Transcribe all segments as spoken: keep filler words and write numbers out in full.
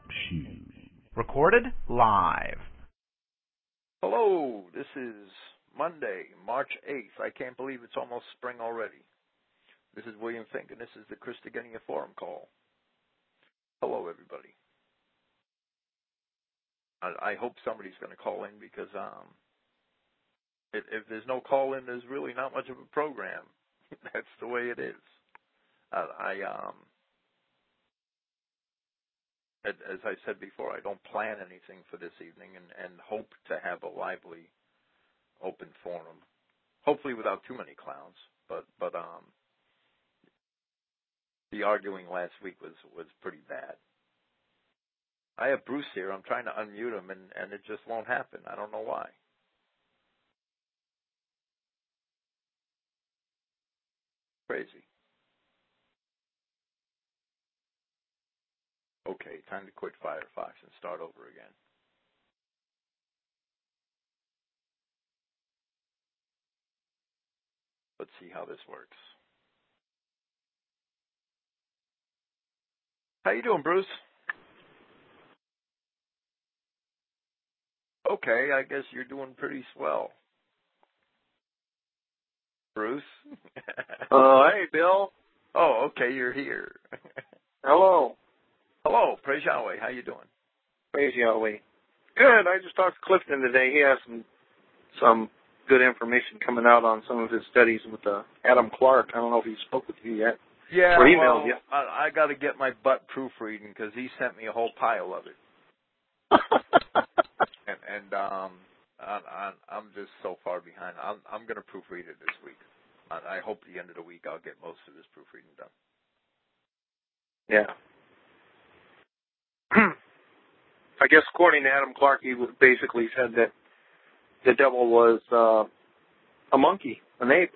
Recorded live. Hello, this is Monday, March eighth. I can't believe it's almost spring already. This is William Fink, and this is the Christogenea Forum call. Hello, everybody. I, I hope somebody's going to call in because um, if, if there's no call in, there's really not much of a program. That's the way it is. Uh, I um. As I said before, I don't plan anything for this evening and, and hope to have a lively, open forum. Hopefully without too many clowns. But but um, the arguing last week was, was pretty bad. I have Bruce here. I'm trying to unmute him, and, and it just won't happen. I don't know why. Crazy. Okay, time to quit Firefox and start over again. Let's see how this works. How you doing, Bruce? Okay, I guess you're doing pretty swell. Bruce? Uh, hey, Bill. Oh, okay, you're here. Hello. Hello, praise Yahweh. How you doing? Praise Yahweh. Good. I just talked to Clifton today. He has some some good information coming out on some of his studies with uh, Adam Clark. I don't know if he spoke with you yet. Yeah, or well, emailed you. I, I got to get my butt proofreading because he sent me a whole pile of it. and and um, I, I, I'm just so far behind. I'm I'm going to proofread it this week. I, I hope at the end of the week I'll get most of this proofreading done. Yeah. I guess according to Adam Clark, he basically said that the devil was uh, a monkey, an ape.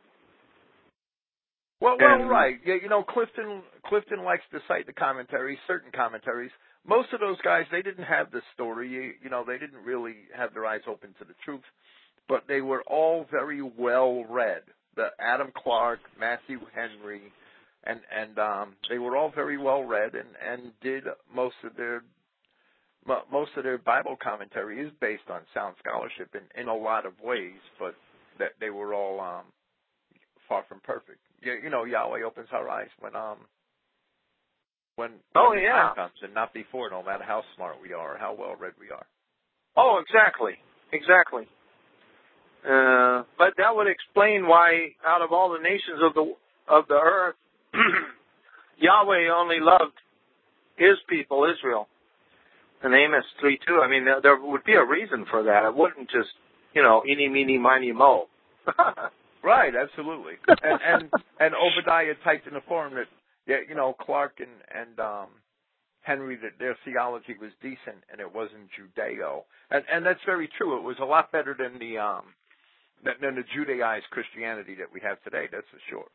Well, well, and, right. Yeah, you know, Clifton Clifton likes to cite the commentaries, certain commentaries. Most of those guys, they didn't have the story. You, you know, they didn't really have their eyes open to the truth, but they were all very well read. The Adam Clark, Matthew Henry, and and um, they were all very well read, and and did most of their most of their Bible commentary is based on sound scholarship in, in a lot of ways, but that they were all um, far from perfect. You, you know, Yahweh opens our eyes when um when, oh, when the yeah. time comes, and not before, no matter how smart we are or how well read we are. Oh, exactly, exactly. Uh, but that would explain why, out of all the nations of the of the earth, Yahweh only loved His people, Israel. In Amos three two, I mean, there, there would be a reason for that. It wouldn't just, you know, eeny, meeny, miny, mo. Right, absolutely. And, and and Obadiah typed in the forum that, yeah, you know, Clark and and um, Henry, that their theology was decent and it wasn't Judeo, and and that's very true. It was a lot better than the um than, than the Judaized Christianity that we have today. That's for sure.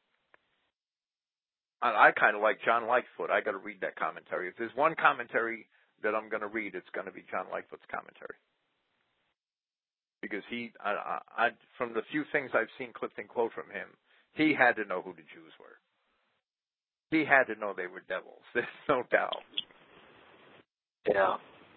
I, I kind of like John Lightfoot. I got to read that commentary. If there's one commentary that I'm going to read, it's going to be John Lightfoot's commentary. Because he, I, I, I, from the few things I've seen Clifton quote from him, he had to know who the Jews were. He had to know they were devils. There's no doubt. Yeah.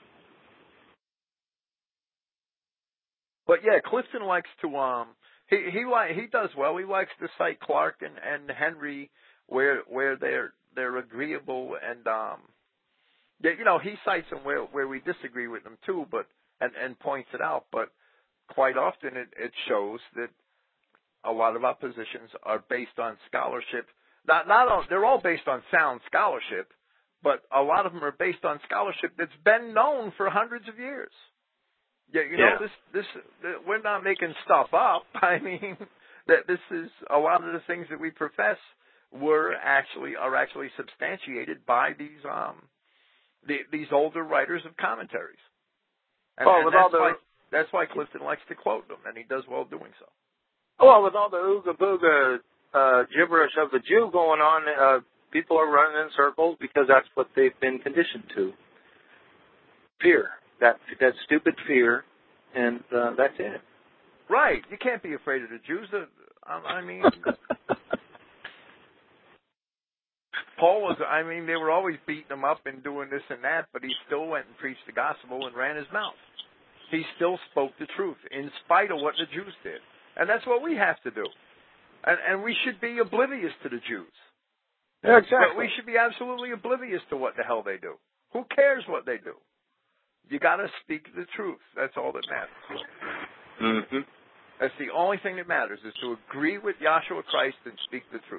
But yeah, Clifton likes to, um, he he li- he does well. He likes to cite Clark and, and Henry where where they're they're agreeable, and um, yeah, you know, he cites them where where we disagree with them too, but and and points it out, but. Quite often it, it shows that a lot of our positions are based on scholarship. Not, not all, they're all based on sound scholarship, but a lot of them are based on scholarship that's been known for hundreds of years. Yeah, you know, yeah. this, this, we're not making stuff up. I mean, that this is, a lot of the things that we profess were actually, are actually substantiated by these, um, the, these older writers of commentaries. And, well, and with that's all the... why, That's why Clifton likes to quote them, and he does well doing so. Well, with all the ooga booga uh, gibberish of the Jew going on, uh, people are running in circles because that's what they've been conditioned to. Fear. That that stupid fear, and uh, that's it. Right. You can't be afraid of the Jews. I mean, Paul was, I mean, they were always beating him up and doing this and that, but he still went and preached the gospel and ran his mouth. He still spoke the truth in spite of what the Jews did. And that's what we have to do. And, and we should be oblivious to the Jews. Yeah, exactly. But we should be absolutely oblivious to what the hell they do. Who cares what they do? You got to speak the truth. That's all that matters. Mm-hmm. That's the only thing that matters, is to agree with Yahshua Christ and speak the truth.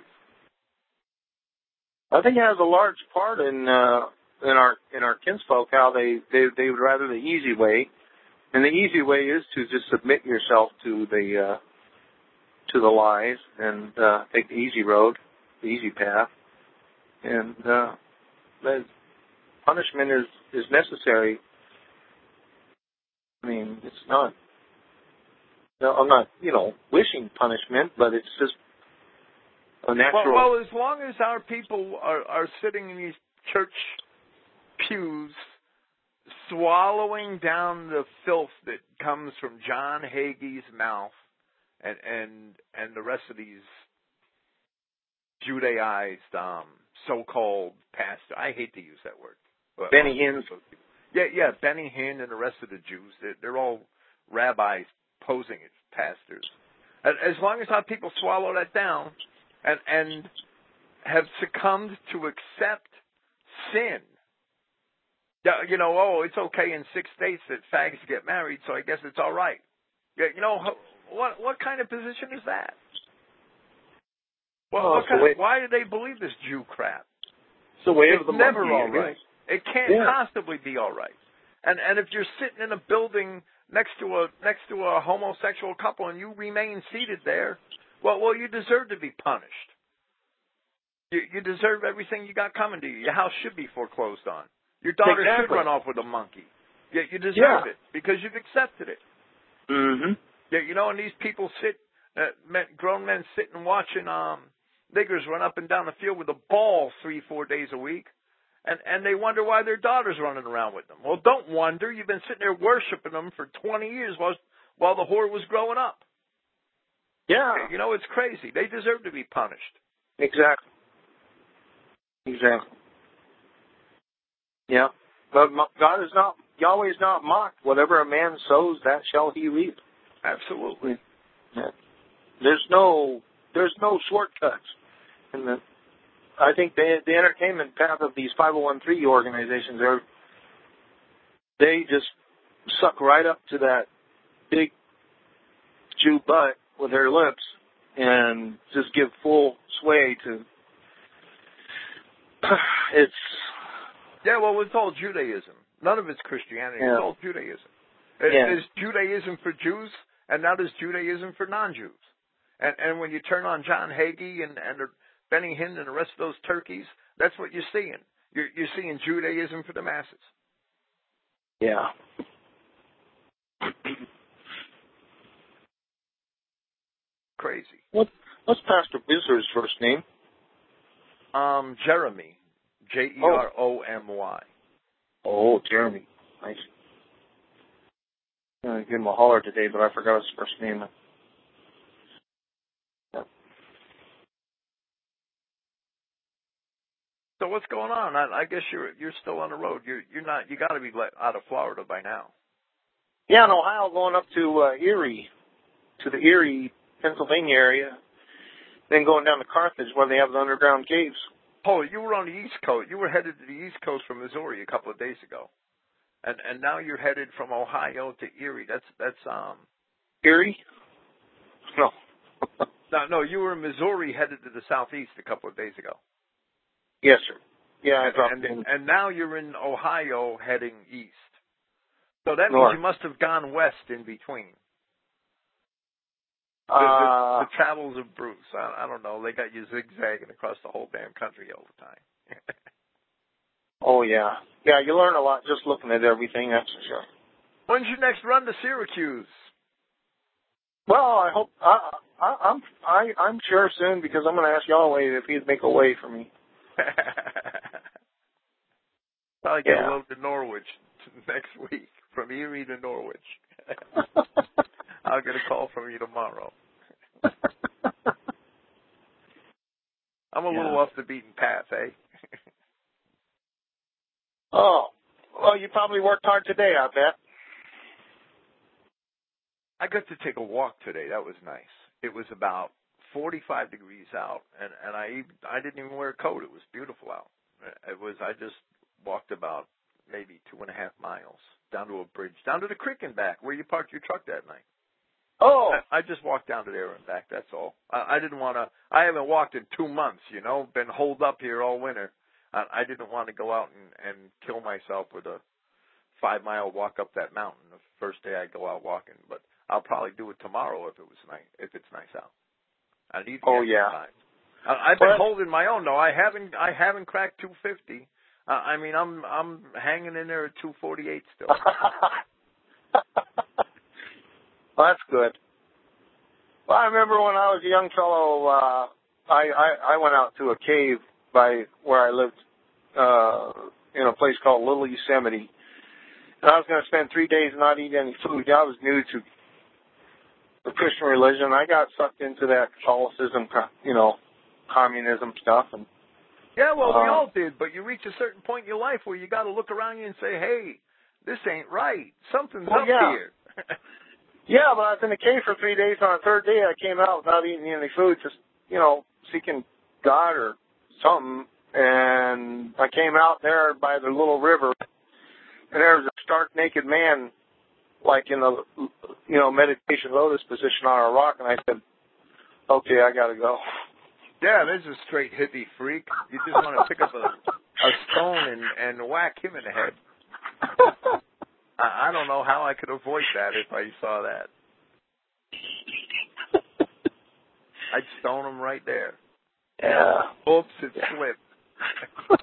I think it has a large part in uh, in our in our kinsfolk, how they, they, they would rather the easy way. And the easy way is to just submit yourself to the uh, to the lies and uh, take the easy road, the easy path. And uh, the punishment is, is necessary. I mean, it's not. No, I'm not, you know, wishing punishment, but it's just a natural. Well, well as long as our people are, are sitting in these church pews, swallowing down the filth that comes from John Hagee's mouth, and and and the rest of these Judaized um, so-called pastors. I hate to use that word. But, Benny Hinn. Yeah, yeah, Benny Hinn and the rest of the Jews. They're, they're all rabbis posing as pastors. As long as our people swallow that down and and have succumbed to accept sin. You know, oh, it's okay in six states that fags get married, so I guess it's all right. You know, what what kind of position is that? Well, oh, what kind way, of, why do they believe this Jew crap? It's the way it's of the never monkey, all right. It can't yeah. possibly be all right. And and if you're sitting in a building next to a next to a homosexual couple and you remain seated there, well, well, you deserve to be punished. You you deserve everything you got coming to you. Your house should be foreclosed on. Your daughter exactly. should run off with a monkey. You, you deserve yeah. it because you've accepted it. Mm-hmm. Yeah, you know, and these people sit, uh, men, grown men sitting watching um, niggers run up and down the field with a ball three, four days a week. And and they wonder why their daughter's running around with them. Well, don't wonder. You've been sitting there worshiping them for twenty years while while the whore was growing up. Yeah. You know, it's crazy. They deserve to be punished. Exactly. Exactly. Yeah. But God is not, Yahweh is not mocked. Whatever a man sows, that shall he reap. Absolutely. Yeah. There's no, there's no shortcuts in the. I think the the entertainment path of these five oh one c three organizations are, they just suck right up to that big Jew butt with their lips and just give full sway to. It's. Yeah, well, it's all Judaism. None of it's Christianity. Yeah. It's all Judaism. Yeah. There's Judaism for Jews, and now there's Judaism for non-Jews. And and when you turn on John Hagee and and the Benny Hinn and the rest of those turkeys, that's what you're seeing. You're, you're seeing Judaism for the masses. Yeah. Crazy. What What's Pastor Bizzer's first name? Um, Jeremy. J E R O M Y. Oh, Jeremy. Nice. I'm going to give him a holler today, but I forgot his first name. So what's going on? I, I guess you're you're still on the road. You're you're not. You got to be let out of Florida by now. Yeah, in Ohio, going up to uh, Erie, to the Erie, Pennsylvania area, then going down to Carthage where they have the underground caves. Oh, you were on the East Coast. You were headed to the East Coast from Missouri a couple of days ago, and and now you're headed from Ohio to Erie. That's that's um. Erie? No. no, no. You were in Missouri, headed to the southeast a couple of days ago. Yes, sir. Yeah, I dropped and, in. And now you're in Ohio, heading east. So that North. means you must have gone west in between. The, uh, the, the travels of Bruce. I, I don't know. They got you zigzagging across the whole damn country all the time. oh, yeah. Yeah, you learn a lot just looking at everything, that's for sure. When's your next run to Syracuse? Well, I hope, I, I, I'm I, I'm sure soon because I'm going to ask Yahweh if he'd make a way for me. Probably get yeah. a load to Norwich next week, from Erie to Norwich. I'll get a call from you tomorrow. I'm a yeah. little off the beaten path, eh? Oh, well, you probably worked hard today, I bet. I got to take a walk today. That was nice. It was about forty-five degrees out, and and I I didn't even wear a coat. It was beautiful out. It was. I just walked about maybe two and a half miles down to a bridge, down to the creek and back where you parked your truck that night. Oh, I, I just walked down to there and back. That's all. I, I didn't want to. I haven't walked in two months. You know, been holed up here all winter. I, I didn't want to go out and and kill myself with a five mile walk up that mountain the first day I go out walking, but I'll probably do it tomorrow if it was nice. If it's nice out, I need to oh get yeah. time. I, I've been Well, holding my own though. I haven't. I haven't cracked two fifty. Uh, I mean, I'm I'm hanging in there at two forty-eight still. Well, that's good. Well, I remember when I was a young fellow, uh, I, I I went out to a cave by where I lived, uh, in a place called Little Yosemite. And I was going to spend three days and not eat any food. I was new to the Christian religion. I got sucked into that Catholicism, you know, communism stuff. And Yeah, well, uh, we all did, but you reach a certain point in your life where you got to look around you and say, hey, this ain't right. Something's well, up yeah. here. Yeah, but I was in the cave for three days. On the third day, I came out without eating any food, just, you know, seeking God or something. And I came out there by the little river, and there was a stark naked man, like in the, you know, meditation lotus position on a rock. And I said, okay, I got to go. Yeah, there's a straight hippie freak. You just want to pick up a, a stone and, and whack him in the head. I, I don't know how I could avoid that if I saw that. I'd stone him right there. Yeah. Oops, it slipped.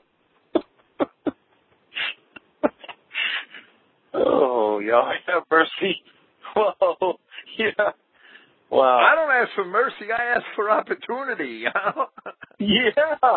Oh, y'all have mercy. Whoa. Yeah. Wow. I don't ask for mercy. I ask for opportunity. Yeah.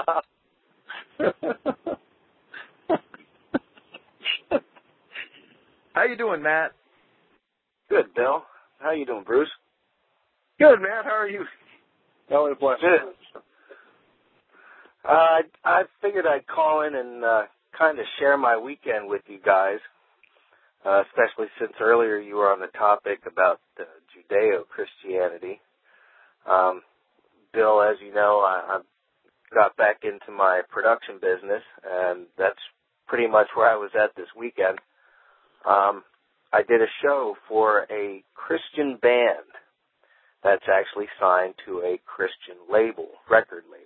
How you doing, Matt? Good, Bill. How you doing, Bruce? Good, man. How are you? Oh, bless you. Good. Uh, I, I figured I'd call in and uh, kind of share my weekend with you guys, uh, especially since earlier you were on the topic about uh, Judeo-Christianity. Um, Bill, as you know, I, I got back into my production business, and that's pretty much where I was at this weekend. Um, I did a show for a Christian band that's actually signed to a Christian label, record label.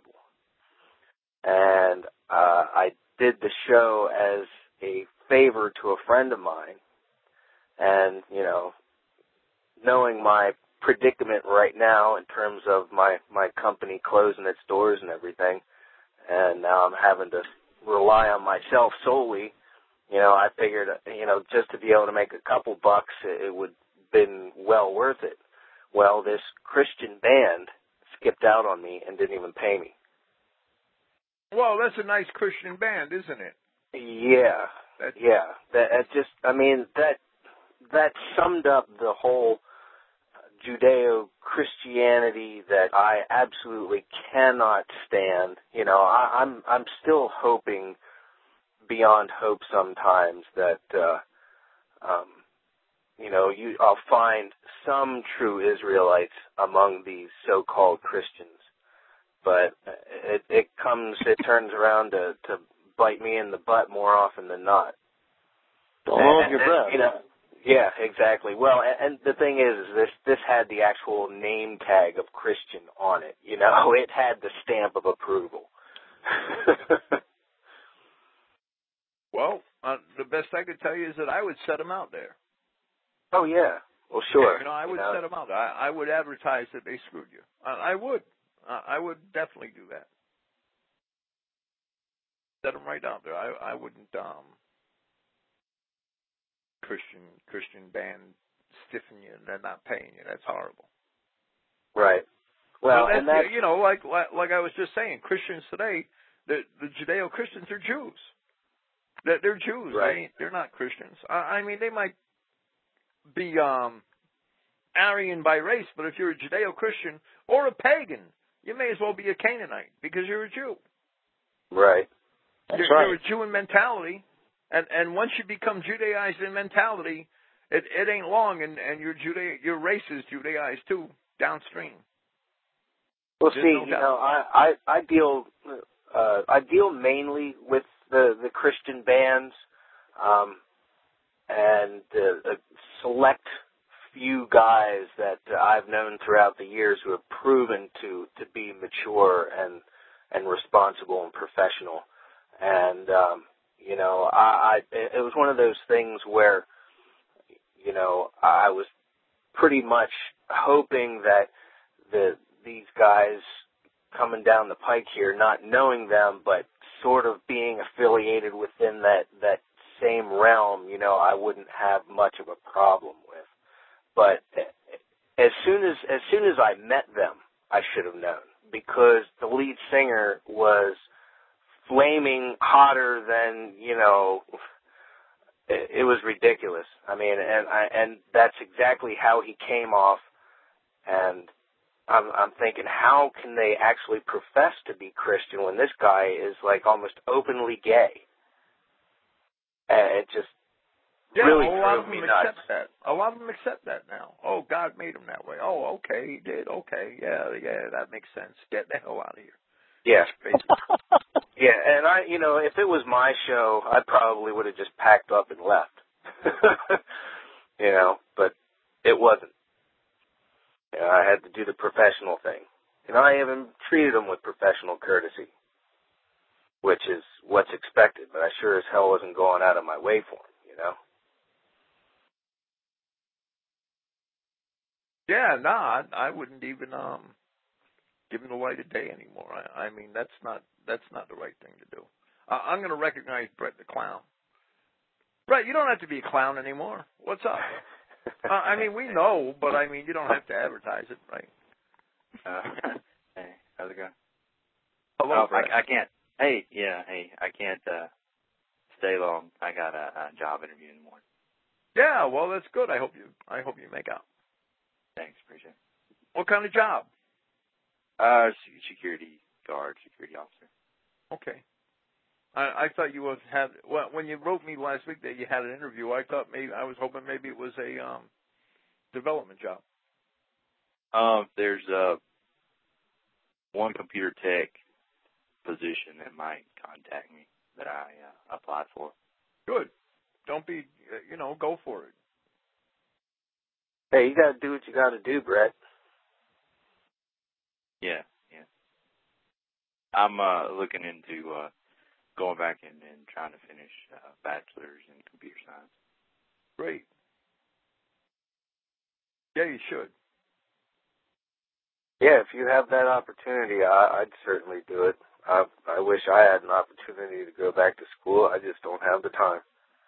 And uh, I did the show as a favor to a friend of mine. And, you know, knowing my predicament right now in terms of my, my company closing its doors and everything, and now I'm having to rely on myself solely, you know, I figured, you know, just to be able to make a couple bucks, it would have been well worth it. Well, this Christian band skipped out on me and didn't even pay me. Well, that's a nice Christian band, isn't it? Yeah, That's... yeah. That, that just, I mean, that that summed up the whole Judeo-Christianity that I absolutely cannot stand. You know, I, I'm I'm still hoping beyond hope sometimes that, uh, um, you know, you I'll find some true Israelites among these so-called Christians. But it, it comes, it turns around to, to bite me in the butt more often than not. Don't hold your and, breath. You know, yeah, exactly. Well, and, and the thing is, is this this had the actual name tag of Christian on it. You know, it had the stamp of approval. Well, uh, the best I could tell you is that I would set them out there. Oh, yeah. Well, sure. You know, I would you know? set them out. I, I would advertise that they screwed you. I, I would. Uh, I would definitely do that. Set them right out there. I, I wouldn't um, Christian Christian band stiffen you and they're not paying you. That's horrible. Right. Well, that's, and that's... you know, like, like like I was just saying, Christians today, the, the Judeo-Christians are Jews. They're, they're Jews. Right. I mean, they're not Christians. I, I mean, they might be um, Aryan by race, but if you're a Judeo-Christian or a pagan, you may as well be a Canaanite because you're a Jew. Right. That's You're, right. you're a Jew in mentality, and and once you become Judaized in mentality, it it ain't long, and and your Juda your race is Judaized too downstream. Well, There's see, no you doubt. know, I I, I deal uh, I deal mainly with the the Christian bands, um, and uh, a select few guys that uh, I've known throughout the years who have proven to to be mature and and responsible and professional. And um, you know, I, I it was one of those things where, you know, I was pretty much hoping that the these guys coming down the pike here, not knowing them, but sort of being affiliated within that, that same realm, you know, I wouldn't have much of a problem with. But as soon as as soon as I met them, I should have known, because the lead singer was flaming hotter than, you know, it, it was ridiculous. I mean, and I, and that's exactly how he came off. And I'm, I'm thinking, how can they actually profess to be Christian when this guy is like almost openly gay? And it just Yeah, really a lot of drove me them nuts. accept that. A lot of them accept that now. Oh, God made him that way. Oh, okay, he did. Okay, yeah, yeah, that makes sense. Get the hell out of here. Yeah. Crazy. Yeah, and I, you know, if it was my show, I probably would have just packed up and left. You know, but it wasn't. You know, I had to do the professional thing. And I even treated them with professional courtesy, which is what's expected, but I sure as hell wasn't going out of my way for them, you know? Yeah, no, I, I wouldn't even um give him the light of day anymore. I, I mean, that's not that's not the right thing to do. Uh, I'm going to recognize Brett the Clown. Brett, you don't have to be a clown anymore. What's up? uh, I mean, we know, but I mean, you don't have to advertise it, right? Uh, hey, how's it going? Hello, oh, Brett. I, I can't. Hey, yeah, hey, I can't uh, stay long. I got a, a job interview in the morning. Yeah, well, that's good. I hope you I hope you make out. Thanks, appreciate it. What kind of job? Uh, security guard, security officer. Okay. I, I thought you was had well when you wrote me last week that you had an interview. I thought maybe I was hoping maybe it was a um development job. Um, there's uh one computer tech position that might contact me that I uh, applied for. Good. Don't be you know go for it. Hey, you got to do what you got to do, Brett. Yeah, yeah. I'm uh, looking into uh, going back and, and trying to finish uh, bachelor's in computer science. Great. Yeah, you should. Yeah, if you have that opportunity, I, I'd certainly do it. I, I wish I had an opportunity to go back to school. I just don't have the time.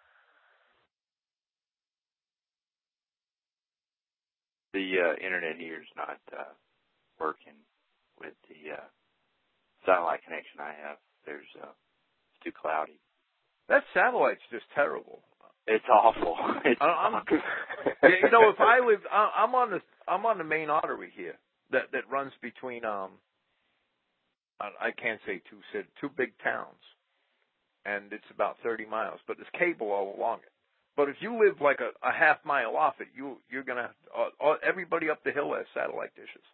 The uh, internet here is not uh, working with the uh, satellite connection I have. There's uh, it's too cloudy. That satellite's just terrible. It's awful. It's I'm, awful. you know, if I live, I'm on the I'm on the main artery here that that runs between um. I can't say two city, two big towns, and it's about thirty miles. But there's cable all along it. But if you live like a, a half mile off it, you you're gonna uh, uh, everybody up the hill has satellite dishes,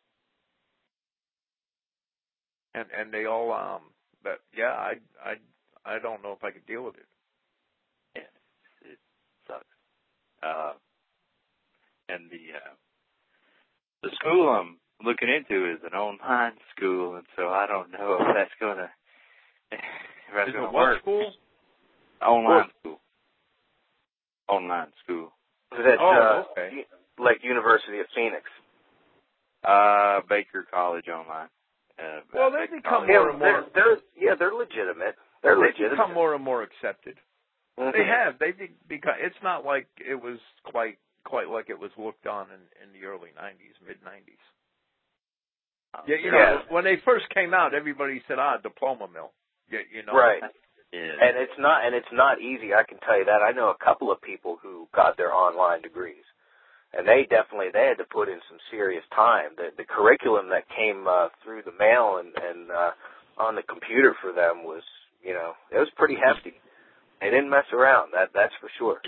and and they all um. But yeah, I I I don't know if I could deal with it. Yeah, it sucks. Uh, and the uh, the school I'm looking into is an online school, and so I don't know if that's gonna if that's Is gonna it work. what school? Online What? school. Online school. Is that Oh, uh, okay. like University of Phoenix? Uh, Baker College Online. Uh, Well, they Baker become College. more Yeah, and they're, more. they're yeah, they're legitimate. They're They legitimate. become more and more accepted. Mm-hmm. They have. They be, because it's not like it was quite quite like it was looked on in, in the early nineties, mid nineties. Yeah, you know, Yeah. when they first came out, everybody said, "Ah, diploma mill." You, you know, Right. Yeah. And it's not and it's not easy, I can tell you that. I know a couple of people who got their online degrees. and they definitely they had to put in some serious time. The the curriculum that came uh, through the mail and and uh, on the computer for them was, you know, it was pretty hefty. They didn't mess around. That that's for sure.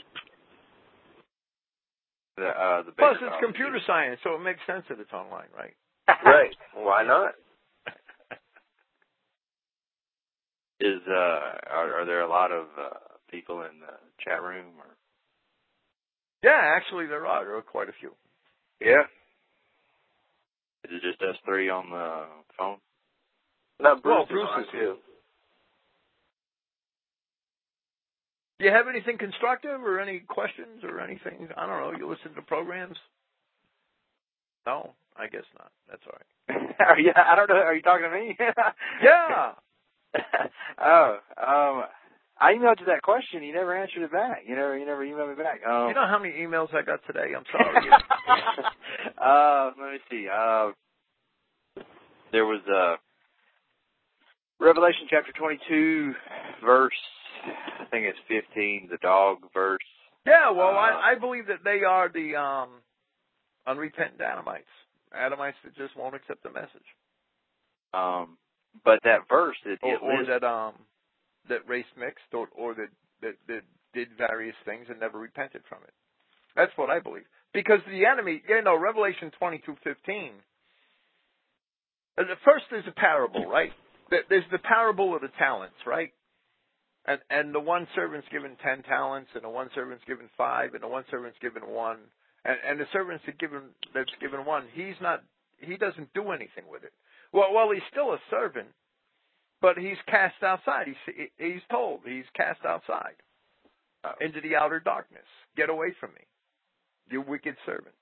The, uh, the Plus, it's computer science, so it makes sense that it's online, right? Right. Why not? Is uh, are, are there a lot of uh, people in the chat room? Or? Yeah, actually, there are. There are quite a few. Yeah. Is it just us three on the phone? No, Bruce, well, is Bruce on is too. here. Do you have anything constructive or any questions or anything? I don't know. You listen to programs? No, I guess not. That's all right. Are you, I don't know. Are you talking to me? Yeah. oh, um, I emailed you that question. You never answered it back. You never, you never emailed me back. Um, you know how many emails I got today? I'm sorry. uh, let me see. Uh, there was uh, Revelation chapter twenty-two, verse, I think it's fifteen, the dog verse. Yeah, well, uh, I, I believe that they are the um, unrepentant Adamites. Adamites that just won't accept the message. Um, but that verse, it, or, it or lists, that um, that race mixed, or, or that, that that did various things and never repented from it. That's what I believe. Because the enemy, you know, Revelation twenty-two fifteen. First, there's a parable, right? There's the parable of the talents, right? And and the one servant's given ten talents, and the one servant's given five, and the one servant's given one, and and the servant's given that's given one. He's not. He doesn't do anything with it. Well, well, he's still a servant, but he's cast outside. He's he's told he's cast outside uh, into the outer darkness. Get away from me, you wicked servant.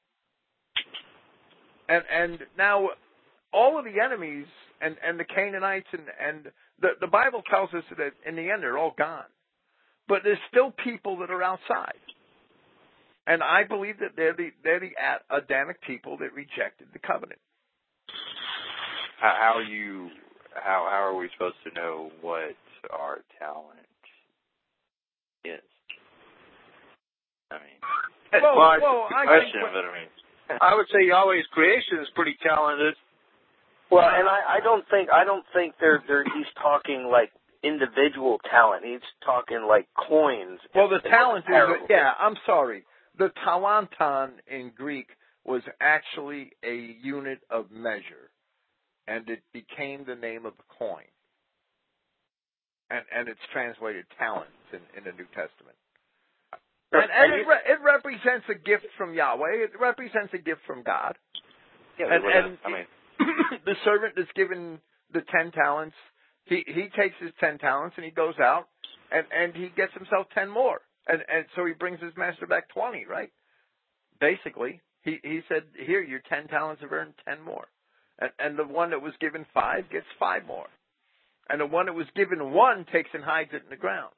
And and now all of the enemies and, and the Canaanites and, and the, the Bible tells us that in the end they're all gone. But there's still people that are outside. And I believe that they're the they're the Adamic people that rejected the covenant. how, how are you, how, how are we supposed to know what our talent is? I mean, Well, well, well I question, think but I mean, I would say Yahweh's creation is pretty talented. Well, and I, I don't think I don't think they're they're he's talking like individual talent. He's talking like coins. well, the talent is parable. yeah. I'm sorry. The talanton in Greek was actually a unit of measure, and it became the name of the coin. And and it's translated talent in, in the New Testament. And, and it, re- it represents a gift from Yahweh. It represents a gift from God. yeah, And, but, and I mean, the servant that's given the ten talents, he, he takes his ten talents and he goes out and, and he gets himself ten more. And and so he brings his master back twenty, right? Basically, he, he said, here, your ten talents have earned ten more. And, and the one that was given five gets five more. And the one that was given one takes and hides it in the ground.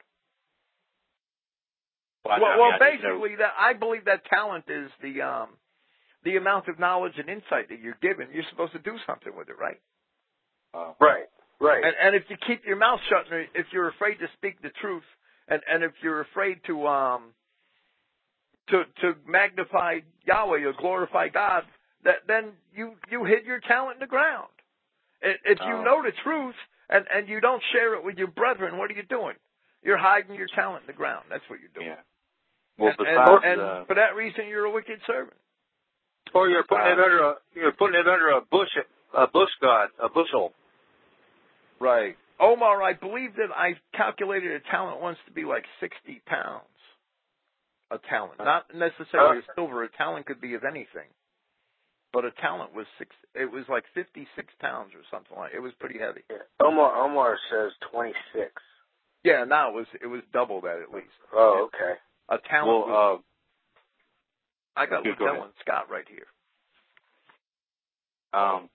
well, I, Well, I mean, well I just know- basically, that I believe that talent is the um, the amount of knowledge and insight that you're given. You're supposed to do something with it, right? uh, Right, right. And, and if you keep your mouth shut, and if you're afraid to speak the truth, and, and if you're afraid to um to to magnify Yahweh or glorify God, that then you you hid your talent in the ground. If, if you Oh. know the truth and and you don't share it with your brethren, what are you doing? You're hiding your talent in the ground. That's what you're doing. yeah. Well, and, besides, and, and uh, for that reason, you're a wicked servant. Or you're putting it under a you're putting it under a bush a bush god a bushel. Right. Omar, I believe that I calculated a talent once to be like sixty pounds. A talent. Not necessarily a silver. A talent could be of anything. But a talent was six, it was like fifty-six pounds or something like that. It was pretty heavy. Yeah. Omar Omar says twenty-six. Yeah, no, it was, it was double that at least. Oh, okay. A talent well, was, uh, I got okay, go Liddell ahead. and Scott right here. Um,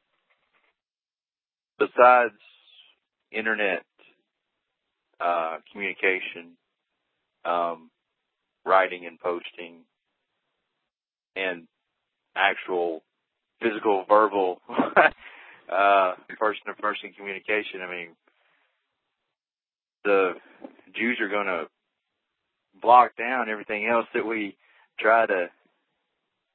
besides internet uh, communication, um, writing and posting, and actual physical, verbal, uh, person-to-person communication, I mean, the Jews are going to block down everything else that we try to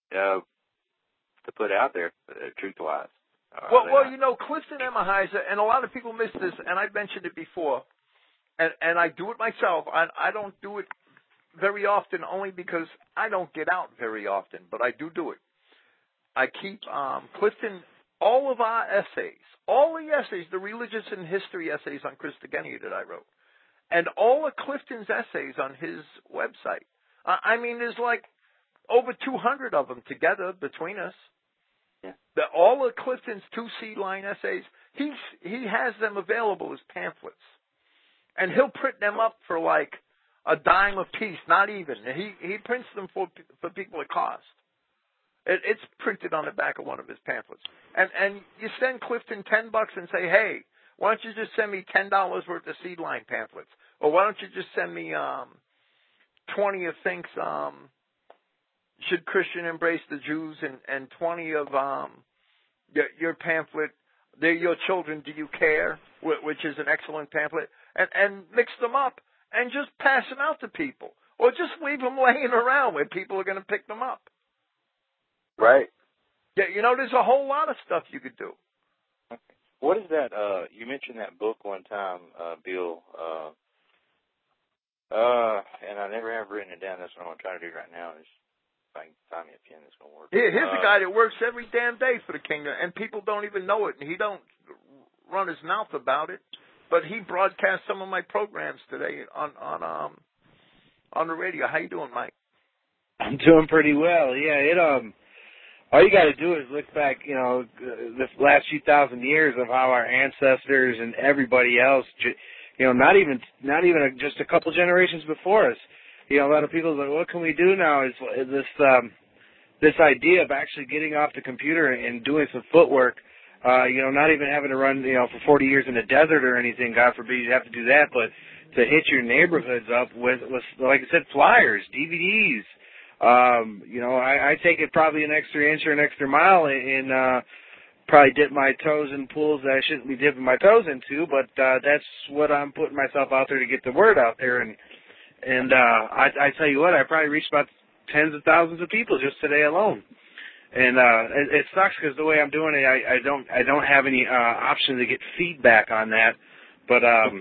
uh, to put out there, uh, truth-wise. Well, well, you know, Clifton Emahiser, and a lot of people miss this, and I mentioned it before, and and I do it myself. I I don't do it very often, only because I don't get out very often, but I do do it. I keep um, Clifton, all of our essays, all the essays, the religious and history essays on Christogenea that I wrote, and all of Clifton's essays on his website. Uh, I mean, there's like over two hundred of them together between us. Yeah. The, all of Clifton's two C-line essays, he's, he has them available as pamphlets. And he'll print them up for like a dime a piece, not even. He he prints them for for people at cost. It, it's printed on the back of one of his pamphlets. And and you send Clifton ten bucks and say, hey, why don't you just send me ten dollars worth of seed-line pamphlets? Or why don't you just send me um, twenty of Think's um, Should Christian Embrace the Jews, and, and twenty of um, your, your pamphlet, They're Your Children, Do You Care, which is an excellent pamphlet, and, and mix them up and just pass them out to people. Or just leave them laying around where people are going to pick them up. Right. Yeah, you know, there's a whole lot of stuff you could do. What is that? Uh, you mentioned that book one time, uh, Bill, uh, uh, and I never have written it down. That's what I'm going to try to do right now. Is if I can find me a pen, it's going to work. Yeah, here's uh, a guy that works every damn day for the kingdom, and people don't even know it, and he don't run his mouth about it. But he broadcast some of my programs today on on um on the radio. How you doing, Mike? I'm doing pretty well. Yeah, it um. All you got to do is look back, you know, the last few thousand years of how our ancestors and everybody else, you know, not even not even just a couple generations before us. You know, a lot of people are like, what can we do now? Is this um, this idea of actually getting off the computer and doing some footwork. Uh, you know, not even having to run, you know, for forty years in the desert or anything. God forbid you have to do that, but to hit your neighborhoods up with, with like I said, flyers, D V Ds. Um, you know, I, I take it probably an extra inch or an extra mile and uh, probably dip my toes in pools that I shouldn't be dipping my toes into, but uh, that's what I'm putting myself out there to get the word out there. And and uh, I, I tell you what, I probably reached about tens of thousands of people just today alone. And uh, it, it sucks because the way I'm doing it, I, I don't I don't have any uh, option to get feedback on that, but um,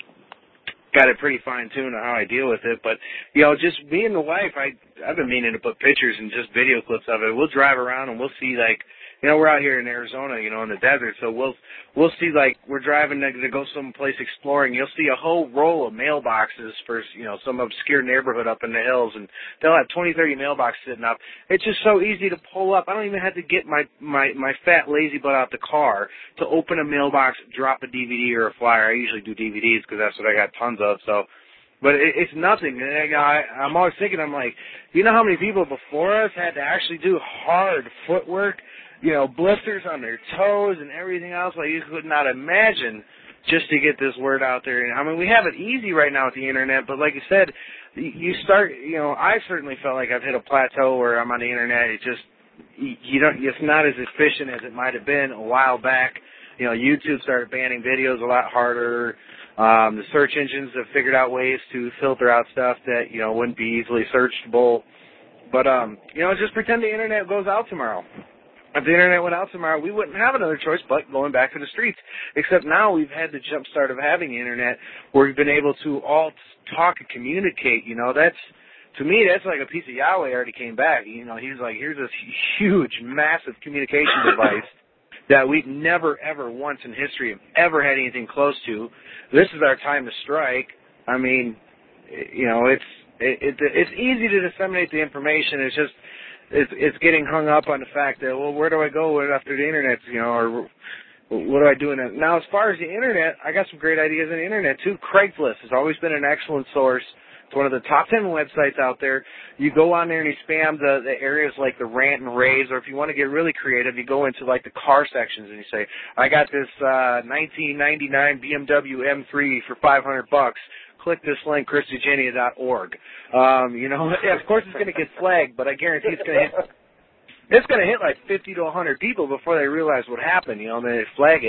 got it pretty fine-tuned on how I deal with it. But, you know, just me and the wife, I, I've been meaning to put pictures and just video clips of it. We'll drive around and we'll see, like, you know, we're out here in Arizona, you know, in the desert, so we'll we'll see, like, we're driving to, to go someplace exploring. You'll see a whole row of mailboxes for, you know, some obscure neighborhood up in the hills, and they'll have twenty, thirty mailboxes sitting up. It's just so easy to pull up. I don't even have to get my, my, my fat lazy butt out the car to open a mailbox, drop a D V D or a flyer. I usually do D V Ds because that's what I got tons of, so. But it, it's nothing. And I, I'm always thinking, I'm like, you know how many people before us had to actually do hard footwork? You know, blisters on their toes and everything else like you could not imagine just to get this word out there. And I mean, we have it easy right now with the internet, but like you said, you start, you know, I certainly felt like I've hit a plateau where I'm on the internet. It just, you don't, it's not as efficient as it might have been a while back. You know, YouTube started banning videos a lot harder. Um, the search engines have figured out ways to filter out stuff that, you know, wouldn't be easily searchable. But, um, you know, just pretend the internet goes out tomorrow. If the internet went out tomorrow, we wouldn't have another choice but going back to the streets. Except now we've had the jump start of having the internet where we've been able to all talk and communicate. You know, that's, to me, that's like a piece of Yahweh already came back. You know, he was like, here's this huge, massive communication device that we've never, ever once in history have ever had anything close to. This is our time to strike. I mean, you know, it's, it, it, it's easy to disseminate the information. It's just, It's, it's getting hung up on the fact that, well, where do I go after the internet, you know, or what do I do in it? Now, as far as the internet, I got some great ideas on the internet, too. Craigslist has always been an excellent source. It's one of the top ten websites out there. You go on there and you spam the, the areas like the rant and raves, or if you want to get really creative, you go into, like, the car sections and you say, I got this uh, nineteen ninety-nine B M W M three for five hundred bucks. Click this link, Christogenea dot org. Um, you know, of course it's going to get flagged, but I guarantee it's going to hit, it's going to hit like fifty to a hundred people before they realize what happened, you know, and they flag it.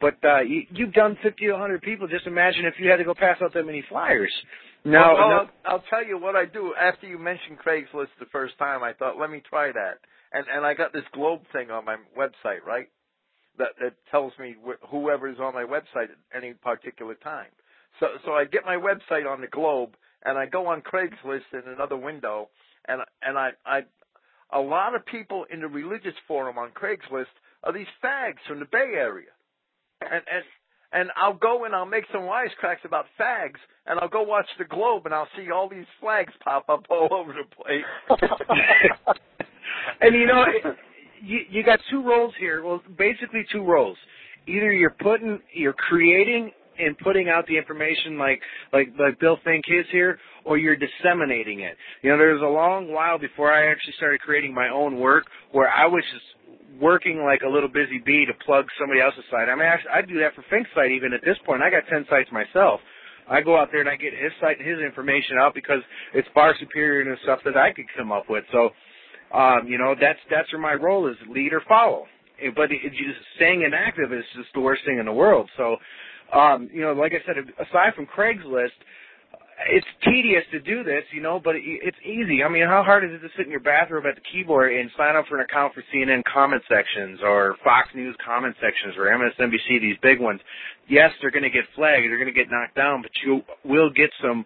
But uh, you, you've done fifty to one hundred people. Just imagine if you had to go pass out that many flyers. Now, well, well, no, I'll, I'll tell you what I do. After you mentioned Craigslist the first time, I thought, let me try that. And and I got this globe thing on my website, right? That that tells me wh- whoever's on my website at any particular time. So so I get my website on the globe, and I go on Craigslist in another window, and and I I a lot of people in the religious forum on Craigslist are these fags from the Bay Area, and and and I'll go and I'll make some wisecracks about fags, and I'll go watch the globe, and I'll see all these flags pop up all over the place. And you know, it, you you got two roles here. Well, basically two roles. Either you're putting, you're creating and putting out the information like like like Bill Fink is here, or you're disseminating it. You know, there was a long while before I actually started creating my own work where I was just working like a little busy bee to plug somebody else's site. I mean, I, I do that for Fink's site even at this point. I got ten sites myself. I go out there and I get his site and his information out because it's far superior to stuff that I could come up with. So, um, you know, that's that's where my role is, lead or follow. But it, it just staying inactive is just the worst thing in the world. So, um, you know, like I said, aside from Craigslist, it's tedious to do this, you know, but it, it's easy. I mean, how hard is it to sit in your bathroom at the keyboard and sign up for an account for C N N comment sections or Fox News comment sections or M S N B C, these big ones? Yes, they're going to get flagged, they're going to get knocked down, but you will get some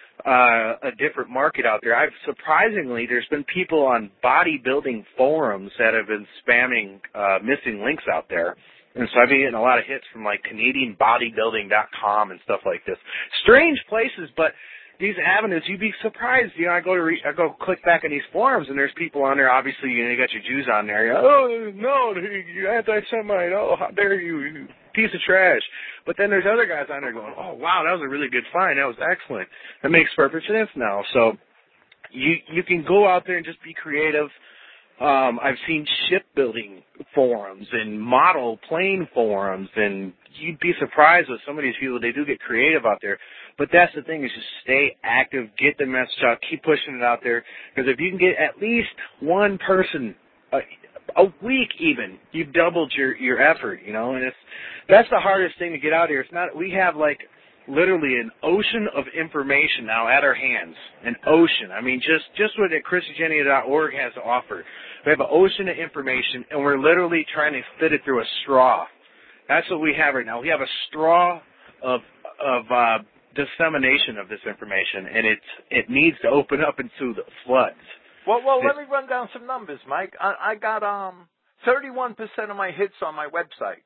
uh, a different market out there. I've surprisingly, there's been people on bodybuilding forums that have been spamming uh, missing links out there. And so I've been getting a lot of hits from, like, Canadian Bodybuilding dot com and stuff like this. Strange places, but these avenues, you'd be surprised. You know, I go to re- I go click back on these forums, and there's people on there. Obviously, you know, you got your Jews on there. You're, oh, no, you anti-Semite. Oh, how dare you, you piece of trash. But then there's other guys on there going, oh, wow, that was a really good find. That was excellent. That makes perfect sense now. So you you can go out there and just be creative. Um, I've seen shipbuilding forums and model plane forums, and you'd be surprised with some of these people. They do get creative out there. But that's the thing, is just stay active, get the message out, keep pushing it out there. Because if you can get at least one person a, a week even, you've doubled your, your effort, you know. And it's that's the hardest thing to get out here. It's not, we have like literally an ocean of information now at our hands. An ocean. I mean, just, just what Christianity dot org has to offer. We have an ocean of information, and we're literally trying to fit it through a straw. That's what we have right now. We have a straw of of uh, dissemination of this information, and it's it needs to open up into the floods. Well, well, let me run down some numbers, Mike. I, I got um thirty-one percent of my hits on my website,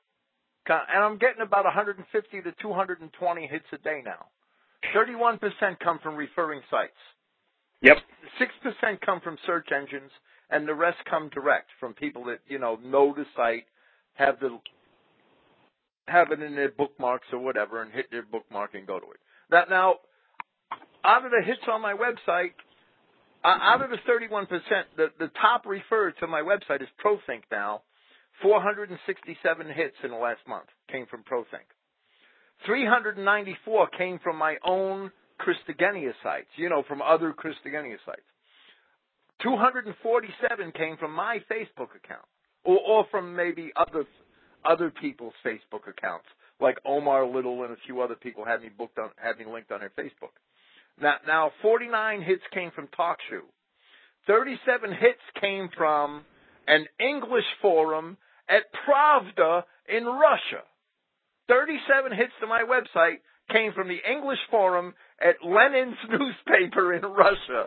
and I'm getting about one hundred fifty to two hundred twenty hits a day now. thirty-one percent come from referring sites. Yep. six percent come from search engines, and the rest come direct from people that, you know, know the site, have the have it in their bookmarks or whatever, and hit their bookmark and go to it. That now, out of the hits on my website, uh, out of the thirty-one percent, the, the top referred to my website is ProThink now. four hundred sixty-seven hits in the last month came from ProThink. three hundred ninety-four came from my own Christogenea sites, you know, from other Christogenea sites. two hundred forty-seven came from my Facebook account, or, or from maybe other other people's Facebook accounts, like Omar Little and a few other people had me booked on, had me linked on their Facebook. Now, now forty-nine hits came from TalkShoe. thirty-seven hits came from an English forum at Pravda in Russia. thirty-seven hits to my website came from the English forum at Lenin's newspaper in Russia.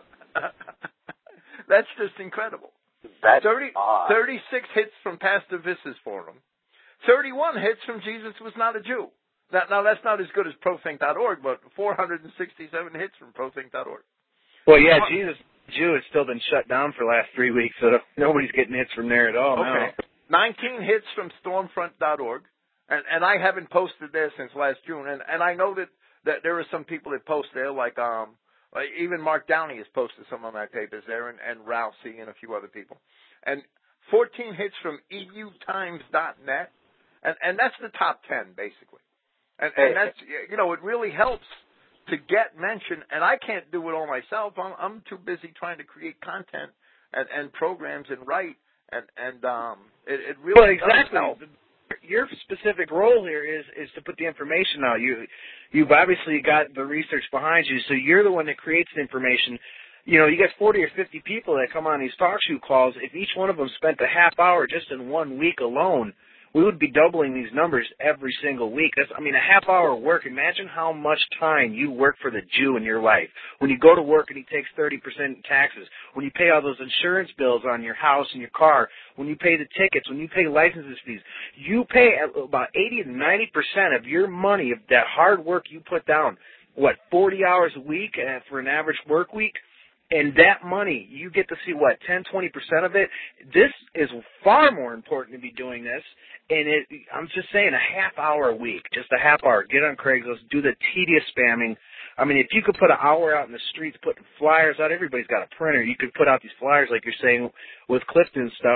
That's just incredible. That's thirty, odd. thirty-six hits from Pastor Visser's forum. thirty-one hits from Jesus Was Not a Jew. Now, now that's not as good as ProThink dot org, but four hundred sixty-seven hits from ProThink dot org. Well, yeah, Jesus Jew has still been shut down for the last three weeks, so nobody's getting hits from there at all okay. now. nineteen hits from Stormfront dot org, and, and I haven't posted there since last June, and, and I know that, that there are some people that post there, like um, like even Mark Downey has posted some of my papers there, and, and Ralph C. and a few other people. And fourteen hits from E U Times dot net, and, and that's the top ten, basically. And, and that's, you know, it really helps to get mentioned, and I can't do it all myself. I'm, I'm too busy trying to create content and, and programs and write, and, and um, it, it really well, exactly. does help. your specific role here is is to put the information out. You you've obviously got the research behind you, so you're the one that creates the information. You know, you get forty or fifty people that come on these talk show calls. If each one of them spent a half hour just in one week alone, we would be doubling these numbers every single week. That's, I mean, a half hour of work. Imagine how much time you work for the Jew in your life. When you go to work and he takes thirty percent in taxes, when you pay all those insurance bills on your house and your car, when you pay the tickets, when you pay licenses fees, you pay about eighty to ninety percent of your money, of that hard work you put down, what, forty hours a week for an average work week? And that money, you get to see, what, ten, twenty percent of it? This is far more important to be doing this. And it, I'm just saying a half hour a week, just a half hour. Get on Craigslist, do the tedious spamming. I mean, if you could put an hour out in the streets putting flyers out, everybody's got a printer. You could put out these flyers like you're saying with Clifton stuff.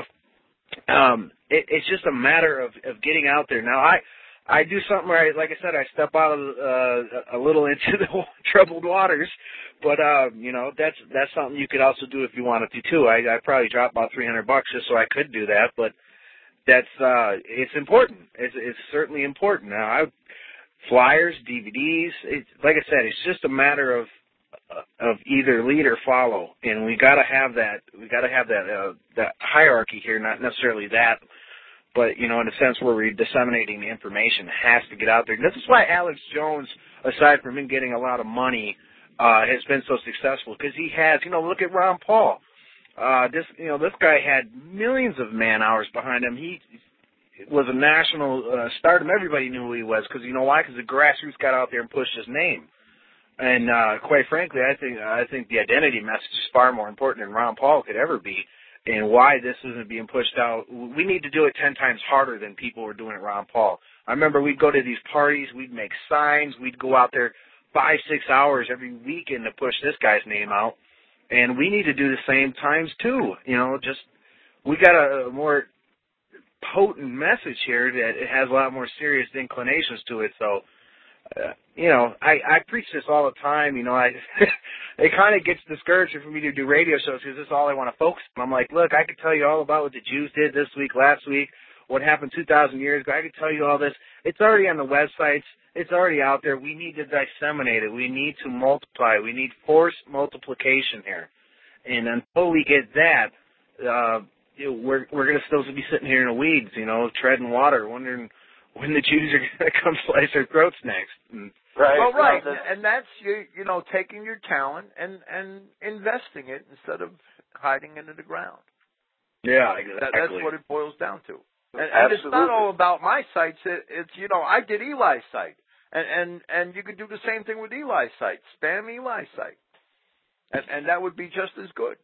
Um, it, it's just a matter of, of getting out there. Now, I... I do something where, I, like I said, I step out of, uh, a little into the troubled waters, but uh, you know, that's that's something you could also do if you wanted to too. I I probably dropped about three hundred bucks just so I could do that, but that's uh, it's important. It's it's certainly important. Now, I, flyers, D V Ds, it's, like I said, it's just a matter of of either lead or follow, and we got to have that. We got to have that uh, that hierarchy here, not necessarily that. But, you know, in a sense where we're disseminating the information, it has to get out there. This is why Alex Jones, aside from him getting a lot of money, uh, has been so successful. Because he has, you know, look at Ron Paul. Uh, this, you know, this guy had millions of man hours behind him. He was a national uh, stardom. Everybody knew who he was. Because, you know why? Because the grassroots got out there and pushed his name. And uh, quite frankly, I think I think the identity message is far more important than Ron Paul could ever be. And why this isn't being pushed out, we need to do it ten times harder than people were doing at Ron Paul. I remember we'd go to these parties, we'd make signs, we'd go out there five, six hours every weekend to push this guy's name out. And we need to do the same times too. You know, just, we got a more potent message here that it has a lot more serious inclinations to it. So, uh, you know, I, I preach this all the time. You know, I it kind of gets discouraging for me to do radio shows because this is all I want to focus on. I'm like, look, I could tell you all about what the Jews did this week, last week, what happened two thousand years ago. I could tell you all this. It's already on the websites. It's already out there. We need to disseminate it. We need to multiply. We need force multiplication here. And until we get that, uh, you know, we're we're going to still be sitting here in the weeds, you know, treading water, wondering when the Jews are going to come slice our throats next. And, Right. Well, right, No, and that's you, you know, taking your talent and and investing it instead of hiding it in the ground. yeah, exactly. That, that's what it boils down to. And, and it's not all about my sites. It, it's you know, I did Eli's site, and and and you could do the same thing with Eli's site. Spam Eli's site, and and that would be just as good.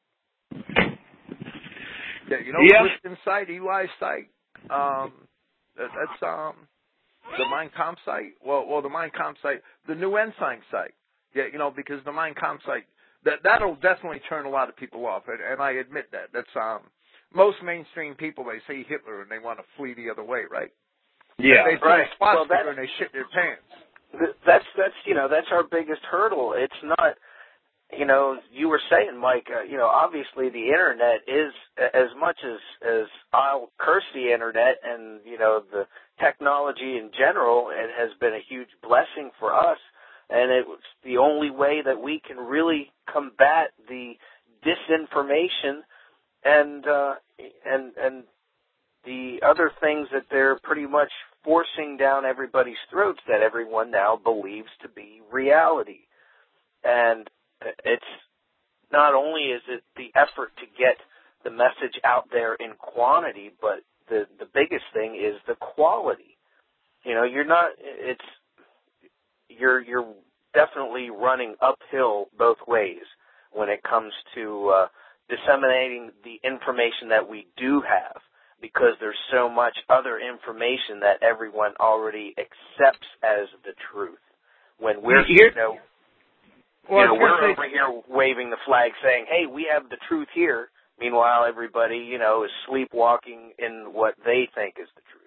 Yeah, you know, Yeah. Clifton site, Eli's site. Um, that, that's um. The Mein Kampf site, well, well, the Mein Kampf site, the New Ensign site, yeah, you know, because the Mein Kampf site, that that'll definitely turn a lot of people off, and, and I admit that. That's um, most mainstream people, they see Hitler and they want to flee the other way, right? Yeah, they see right. a swastika Well, and they shit their pants. That's that's you know that's our biggest hurdle. It's not, you know, you were saying, Mike. Uh, you know, obviously the internet is, as much as as I'll curse the internet and you know the technology in general, it has been a huge blessing for us, and it was the only way that we can really combat the disinformation and uh, and and the other things that they're pretty much forcing down everybody's throats that everyone now believes to be reality. And it's not only is it the effort to get the message out there in quantity, but the the biggest thing is the quality. You know, you're not it's you're you're definitely running uphill both ways when it comes to uh, disseminating the information that we do have, because there's so much other information that everyone already accepts as the truth. When we're you know, well, you know we're say- over here waving the flag saying, "Hey, we have the truth here." Meanwhile, everybody, you know, is sleepwalking in what they think is the truth.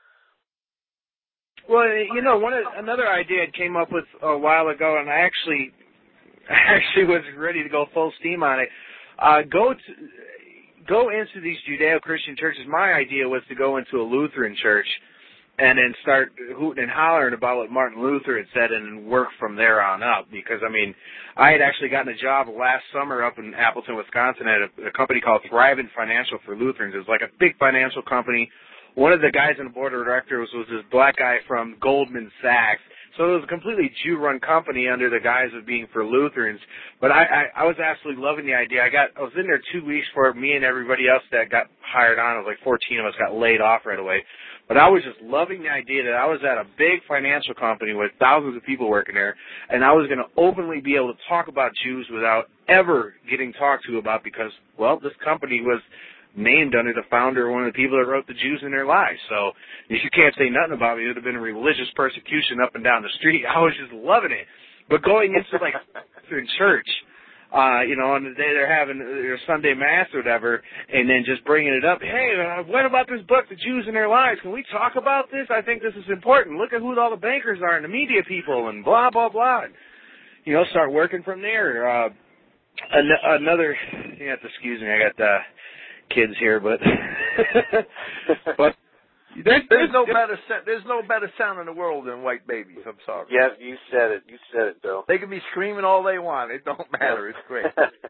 Well, you know, one another idea I came up with a while ago, and I actually, I actually was ready to go full steam on it. Uh, go to, go into these Judeo-Christian churches. My idea was to go into a Lutheran church and then start hooting and hollering about what Martin Luther had said and work from there on up. Because, I mean, I had actually gotten a job last summer up in Appleton, Wisconsin at a, a company called Thrivent Financial for Lutherans. It was like a big financial company. One of the guys on the board of directors was this black guy from Goldman Sachs. So it was a completely Jew-run company under the guise of being for Lutherans. But I, I, I was absolutely loving the idea. I got I was in there two weeks for me and everybody else that got hired on. It was like fourteen of us got laid off right away. But I was just loving the idea that I was at a big financial company with thousands of people working there, and I was going to openly be able to talk about Jews without ever getting talked to about because, well, this company was named under the founder or one of the people that wrote the Jews in their lives. So if you can't say nothing about me, it would have been religious persecution up and down the street. I was just loving it. But going into, like, in church, uh, you know, on the day they're having their Sunday Mass or whatever, and then just bringing it up, hey, uh, what about this book, The Jews in Their Lives? Can we talk about this? I think this is important. Look at who all the bankers are and the media people and blah, blah, blah. And, you know, start working from there. Uh, an- another, you have to excuse me, I got the kids here, but but there's, there's no better there's no better sound in the world than white babies. I'm sorry. Yes, you said it. You said it, Bill. They can be screaming all they want. It don't matter. It's great.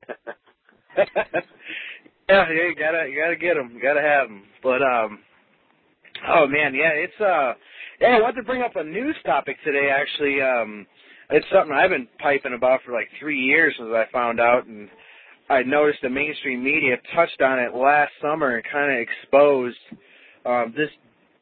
yeah, you gotta you gotta get them. You gotta have them. But um, oh man, yeah, it's uh, yeah. I wanted to bring up a news topic today. Actually, um, it's something I've been piping about for like three years since I found out, and I noticed the mainstream media touched on it last summer and kind of exposed um, this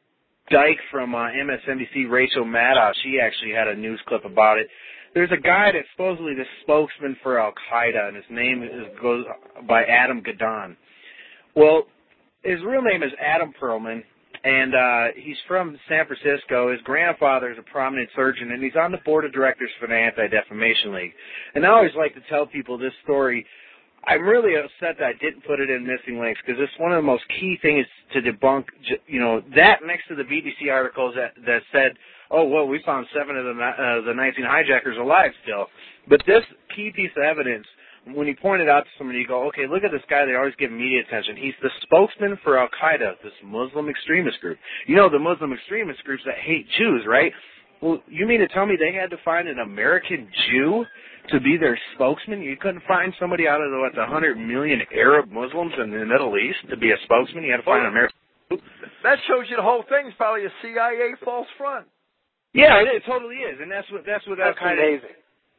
dyke from uh, M S N B C, Rachel Maddow. She actually had a news clip about it. There's a guy that's supposedly the spokesman for Al-Qaeda, and his name is, goes by Adam Gadon. Well, his real name is Adam Perlman, and uh, he's from San Francisco. His grandfather is a prominent surgeon, and he's on the board of directors for the Anti-Defamation League. And I always like to tell people this story. I'm really upset that I didn't put it in Missing Links because it's one of the most key things to debunk, you know, that next to the B B C articles that, that said, oh, well, we found seven of the, uh, the nineteen hijackers alive still. But this key piece of evidence, when you point it out to somebody, you go, okay, look at this guy. They always give media attention. He's the spokesman for Al-Qaeda, this Muslim extremist group. You know, the Muslim extremist groups that hate Jews, right? Well, you mean to tell me they had to find an American Jew to be their spokesman? You couldn't find somebody out of the, what, the one hundred million Arab Muslims in the Middle East to be a spokesman? You had to find an American Jew? That shows you the whole thing's probably a C I A false front. Yeah, it, it totally is, and that's what that's what that's Al-Qaeda amazing.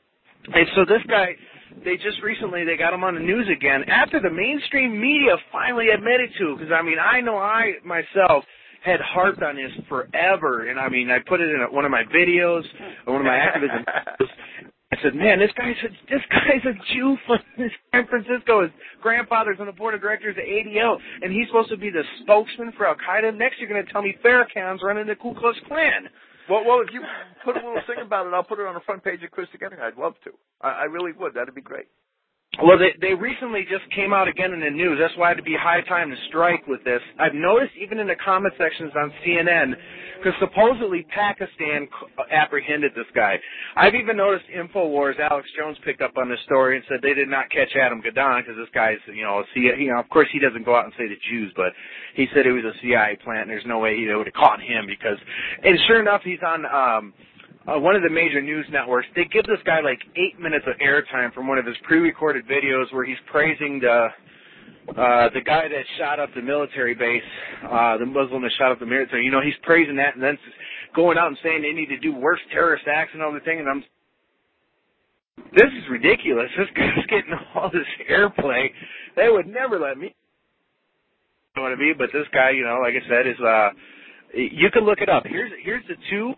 And so this guy, they just recently, they got him on the news again after the mainstream media finally admitted to, because, I mean, I know I, myself, had harped on this forever, and, I mean, I put it in one of my videos, or one of my activism videos. I said, man, this guy's a, this guy's a Jew from San Francisco. His grandfather's on the board of directors at A D L, and he's supposed to be the spokesman for Al-Qaeda. Next, you're going to tell me Farrakhan's running the Ku Klux Klan. Well, well, if you put a little thing about it, I'll put it on the front page of Chris Getting. I'd love to. I, I really would. That'd be great. Well, they they recently just came out again in the news. That's why it'd be high time to strike with this. I've noticed even in the comment sections on C N N, because supposedly Pakistan apprehended this guy. I've even noticed InfoWars, Alex Jones picked up on this story and said they did not catch Adam Gadon because this guy's, you know, C- you know, of course he doesn't go out and say the Jews, but he said it was a C I A plant, and there's no way he would have caught him because, and sure enough, he's on um, uh, one of the major news networks. They give this guy like eight minutes of airtime from one of his pre-recorded videos where he's praising the Uh, the guy that shot up the military base, uh, the Muslim that shot up the military, you know, he's praising that and then going out and saying they need to do worse terrorist acts and all the thing, and I'm, this is ridiculous. This guy's getting all this airplay. They would never let me, you know what I mean? But this guy, you know, like I said, is, uh, you can look it up. Here's, here's the two,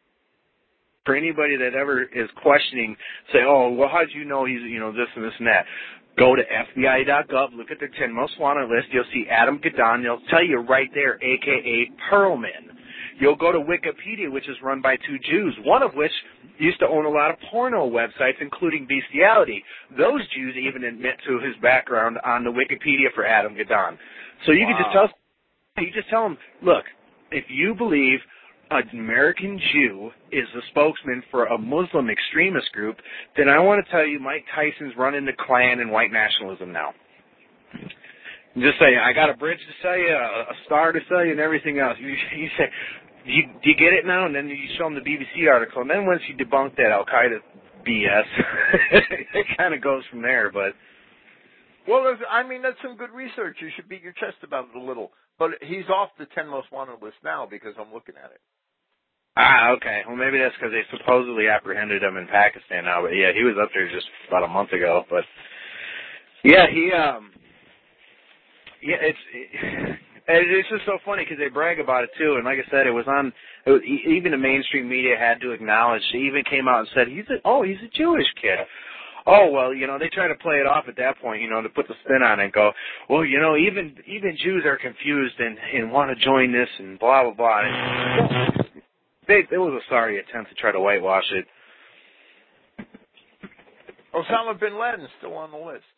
for anybody that ever is questioning, say, oh, well, how'd you know he's, you know, this and this and that? Go to F B I dot gov, look at their ten most wanted list. You'll see Adam Gadon. They'll tell you right there, a k a. Perlman. You'll go to Wikipedia, which is run by two Jews, one of which used to own a lot of porno websites, including Bestiality. Those Jews even admit to his background on the Wikipedia for Adam Gadon. So you wow. can just tell, you just tell them, look, if you believe an American Jew is the spokesman for a Muslim extremist group, then I want to tell you Mike Tyson's running the Klan and white nationalism now. Just say, I got a bridge to sell you, a, a star to sell you, and everything else. You, you say, do you, do you get it now? And then you show them the B B C article. And then once you debunk that Al-Qaeda B S, it kind of goes from there. But Well, there's, I mean, that's some good research. You should beat your chest about it a little. But he's off the ten most wanted list now because I'm looking at it. Ah, okay. Well, maybe that's because they supposedly apprehended him in Pakistan now. But, yeah, he was up there just about a month ago. But, yeah, he, um... Yeah, it's it, it's just so funny because they brag about it too, and like I said, it was on. It was, even the mainstream media had to acknowledge. They even came out and said he's a, oh he's a Jewish kid. Oh well, you know they try to play it off at that point, you know, to put the spin on it and go, well, you know, even even Jews are confused and and want to join this and blah blah blah. And they, it was a sorry attempt to try to whitewash it. Osama bin Laden's still on the list.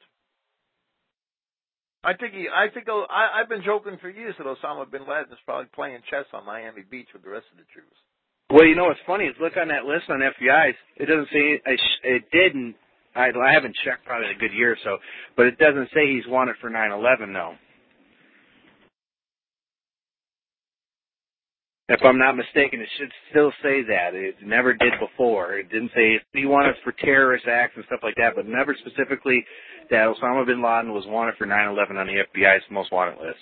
I think he. I think I, I've been joking for years that Osama bin Laden is probably playing chess on Miami Beach with the rest of the Jews. Well, you know what's funny is look on that list on F B I's. It doesn't say it didn't. I, I haven't checked probably a good year or so, but it doesn't say he's wanted for nine eleven. No. If I'm not mistaken, it should still say that. It never did before. It didn't say he wanted for terrorist acts and stuff like that, but never specifically that Osama bin Laden was wanted for nine eleven on the F B I's most wanted list.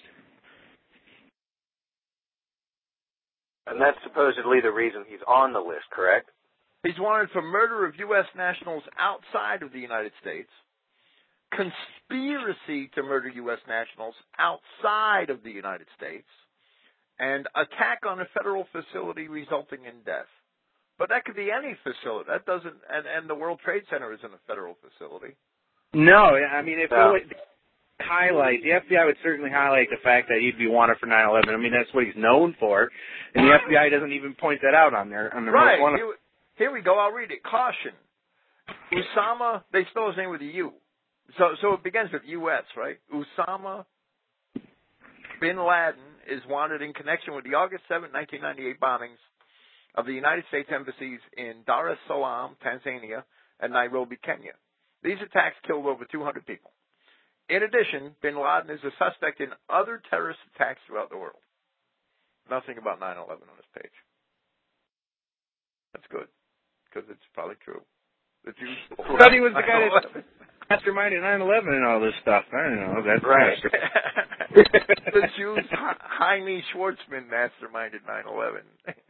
And that's supposedly the reason he's on the list, correct? He's wanted for murder of U S nationals outside of the United States, conspiracy to murder U S nationals outside of the United States, and attack on a federal facility resulting in death. But that could be any facility. That doesn't, and, and the World Trade Center isn't a federal facility. No, I mean, if no. it would highlight, the F B I would certainly highlight the fact that he'd be wanted for nine eleven. I mean, that's what he's known for, and the F B I doesn't even point that out on there. On the right. Most Here, here we go. I'll read it. Caution. Osama, they spell his name with a U. So, so it begins with U S, right? Osama bin Laden is wanted in connection with the August seventh, nineteen ninety-eight bombings of the United States embassies in Dar es Salaam, Tanzania, and Nairobi, Kenya. These attacks killed over two hundred people. In addition, bin Laden is a suspect in other terrorist attacks throughout the world. Nothing about nine eleven on this page. That's good, because it's probably true. The Jews. I thought he was the guy that masterminded nine eleven and all this stuff. I don't know. That's right. The Jews, Jaime Schwartzman masterminded nine eleven.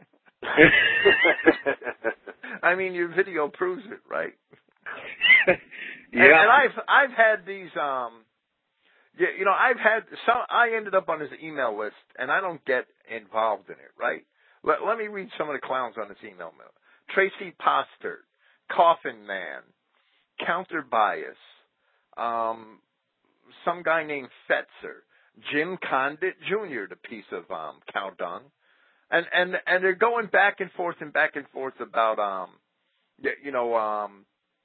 I mean, your video proves it, right? Yeah. And, and I've I've had these um, yeah, you know, I've had some. I ended up on his email list, and I don't get involved in it, right? Let Let me read some of the clowns on this email. Tracy Postert, Coffin Man, Counter Bias, um, some guy named Fetzer, Jim Condit Junior, the piece of um, cow dung, and and and they're going back and forth and back and forth about um, you know um.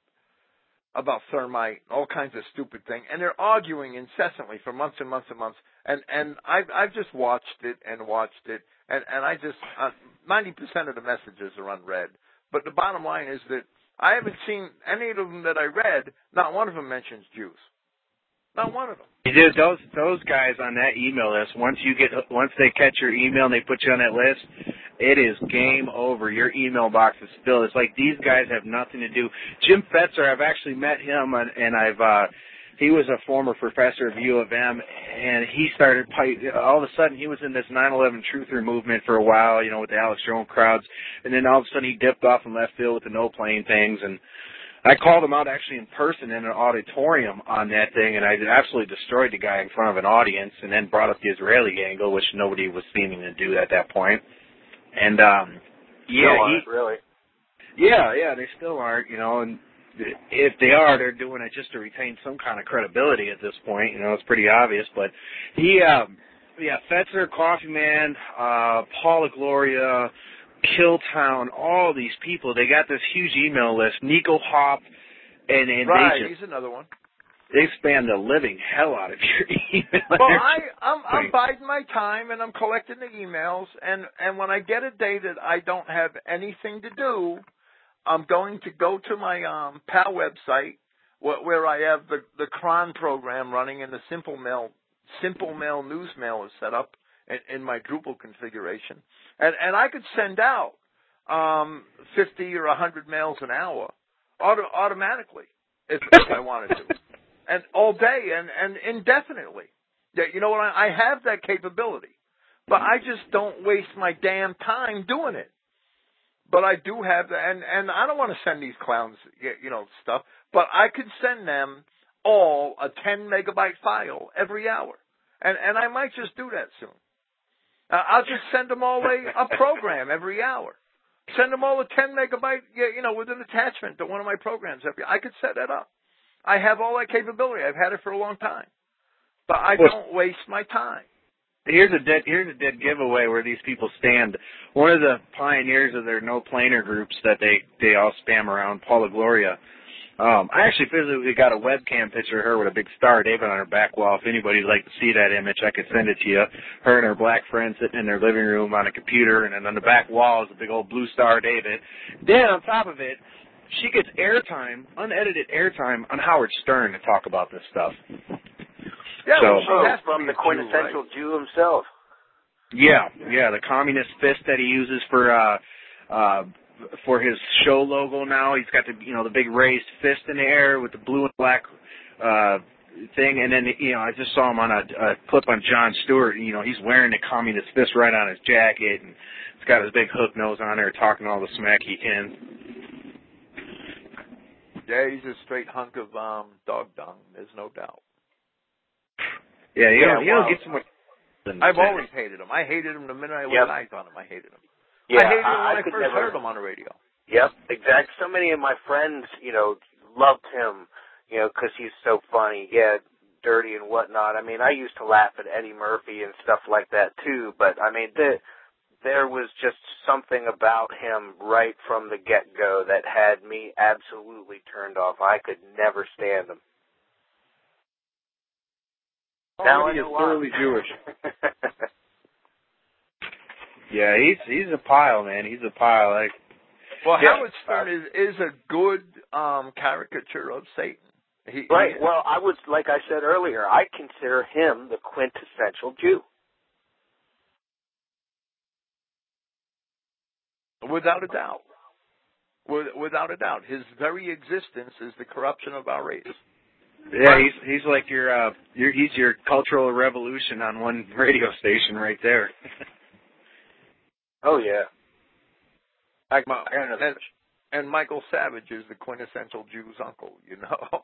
about thermite, all kinds of stupid things, and they're arguing incessantly for months and months and months. And and I've I've just watched it and watched it, and and I just uh, ninety percent of the messages are unread. But the bottom line is that I haven't seen any of them that I read. Not one of them mentions Jews. Not one of them. Dude, those those guys on that email list, once you get once they catch your email and they put you on that list, it is game over. Your email box is filled. It's like these guys have nothing to do. Jim Fetzer, I've actually met him, and, and I've uh, he was a former professor of U of M, and he started all of a sudden he was in this nine eleven truther movement for a while, you know, with the Alex Jones crowds, and then all of a sudden he dipped off in left field with the no plane things, and I called him out actually in person in an auditorium on that thing, and I absolutely destroyed the guy in front of an audience, and then brought up the Israeli angle, which nobody was seeming to do at that point. And um, yeah, no, he, really, yeah, yeah, they still aren't, you know, and if they are, they're doing it just to retain some kind of credibility at this point. You know, it's pretty obvious. But he, um, yeah, Fetzer, Coffee Man, uh, Paula Gloria, Killtown, all these people, they got this huge email list. Nico Hop, and, and right, they just, he's another one. They spam the living hell out of your email. Well, I, I'm, I'm biding my time, and I'm collecting the emails, and, and when I get a day that I don't have anything to do, I'm going to go to my um, PAL website where, where I have the, the cron program running and the Simple Mail Simple Mail News Mail is set up in, in my Drupal configuration, and and I could send out um, fifty or a hundred mails an hour auto, automatically if, if I wanted to, and all day and and indefinitely. Yeah, you know what? I, I have that capability, but I just don't waste my damn time doing it. But I do have that, and and I don't want to send these clowns, you know, stuff. But I could send them all a ten megabyte file every hour, and and I might just do that soon. Uh, I'll just send them all a, a program every hour. Send them all a ten megabyte, you know, with an attachment to one of my programs every. I could set that up. I have all that capability. I've had it for a long time, but I don't waste my time. Here's a dead here's a dead giveaway where these people stand. One of the pioneers of their no planer groups that they they all spam around, Paula Gloria. Um, I actually physically got a webcam picture of her with a big Star David on her back wall. If anybody'd like to see that image, I could send it to you. Her and her black friend sitting in their living room on a computer, and then on the back wall is a big old blue Star David. Then on top of it, she gets airtime, unedited airtime on Howard Stern to talk about this stuff. Yeah, so, well, she oh, has from the quintessential Jew, right? Jew himself. Yeah, yeah, the communist fist that he uses for uh, uh, for his show logo now. He's got the you know the big raised fist in the air with the blue and black uh, thing, and then you know I just saw him on a, a clip on Jon Stewart. You know he's wearing the communist fist right on his jacket, and he's got his big hook nose on there, talking all the smack he can. Yeah, he's a straight hunk of um, dog dung. There's no doubt. Yeah, you yeah, don't, you well, don't get so much. I've always hated him. I hated him the minute I yep. laid eyes on him. I hated him. Yeah, I hated him when I, I, I first never... heard him on the radio. Yep, exactly. So many of my friends, you know, loved him, you know, because he's so funny. Yeah, dirty and whatnot. I mean, I used to laugh at Eddie Murphy and stuff like that too. But I mean, the, there was just something about him right from the get-go that had me absolutely turned off. I could never stand him. Now he is thoroughly Jewish. Yeah, he's he's a pile, man. He's a pile. Like, well, yeah. Howard Stern is is a good um, caricature of Satan. He, right. He, well, I was like I said earlier. I consider him the quintessential Jew. Without a doubt. Without a doubt, his very existence is the corruption of our race. Yeah, he's he's like your uh, your he's your cultural revolution on one radio station right there. Oh yeah. I, My, and, and Michael Savage is the quintessential Jew's uncle. You know,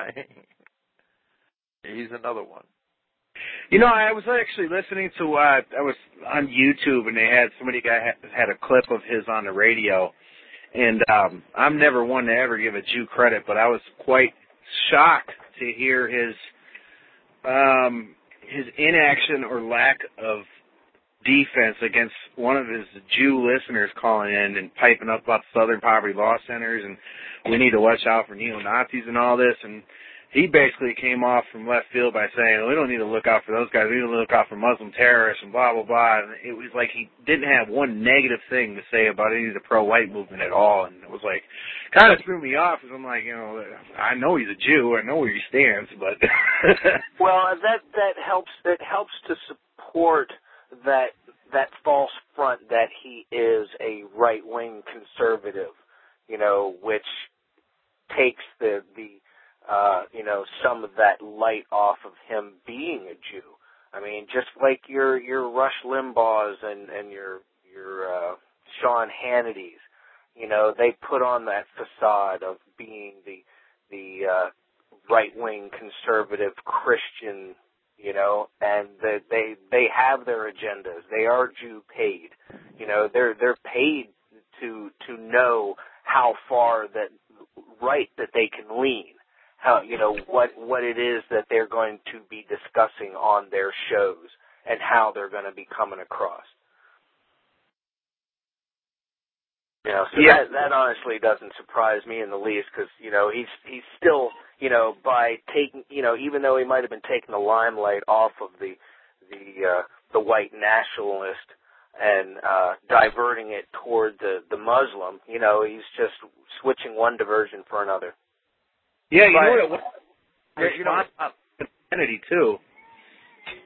he's another one. You know, I was actually listening to uh, I was on YouTube and they had somebody guy had, had a clip of his on the radio, and um, I'm never one to ever give a Jew credit, but I was quite shocked to hear his um, his inaction or lack of defense against one of his Jew listeners calling in and piping up about Southern Poverty Law Centers and we need to watch out for neo-Nazis and all this. And he basically came off from left field by saying, we don't need to look out for those guys. We need to look out for Muslim terrorists and blah, blah, blah. And it was like he didn't have one negative thing to say about any of the pro-white movement at all. And it was like, kind of threw me off because I'm like, you know, I know he's a Jew. I know where he stands, but. Well, that, that helps, it helps to support that that false front that he is a right-wing conservative, you know, which takes the, the uh, you know, some of that light off of him being a Jew. I mean, just like your your Rush Limbaughs and, and your your uh, Sean Hannity's, you know, they put on that facade of being the the uh, right-wing conservative Christian, you know, and they, they they have their agendas. They are Jew paid. You know, they're they're paid to to know how far that right that they can lean. How you know what what it is that they're going to be discussing on their shows and how they're going to be coming across. You know, so yeah. that that honestly doesn't surprise me in the least because, you know, he's he's still, you know, by taking, you know, even though he might have been taking the limelight off of the the uh, the white nationalist and uh, diverting it toward the the Muslim, you know, he's just switching one diversion for another. Yeah, you Right. know what it was? Yeah, you know, Kennedy too.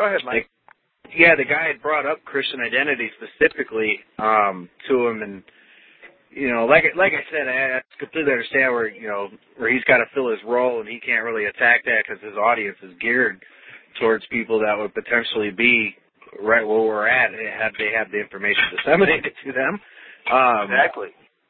Go ahead, Mike. Yeah, the guy had brought up Christian identity specifically um, to him, and you know, like like I said, I completely understand where you know where he's got to fill his role, and he can't really attack that because his audience is geared towards people that would potentially be right where we're at had they have the information disseminated to them. Um, exactly.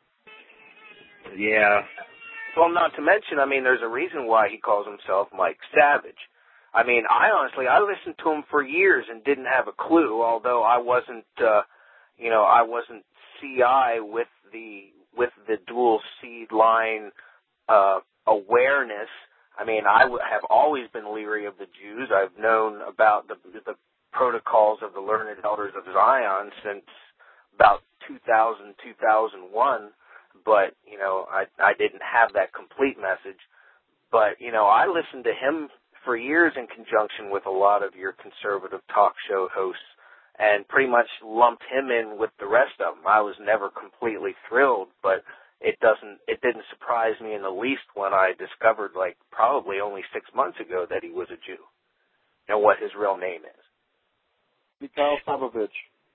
Yeah. Well, not to mention, I mean, there's a reason why he calls himself Mike Savage. I mean, I honestly, I listened to him for years and didn't have a clue, although I wasn't, uh, you know, I wasn't C I with the, with the dual seed line, uh, awareness. I mean, I w- have always been leery of the Jews. I've known about the, the protocols of the Learned Elders of Zion since about two thousand, two thousand one, but, you know, I, I didn't have that complete message. But, you know, I listened to him for years in conjunction with a lot of your conservative talk show hosts and pretty much lumped him in with the rest of them. I was never completely thrilled, but it doesn't, it didn't surprise me in the least when I discovered, like, probably only six months ago that he was a Jew and what his real name is. Mikhail Savovich.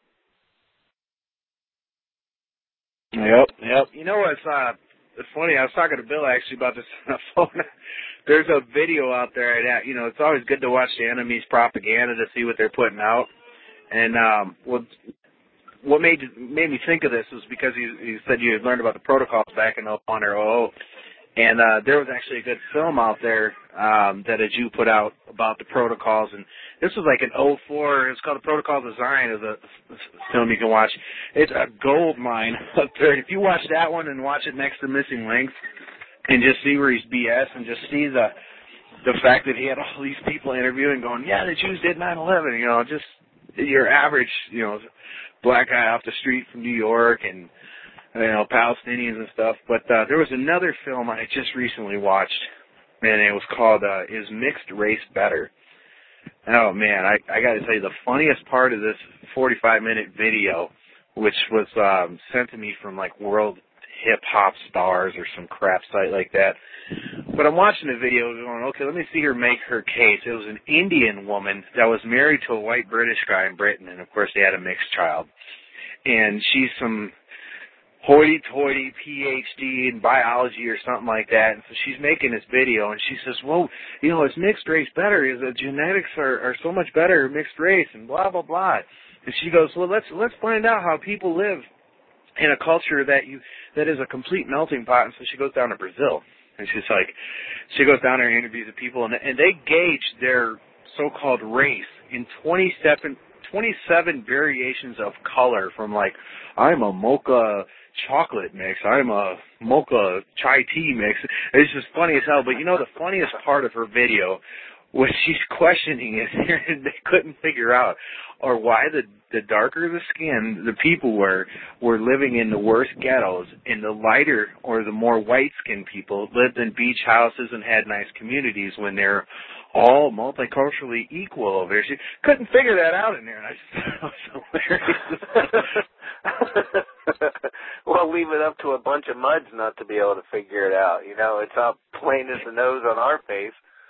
Yep, yep. You know what's uh, it's funny? I was talking to Bill actually about this on the phone. There's a video out there that, you know, it's always good to watch the enemy's propaganda to see what they're putting out. And um, what what made made me think of this was because you, you said you had learned about the protocols back in oh one or oh oh. And uh, there was actually a good film out there um, that a Jew put out about the protocols. And this was like an oh four. It's called The Protocols of Zion. It's a film you can watch. It's a gold mine up there. If you watch that one and watch it next to Missing Links and just see where he's B S and just see the the fact that he had all these people interviewing going, yeah, the Jews did nine eleven. You know, just your average, you know, black guy off the street from New York and, you know, Palestinians and stuff. But uh, there was another film I just recently watched, and it was called uh, Is Mixed Race Better? Oh, man, I, I got to tell you, the funniest part of this forty-five minute video, which was um, sent to me from, like, World Hip Hop Stars or some crap site like that. But I'm watching the video going, okay, let me see her make her case. It was an Indian woman that was married to a white British guy in Britain, and, of course, they had a mixed child. And she's some hoity-toity P H D in biology or something like that. And so she's making this video, and she says, well, you know, is mixed race better? Is the genetics are, are so much better mixed race and blah, blah, blah. And she goes, well, let's let's find out how people live in a culture that you that is a complete melting pot. And so she goes down to Brazil. And she's like, she goes down there and interviews the people, and, and they gauge their so-called race in twenty-seven, twenty-seven variations of color from, like, I'm a mocha chocolate mix, I'm a mocha chai tea mix. It's just funny as hell. But, you know, the funniest part of her video, what she's questioning is they couldn't figure out or why the the darker the skin the people were were living in the worst ghettos, and the lighter or the more white skinned people lived in beach houses and had nice communities when they're all multiculturally equal over there. She couldn't figure that out in there, and I just thought it was hilarious. Well, leave it up to a bunch of muds not to be able to figure it out. You know, it's all plain as the nose on our face.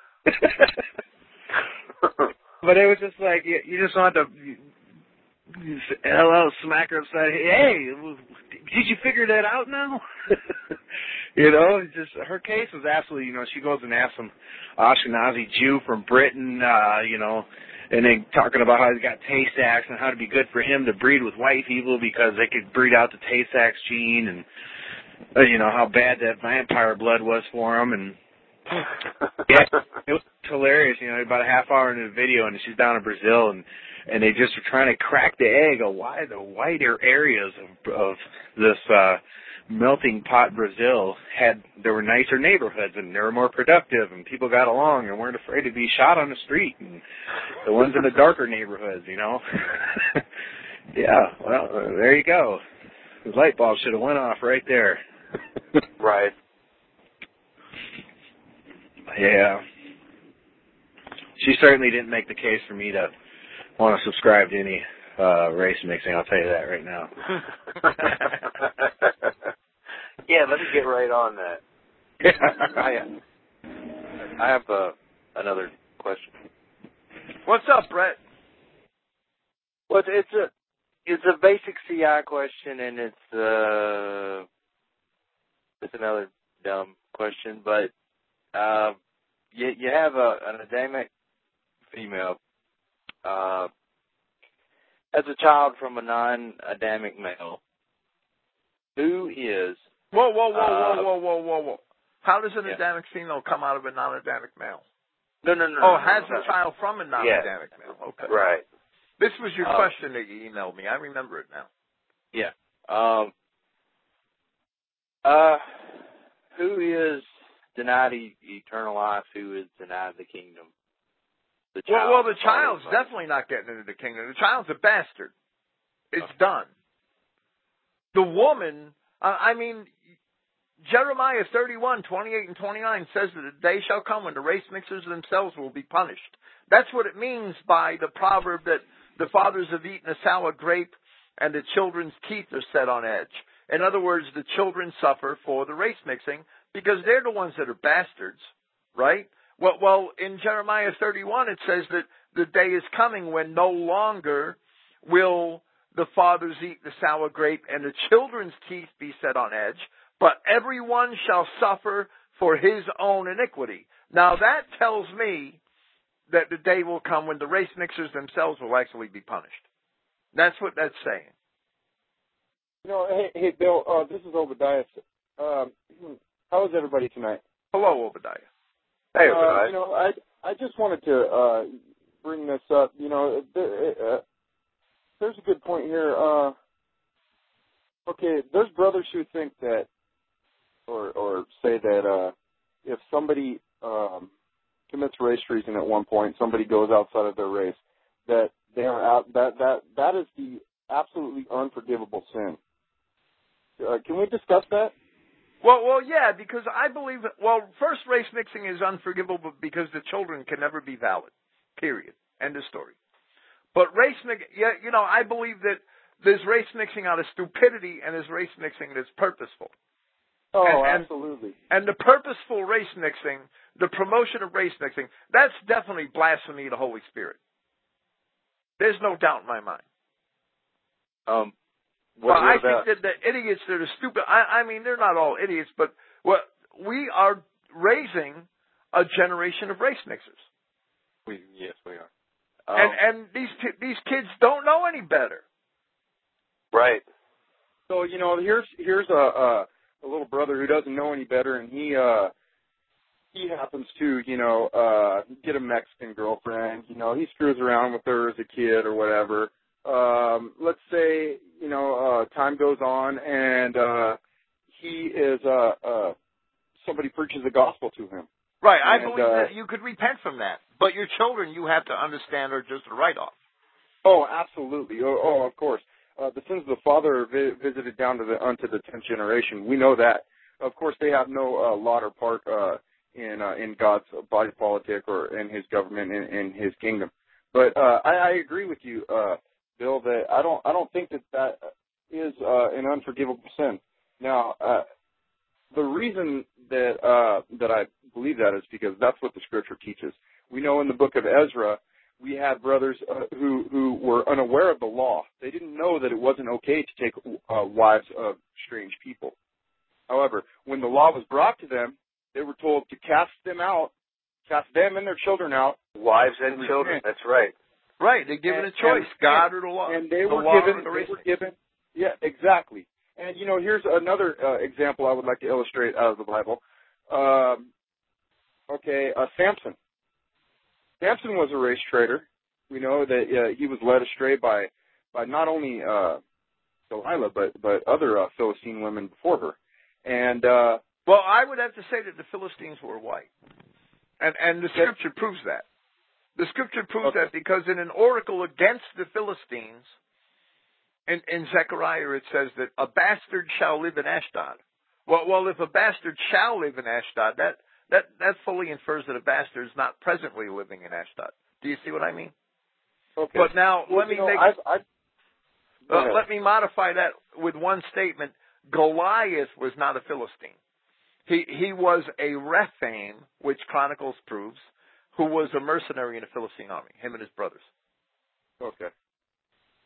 But it was just like, you, you just want to, you, you, hello, smack her upside, hey, did you figure that out now? You know, it's just, her case was absolutely, you know, she goes and asks some Ashkenazi Jew from Britain, uh, you know, and then talking about how he's got Tay-Sachs and how it'd be good for him to breed with white people because they could breed out the Tay-Sachs gene, and, uh, you know, how bad that vampire blood was for him, and yeah, it was hilarious. You know, about a half hour into the video, and she's down in Brazil, and and they just were trying to crack the egg of why the whiter areas of of this uh, melting pot Brazil had there were nicer neighborhoods and they were more productive, and people got along and weren't afraid to be shot on the street, and the ones in the darker neighborhoods, you know. Yeah, well, uh, there you go. The light bulb should have went off right there. Right. Yeah. She certainly didn't make the case for me to want to subscribe to any uh, race mixing, I'll tell you that right now. Yeah, let me get right on that. I, I have uh, another question. What's up, Brett? Well, it's a it's a basic C I question, and it's uh it's another dumb question, but uh, you you have a an Adamic female uh, as a child from a non-Adamic male. Who is Whoa, whoa, whoa, uh, whoa, whoa, whoa, whoa, whoa. How does an yeah. Adamic female come out of a non-Adamic male? No, no, no. Oh, no, has no, a child from a non-Adamic yeah. male. Okay. Right. This was your Uh, question that you emailed me. I remember it now. Yeah. Um. Uh. Who is denied e- eternal life? Who is denied the kingdom? The Well, child. well, the child's definitely not getting into the kingdom. The child's a bastard. It's Okay. done. The woman, uh, I mean, Jeremiah thirty-one, twenty-eight and twenty-nine says that a day shall come when the race mixers themselves will be punished. That's what it means by the proverb that the fathers have eaten a sour grape and the children's teeth are set on edge. In other words, the children suffer for the race mixing because they're the ones that are bastards, right? Well, well, in Jeremiah thirty-one, it says that the day is coming when no longer will the fathers eat the sour grape and the children's teeth be set on edge, but everyone shall suffer for his own iniquity. Now that tells me that the day will come when the race mixers themselves will actually be punished. That's what that's saying. You know, hey, hey Bill, uh, this is Obadiah. Um, how is everybody tonight? Hello, Obadiah. Hey, Uh, Obadiah. you know, I I just wanted to uh, bring this up. You know, there, uh, there's a good point here. Uh, okay, there's brothers who think that, or or say that uh, if somebody um, commits race treason at one point, somebody goes outside of their race, that they are out. That that that is the absolutely unforgivable sin. Uh, can we discuss that? Well, well, yeah, because I believe, well, first, race mixing is unforgivable because the children can never be valid, period. End of story. But race mixing, yeah, you know, I believe that there's race mixing out of stupidity and there's race mixing that's purposeful. Oh, and, and, absolutely. And the purposeful race mixing, the promotion of race mixing, that's definitely blasphemy of the Holy Spirit. There's no doubt in my mind. Um. Well, What, what I about, think that the idiots that are stupid, I, I mean, they're not all idiots, but well, we are raising a generation of race mixers. we, yes, we are. Um, And, and these these kids don't know any better. Right. So, you know, here's here's a, a a little brother who doesn't know any better, and he uh he happens to, you know, uh get a Mexican girlfriend. You know, he screws around with her as a kid or whatever. Um, let's say, you know, uh, time goes on, and uh, he is uh, uh, somebody preaches the gospel to him. Right, I And, believe uh, that you could repent from that. But your children, you have to understand, are just a write-off. Oh, absolutely. Oh, oh of course. Uh, the sins of the father are vi- visited down to the unto the tenth generation. We know that. Of course, they have no uh, lot or part uh, in uh, in God's body politic or in His government in, in His kingdom. But uh, I, I agree with you, uh, Bill. That I don't I don't think that that is uh, an unforgivable sin. Now, uh, the reason that uh, that I believe that is because that's what the Scripture teaches. We know in the book of Ezra, we had brothers uh, who who were unaware of the law. They didn't know that it wasn't okay to take uh, wives of strange people. However, when the law was brought to them, they were told to cast them out, cast them and their children out. Wives and children. That's right. Right, they're given And- a choice, and- God or the law. And they the were law given. or the They race were mix. given. Yeah, exactly. And you know, here's another uh, example I would like to illustrate out of the Bible. Um, okay, uh, Samson. Samson was a race trader. We know that uh, he was led astray by by not only uh, Delilah but but other uh, Philistine women before her. And uh, Well, I would have to say that the Philistines were white. And and the Scripture proves that. The Scripture proves Okay. that because in an oracle against the Philistines, in, in Zechariah it says that a bastard shall live in Ashdod. Well, well, if a bastard shall live in Ashdod, that, that, that fully infers that a bastard is not presently living in Ashdod. Do you see what I mean? okay. But now, Well, let me you know, make... I've, I've, go Uh, ahead. let me modify that with one statement. Goliath was not a Philistine. He he was a Rephaim, which Chronicles proves, who was a mercenary in the Philistine army, him and his brothers. Okay.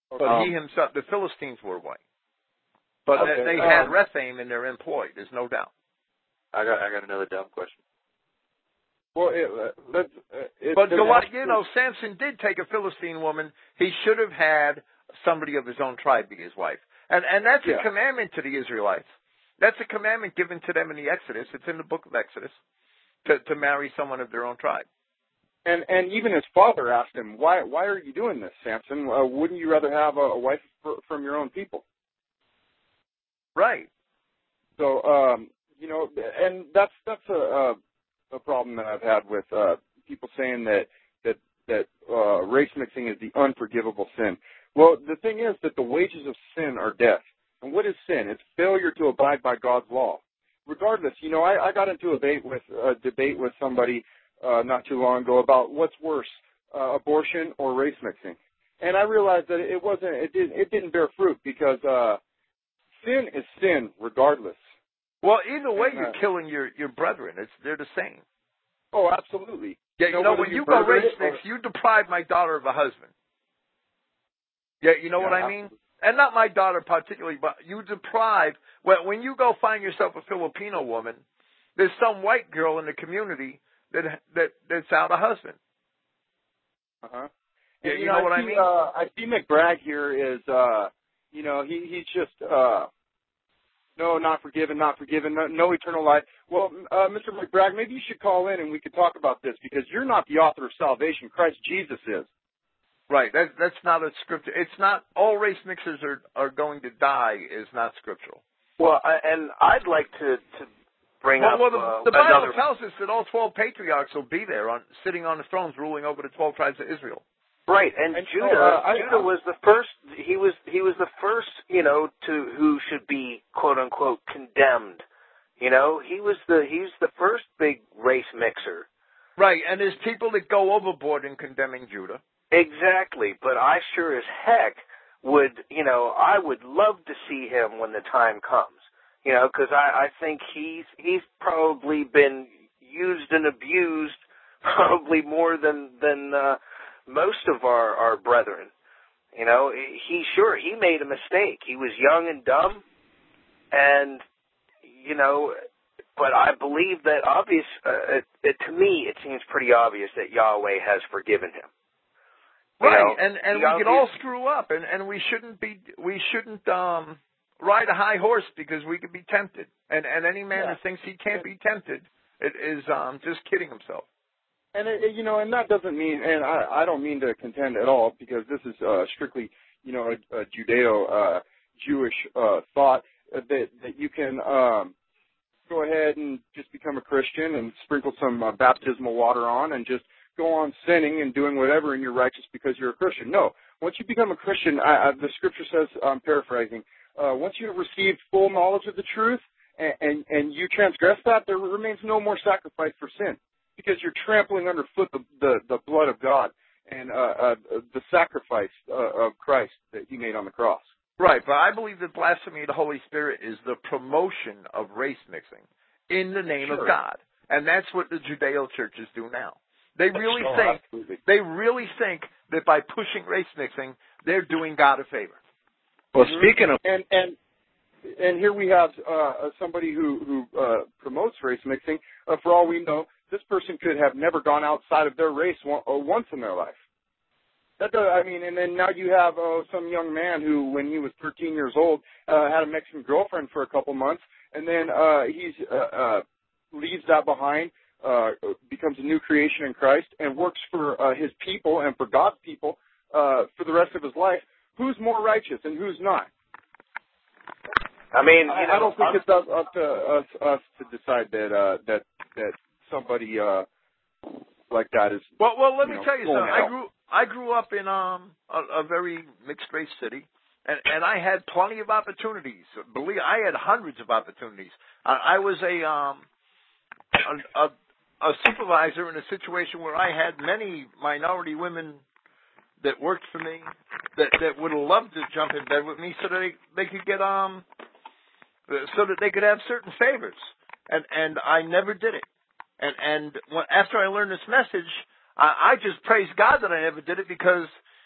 But Um, he himself, the Philistines were white. But Okay, they, they had um, Rephaim in their employ. There's no doubt. I got I got another dumb question. well, it, uh, let's. Uh, it, But it Goliath, has you to- know, Samson did take a Philistine woman. He should have had somebody of his own tribe be his wife. And and that's Yeah. a commandment to the Israelites. That's a commandment given to them in the Exodus. It's in the book of Exodus to, to marry someone of their own tribe. And and even his father asked him, "Why why are you doing this, Samson? Uh, wouldn't you rather have a, a wife for, from your own people?" Right. So um, you know, and that's that's a, a a problem that I've had with uh, people saying that that that uh, race mixing is the unforgivable sin. Well, the thing is that the wages of sin are death. And what is sin? It's failure to abide by God's law. Regardless, you know, I, I got into a debate with a debate with somebody uh, not too long ago about what's worse, uh, abortion or race mixing, and I realized that it wasn't. It didn't. It didn't bear fruit because uh, sin is sin, regardless. Well, either way, And, uh, you're killing your, your brethren. It's they're the same. Oh, absolutely. Yeah, you know, whether when you go murder race it or- mix, you deprive my daughter of a husband. Yeah, you know Yeah, what I mean? And not my daughter particularly, but you deprive, when, when you go find yourself a Filipino woman, there's some white girl in the community that that that's out a husband. Uh-huh. Yeah, And, you know what I see, mean? Uh, I see McBragg here is, uh, you know, he he's just, uh, no, not forgiven, not forgiven, no, no eternal life. Well, uh, Mister McBragg, maybe you should call in and we could talk about this because you're not the author of salvation. Christ Jesus is. Right. That that's not a scripture. It's not all race mixers are are going to die is not scriptural. Well, I, and I'd like to to bring Well, up well the, uh, the Bible another. tells us that all twelve patriarchs will be there, on sitting on the thrones, ruling over the twelve tribes of Israel. Right, and, And, Judah, uh, I- Judah was the first. He was he was the first, you know, to who should be quote unquote condemned. You know, he was the he's the first big race mixer. Right, and there's people that go overboard in condemning Judah. Exactly, but I sure as heck would, you know, I would love to see him when the time comes. You know, because I, I think he's he's probably been used and abused probably more than than. Uh, most of our, our brethren, you know, he sure, he made a mistake. He was young and dumb, and, you know, but I believe that obvious, uh, it, it, to me, it seems pretty obvious that Yahweh has forgiven him. You Right, know, and, and we obvious, can all screw up, and, and we shouldn't be, we shouldn't, um, ride a high horse because we could be tempted. And, and any man Yeah. who thinks he can't be tempted it is, um, just kidding himself. And it, it- you know, and that doesn't mean, and I, I don't mean to contend at all, because this is uh, strictly, you know, a, a Judeo uh, Jewish uh, thought that that you can um, go ahead and just become a Christian and sprinkle some uh, baptismal water on and just go on sinning and doing whatever, and you're righteous because you're a Christian. No, once you become a Christian, I, I, the Scripture says, I'm paraphrasing, uh, once you have received full knowledge of the truth and, and and you transgress that, there remains no more sacrifice for sin. Because you're trampling underfoot the, the, the blood of God and uh, uh, the sacrifice uh, of Christ that he made on the cross. Right, but I believe that blasphemy of the Holy Spirit is the promotion of race mixing in the name Sure. of God. And that's what the Judeo churches do now. They really Oh, think absolutely. they really think that by pushing race mixing, they're doing God a favor. Well, speaking of, And and and here we have uh, somebody who who uh, promotes race mixing. Uh, for all we know, this person could have never gone outside of their race one, uh, once in their life. That does, I mean, and then now you have uh, some young man who, when he was thirteen years old, uh, had a Mexican girlfriend for a couple months, and then uh, he's uh, uh, leaves that behind, uh, becomes a new creation in Christ, and works for uh, his people and for God's people uh, for the rest of his life. Who's more righteous and who's not? I mean, you I, know, I don't think I'm- it's up, up to us, us to decide that uh, that that somebody uh, like that is. Well, well, let you me know, tell you going something. to I hell. grew I grew up in um a, a very mixed race city, and and I had plenty of opportunities. Believe I had hundreds of opportunities. I, I was a um a, a a supervisor in a situation where I had many minority women that worked for me that that would have loved to jump in bed with me so that they they could get um so that they could have certain favors, and and I never did it. And and when, after I learned this message, I, I just praise God that I never did it, because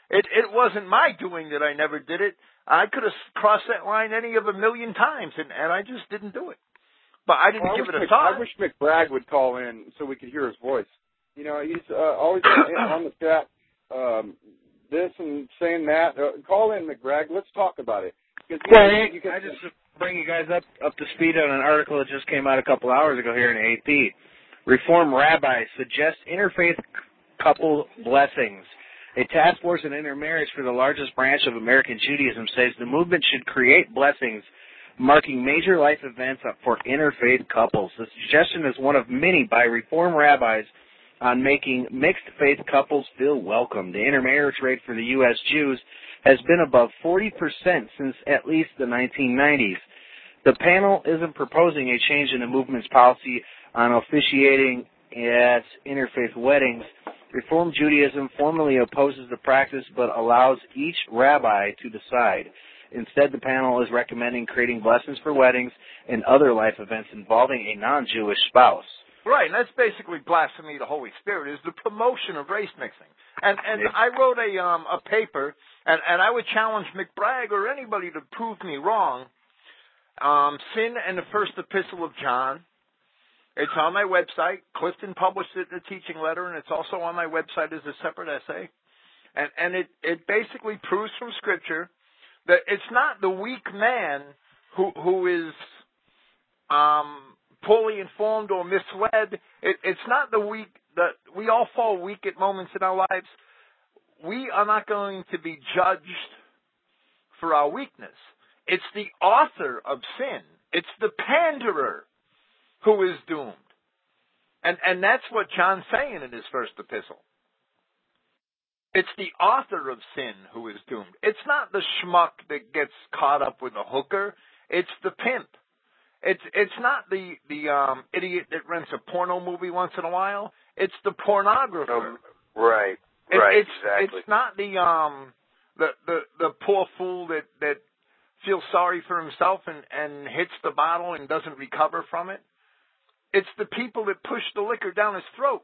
It it wasn't my doing that I never did it. I could have crossed that line any of a million times, and, and I just didn't do it. But I didn't well, I give it a Mc, thought. I wish McBragg would call in so we could hear his voice. You know, he's uh, always on the chat, um, this and saying that. Uh, call in, McBragg. Let's talk about it. Well, you, you can, I just bring you guys up up to speed on an article that just came out a couple hours ago here in A P. Reform rabbis suggest interfaith couple blessings. A task force on intermarriage for the largest branch of American Judaism says the movement should create blessings marking major life events for interfaith couples. The suggestion is one of many by Reform rabbis on making mixed-faith couples feel welcome. The intermarriage rate for the U S Jews has been above forty percent since at least the nineteen nineties. The panel isn't proposing a change in the movement's policy on officiating at interfaith weddings. Reform Judaism formally opposes the practice but allows each rabbi to decide. Instead, the panel is recommending creating blessings for weddings and other life events involving a non-Jewish spouse. Right, and that's basically blasphemy of the Holy Spirit, is the promotion of race mixing. And and yeah. I wrote a um a paper, and, and I would challenge McBragg or anybody to prove me wrong. Um, Sin and the First Epistle of John. It's on my website. Clifton published it in a teaching letter, and it's also on my website as a separate essay. And and it, it basically proves from Scripture that it's not the weak man who who is um, poorly informed or misled. It, it's not the weak. That we all fall weak at moments in our lives. We are not going to be judged for our weakness. It's the author of sin. It's the panderer who is doomed. And and that's what John's saying in his first epistle. It's the author of sin who is doomed. It's not the schmuck that gets caught up with a hooker. It's the pimp. It's it's not the, the um, idiot that rents a porno movie once in a while. It's the pornographer. Um, right, it, right, it's, exactly. It's not the um the, the, the poor fool that, that feels sorry for himself and, and hits the bottle and doesn't recover from it. It's the people that push the liquor down his throat.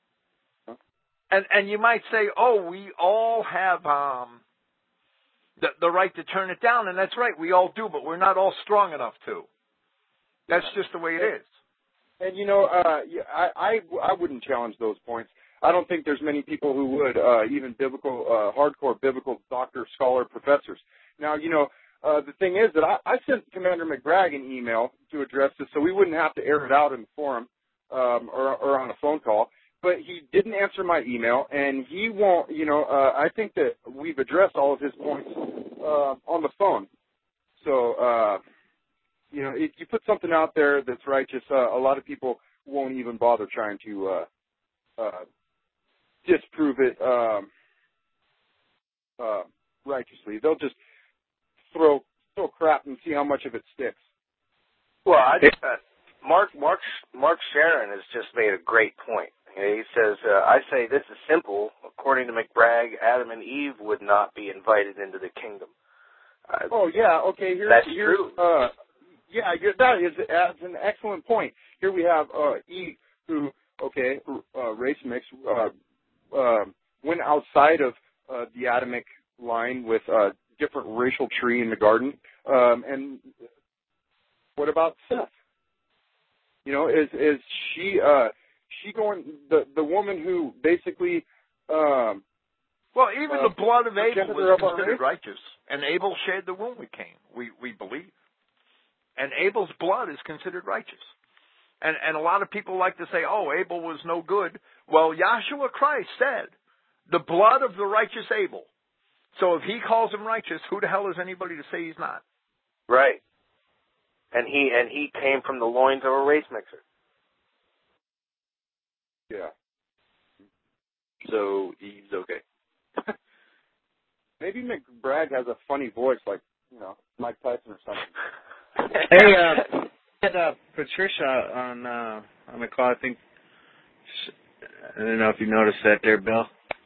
And and you might say, oh, we all have um, the, the right to turn it down, and that's right, we all do, but we're not all strong enough to. That's just the way it is. And, you know, uh, I, I, I wouldn't challenge those points. I don't think there's many people who would, uh, even biblical, uh, hardcore biblical doctor, scholar, professors. Now, you know, uh, the thing is that I, I sent Commander McBragg an email to address this so we wouldn't have to air it out in the forum um, or, or on a phone call. But he didn't answer my email, and he won't, you know, uh, I think that we've addressed all of his points uh, on the phone. So, uh, you know, if you put something out there that's righteous, uh, a lot of people won't even bother trying to uh, uh, disprove it um, uh, righteously. They'll just throw throw crap and see how much of it sticks. Well, I just, uh, Mark Mark Mark Sharon has just made a great point. He says, uh, I say this is simple. According to McBragg, Adam and Eve would not be invited into the kingdom. Uh, oh, yeah, okay. Here's, that's here's, true. Uh, yeah, that is that's an excellent point. Here we have uh, Eve, who, okay, uh, race mix, uh, uh, went outside of uh, the Adamic line with a different racial tree in the garden. Um, and what about Seth? You know, is is she... Uh, She going the the woman who basically um, well even uh, the blood of Abel was considered righteous, and Abel shared the womb with Cain. We we believe, and Abel's blood is considered righteous. And and a lot of people like to say, oh, Abel was no good. Well, Yahshua Christ said, the blood of the righteous Abel. So if he calls him righteous, who the hell is anybody to say he's not? Right. And he and he came from the loins of a race mixer. Yeah. So Eve's okay. Maybe McBragg has a funny voice, like, you know, Mike Tyson or something. Hey, uh, had uh, Patricia on uh, on the call. I think I don't know if you noticed that there, Bill.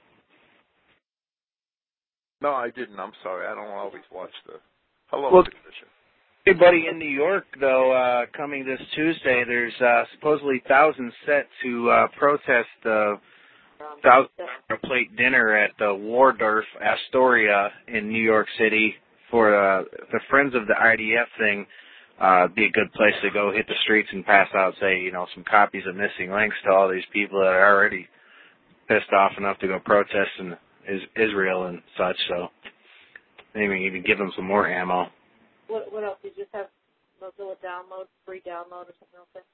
No, I didn't. I'm sorry. I don't always watch the. Hello, well, Patricia. Hey, buddy, in New York, though, uh, coming this Tuesday, there's uh, supposedly thousands set to uh, protest the Um, So I was so, going to plate dinner at the Waldorf Astoria in New York City for uh, the Friends of the I D F thing. Uh, be a good place to go hit the streets and pass out, say, you know, some copies of Missing Links to all these people that are already pissed off enough to go protest in is- Israel and such. So maybe even give them some more ammo. what, what else? Did you just have Mozilla download, free download or something like that?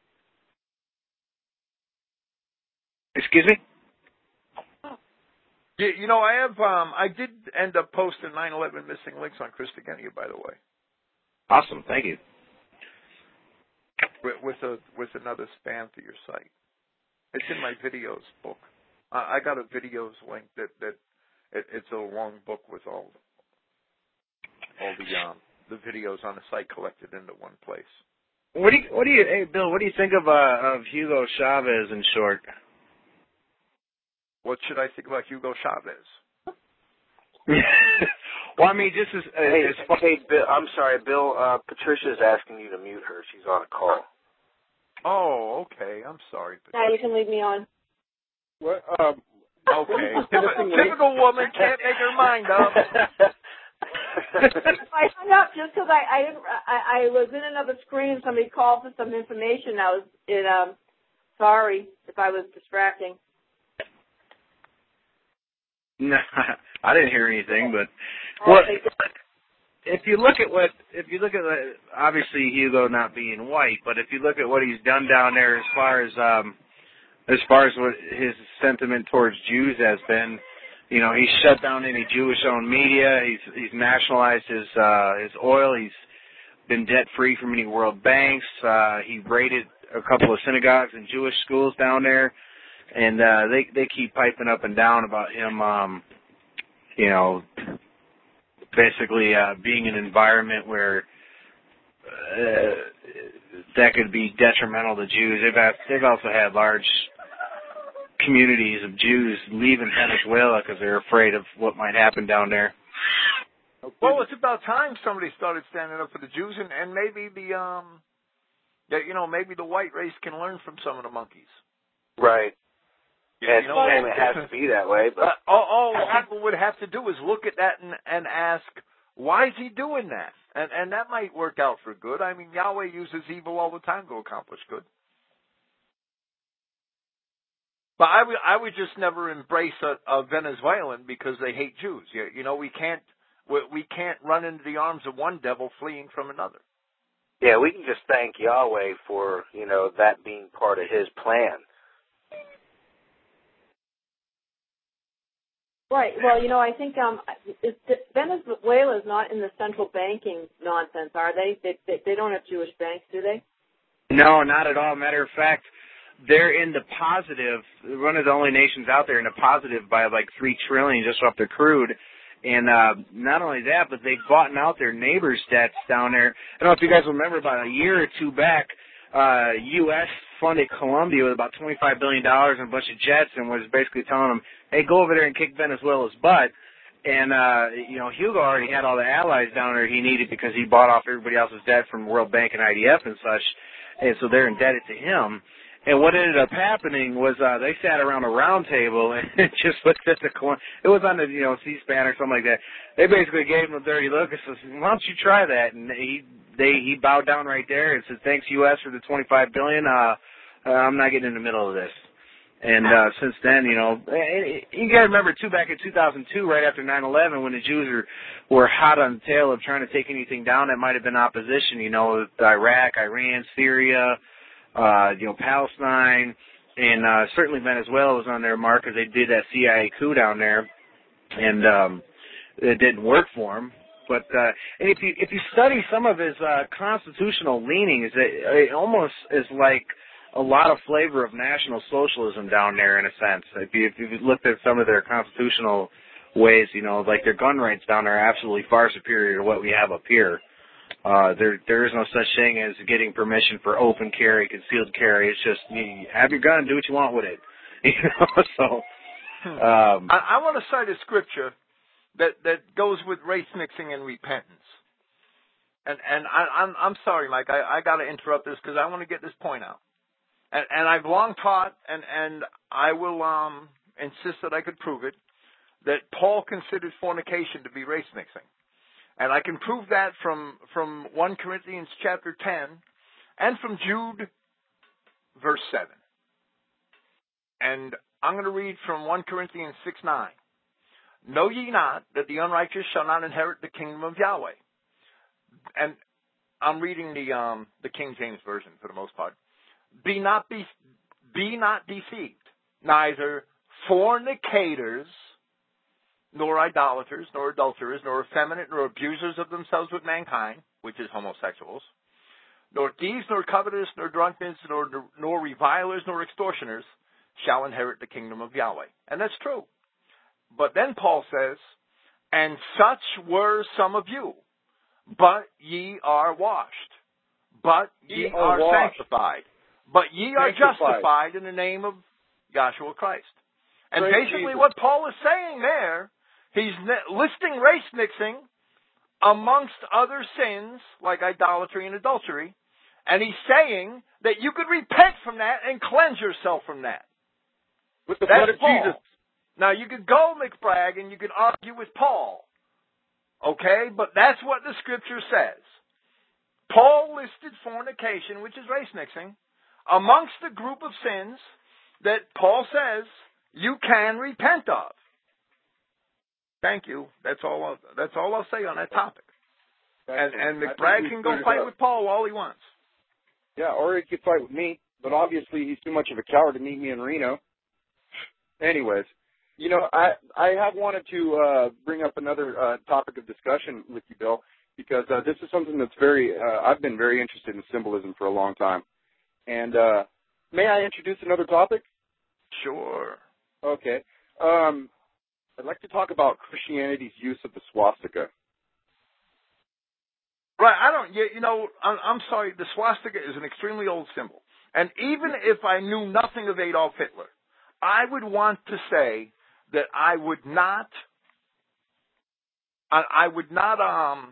Excuse me? You, you know, I have. Um, I did end up posting nine eleven Missing Links on Christogenea, by the way. Awesome. Thank you. With, with a with another spam to your site. It's in my videos book. I, I got a videos link that that it, it's a long book with all all the um the videos on the site collected into one place. What do you, what do you, hey Bill, what do you think of uh, of Hugo Chavez in short? What should I think about Hugo Chavez? Well, I mean, just as, Hey, as far hey, Bill, I'm sorry, Bill. Uh, Patricia's asking you to mute her. She's on a call. Oh, okay. I'm sorry. Now you can leave me on. What? Um, Okay. Typical, typical woman can't make her mind up. I hung up just because I I, didn't, I I was in another screen and somebody called for some information. I was in um sorry if I was distracting. No, I didn't hear anything, but well, if you look at what, if you look at the, obviously Hugo not being white, but if you look at what he's done down there as far as um, as far as what his sentiment towards Jews has been, you know, he's shut down any Jewish-owned media. He's he's nationalized his uh, his oil. He's been debt-free from any world banks. Uh, he raided a couple of synagogues and Jewish schools down there. And uh, they they keep piping up and down about him, um, you know, basically uh, being in an environment where uh, that could be detrimental to Jews. They've had, they've also had large communities of Jews leaving Venezuela because they're afraid of what might happen down there. Well, it's about time somebody started standing up for the Jews, and, and maybe the um, that you know maybe the white race can learn from some of the monkeys. Right. Yeah, you know, and it has to be that way. But uh, all, all people would have to do is look at that and, and ask, why is he doing that? And and that might work out for good. I mean, Yahweh uses evil all the time to accomplish good. But I would I would just never embrace a, a Venezuelan because they hate Jews. You, you know, we can't we, we can't run into the arms of one devil fleeing from another. yeah, we can just thank Yahweh for, you know, that being part of His plan. Right. Well, you know, I think um, is, Venezuela is not in the central banking nonsense, are they? They, they? they don't have Jewish banks, do they? No, not at all. Matter of fact, they're in the positive. One of the only nations out there in the positive by like three trillion just off their crude. And uh, not only that, but they've bought out their neighbors' debts down there. I don't know if you guys remember, about a year or two back, uh, U S funded Colombia with about twenty-five billion dollars and a bunch of jets, and was basically telling them, hey, go over there and kick Venezuela's butt. And, uh, you know, Hugo already had all the allies down there he needed because he bought off everybody else's debt from World Bank and I D F and such, and so they're indebted to him. And what ended up happening was uh, they sat around a round table and just looked at the coin. It was on the, you know, C-SPAN or something like that. They basically gave him a dirty look and said, why don't you try that? And he they he bowed down right there and said, thanks, U S, for the twenty-five billion dollars. Uh, uh, I'm not getting in the middle of this. And uh, since then, you know, you got to remember, too, back in two thousand two, right after nine eleven, when the Jews were, were hot on the tail of trying to take anything down that might have been opposition, you know, Iraq, Iran, Syria, uh, you know, Palestine, and uh, certainly Venezuela was on their mark because they did that C I A coup down there, and um, it didn't work for them. But uh, and if you if you study some of his uh, constitutional leanings, it, it almost is like a lot of flavor of National Socialism down there, in a sense. If you, if you looked at some of their constitutional ways, you know, like their gun rights down there are absolutely far superior to what we have up here. Uh, there there is no such thing as getting permission for open carry, concealed carry. It's just you have your gun, do what you want with it. You know, so um, I, I want to cite a scripture that that goes with race mixing and repentance. And and I, I'm I'm sorry, Mike, I, I got to interrupt this because I want to get this point out. And, and I've long taught, and, and I will um insist that I could prove it, that Paul considered fornication to be race mixing. And I can prove that from, from First Corinthians chapter ten and from Jude verse seven. And I'm going to read from First Corinthians six nine. Know ye not that the unrighteous shall not inherit the kingdom of Yahweh? And I'm reading the um, the King James Version for the most part. Be not be, be not deceived, neither fornicators, nor idolaters, nor adulterers, nor effeminate, nor abusers of themselves with mankind, which is homosexuals, nor thieves, nor covetous, nor drunkards, nor, nor revilers, nor extortioners shall inherit the kingdom of Yahweh. And that's true. But then Paul says, and such were some of you, but ye are washed, but ye, ye are, are sanctified, but ye are justified in the name of Yahshua Christ. And Praise basically Jesus. What Paul is saying there, he's listing race mixing amongst other sins like idolatry and adultery, and he's saying that you could repent from that and cleanse yourself from that. With the That's blood of Paul. Jesus. Now, you could go, McBragg, and you could argue with Paul, okay? But that's what the Scripture says. Paul listed fornication, which is race mixing, amongst the group of sins that Paul says you can repent of. Thank you. That's all. I'll, that's all I'll say on that topic. And, and McBragg can go fight with Paul all he wants. Yeah, or he could fight with me, but obviously he's too much of a coward to meet me in Reno. Anyways, you know, I I have wanted to uh, bring up another uh, topic of discussion with you, Bill, because uh, this is something that's very, uh, I've been very interested in symbolism for a long time. And uh, may I introduce another topic? Sure. Okay. Um, I'd like to talk about Christianity's use of the swastika. Right, I don't, you know, I'm sorry, the swastika is an extremely old symbol. And even if I knew nothing of Adolf Hitler, I would want to say that I would not, I, I would not um,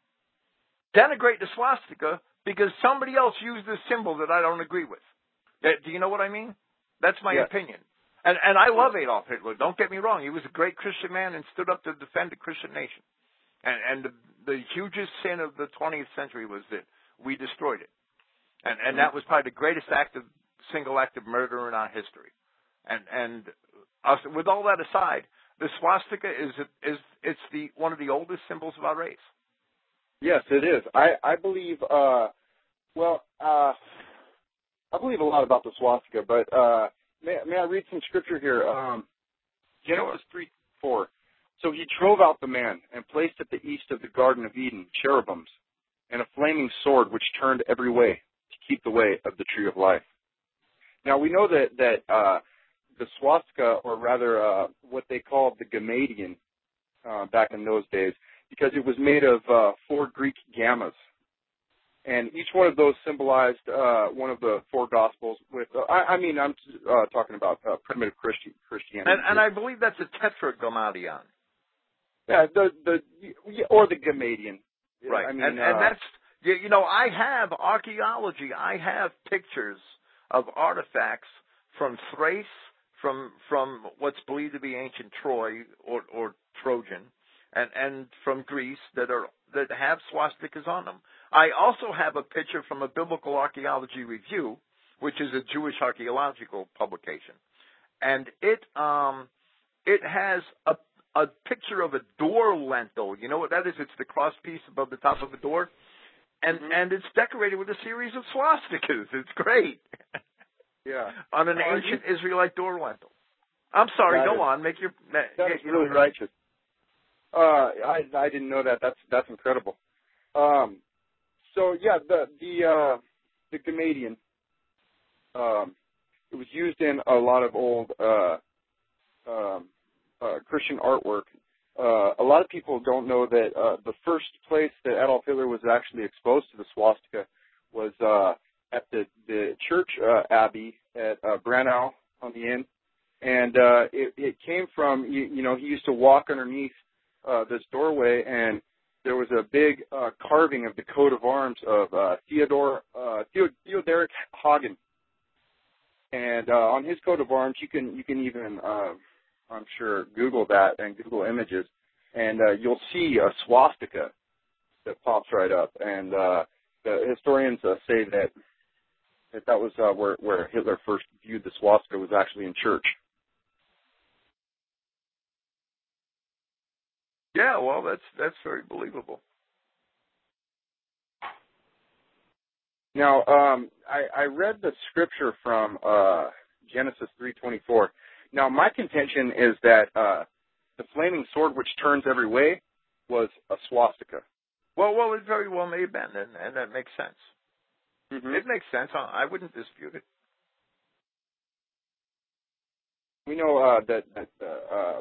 denigrate the swastika because somebody else used this symbol that I don't agree with. Do you know what I mean? That's my yes. opinion. And and I love Adolf Hitler, don't get me wrong. He was a great Christian man and stood up to defend the Christian nation. And, and the, the hugest sin of the twentieth century was that we destroyed it. And, and that was probably the greatest act of, single act of murder in our history. And, and us, with all that aside, the swastika is, is it's the, one of the oldest symbols of our race. Yes, it is. I, I believe, uh, well, uh, I believe a lot about the swastika, but uh, may, may I read some scripture here? Um, Genesis three four. So he drove out the man and placed at the east of the Garden of Eden cherubims and a flaming sword which turned every way to keep the way of the tree of life. Now we know that that uh, the swastika, or rather uh, what they called the Gamadian uh, back in those days, because it was made of uh, four Greek gammas. And each one of those symbolized uh, one of the four Gospels. With, uh, I, I mean, I'm uh, talking about uh, primitive Christi- Christianity. And, and I believe that's a tetragrammaton. Yeah, the the or the Gamadian. Right, I mean, and, uh, and that's you know I have archaeology. I have pictures of artifacts from Thrace, from from what's believed to be ancient Troy or, or Trojan, and and from Greece that are that have swastikas on them. I also have a picture from a Biblical Archaeology Review, which is a Jewish archaeological publication, and it um it has a a picture of a door lintel. You know what that is? It's the cross piece above the top of the door, and mm-hmm. and it's decorated with a series of swastikas. It's great. Yeah, on an Are ancient you... Israelite door lintel. I'm sorry. That go is, on. Make your. That get, is really know. righteous. Uh, I I didn't know that. That's that's incredible. Um, so yeah, the the uh, the Gamadian. Um, it was used in a lot of old uh, um, uh, Christian artwork. Uh, a lot of people don't know that uh, the first place that Adolf Hitler was actually exposed to the swastika was uh, at the the church uh, abbey at uh, Branau on the Inn, and uh, it, it came from you, you know he used to walk underneath uh, this doorway, and there was a big uh, carving of the coat of arms of uh, Theodore uh, Theodoric Hagen, and uh, on his coat of arms you can you can even uh, I'm sure, Google that and Google images, and uh, you'll see a swastika that pops right up. And uh, the historians uh, say that that, that was uh, where, where Hitler first viewed the swastika was actually in church. Yeah, well, that's that's very believable. Now, um, I, I read the scripture from uh, Genesis three twenty-four. Now, my contention is that uh, the flaming sword which turns every way was a swastika. Well, well, it very well may have been, and, and that makes sense. Mm-hmm. It makes sense. I wouldn't dispute it. We know uh, that, that uh, uh,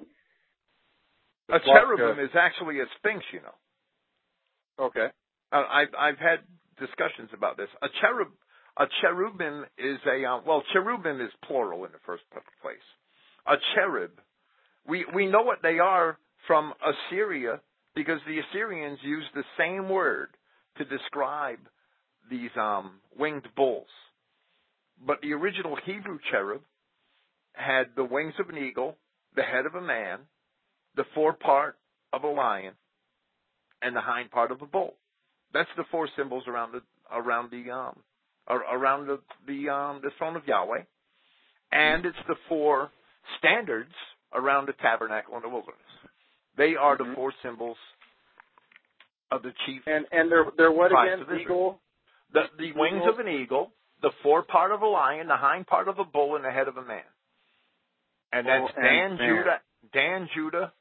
a cherubim is actually a sphinx, you know. Okay. Uh, I've I've had discussions about this. A cherub, a cherubim is a uh, well, cherubim is plural in the first place. A cherub, we we know what they are from Assyria because the Assyrians used the same word to describe these um, winged bulls. But the original Hebrew cherub had the wings of an eagle, the head of a man, the forepart of a lion, and the hind part of a bull. That's the four symbols around the around the um around the the um the throne of Yahweh, and it's the four standards around the tabernacle in the wilderness. They are mm-hmm. the four symbols of the chief. And and they're they're what again? Eagle. The the eagle? Wings of an eagle, the forepart of a lion, the hind part of a bull, and the head of a man. And that's oh, Dan, and Judah, Dan, Judah,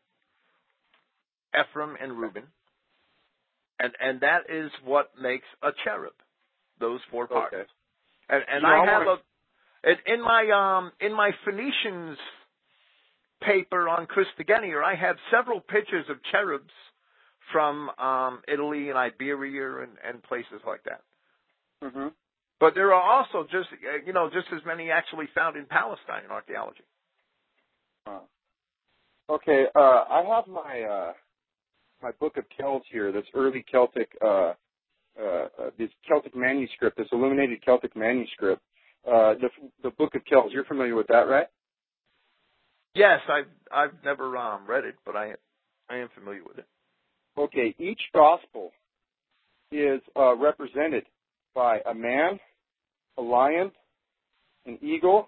Ephraim, and Reuben. And and that is what makes a cherub, those four parts. Okay. And and you I know, have a in my um in my Phoenicians paper on Christogenea, I have several pictures of cherubs from um Italy and Iberia and, and places like that. Mm-hmm. But there are also just you know just as many actually found in Palestine in archaeology. Uh, okay, uh, I have my. Uh... my book of Kells here, this early Celtic, uh, uh, this Celtic manuscript, this illuminated Celtic manuscript, uh, the, the book of Kells. You're familiar with that, right? Yes, I've I've never um, read it, but I I am familiar with it. Okay, each gospel is uh, represented by a man, a lion, an eagle,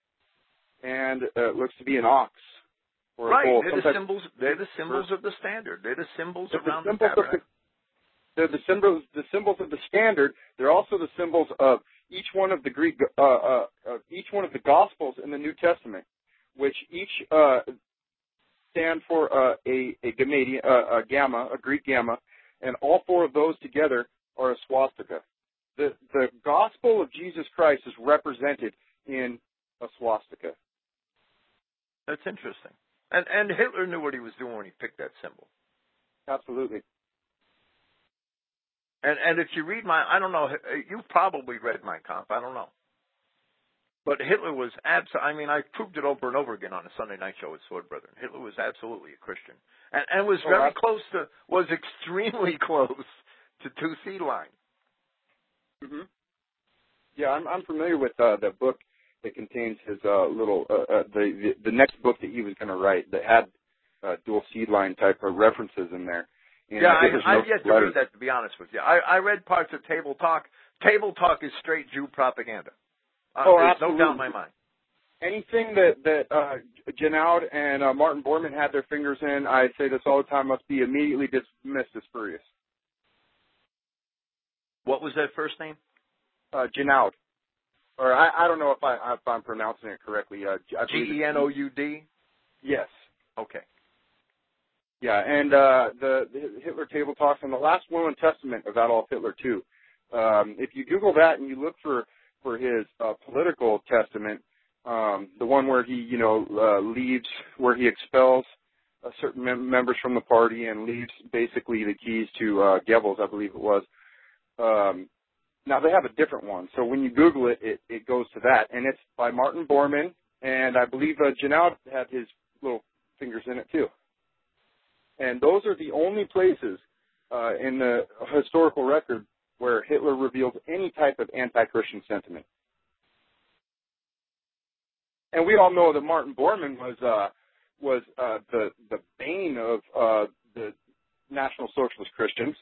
and uh, it looks to be an ox. Or right, bull. they're the Sometimes symbols. They're the symbols of the standard. They're the symbols they're around the, the symbols tabernacle. of the, they're the symbols. The symbols of the standard. They're also the symbols of each one of the Greek, uh, uh, uh, each one of the Gospels in the New Testament, which each uh, stand for uh, a a, gamma, uh, a gamma, a Greek gamma, and all four of those together are a swastika. The the Gospel of Jesus Christ is represented in a swastika. That's interesting. And and Hitler knew what he was doing when he picked that symbol. Absolutely. And and if you read my, I don't know, you've probably read Mein Kampf, I don't know. But Hitler was abs- I mean, I proved it over and over again on a Sunday night show with Sword Brethren. Hitler was absolutely a Christian. And, and was very oh, close to, was extremely close to two seed line. Mm-hmm. Yeah, I'm, I'm familiar with uh, the book that contains his uh, little, uh, uh, the, the the next book that he was going to write that had uh, dual seed line type of references in there. And yeah, I, I, I've yet to read that, to be honest with you. I, I read parts of Table Talk. Table Talk is straight Jew propaganda. Uh, oh, there's absolutely. no doubt in my mind. Anything that, that uh, Janaud and uh, Martin Bormann had their fingers in, I say this all the time, must be immediately dismissed as spurious. What was that first name? Uh, Janaud. Or I, I don't know if, I, if I'm pronouncing it correctly. Uh, G E N O U D? Yes. Okay. Yeah, and uh, the, the Hitler Table Talks and the last will and testament of Adolf Hitler, too. Um, if you Google that and you look for, for his uh, political testament, um, the one where he, you know, uh, leaves, where he expels uh, certain mem- members from the party and leaves basically the keys to uh, Goebbels, I believe it was. Um, now, they have a different one. So when you Google it, it, it goes to that. And it's by Martin Bormann, and I believe uh, Janaud had his little fingers in it, too. And those are the only places uh, in the historical record where Hitler revealed any type of anti-Christian sentiment. And we all know that Martin Bormann was uh, was uh, the the bane of uh, the National Socialist Christians.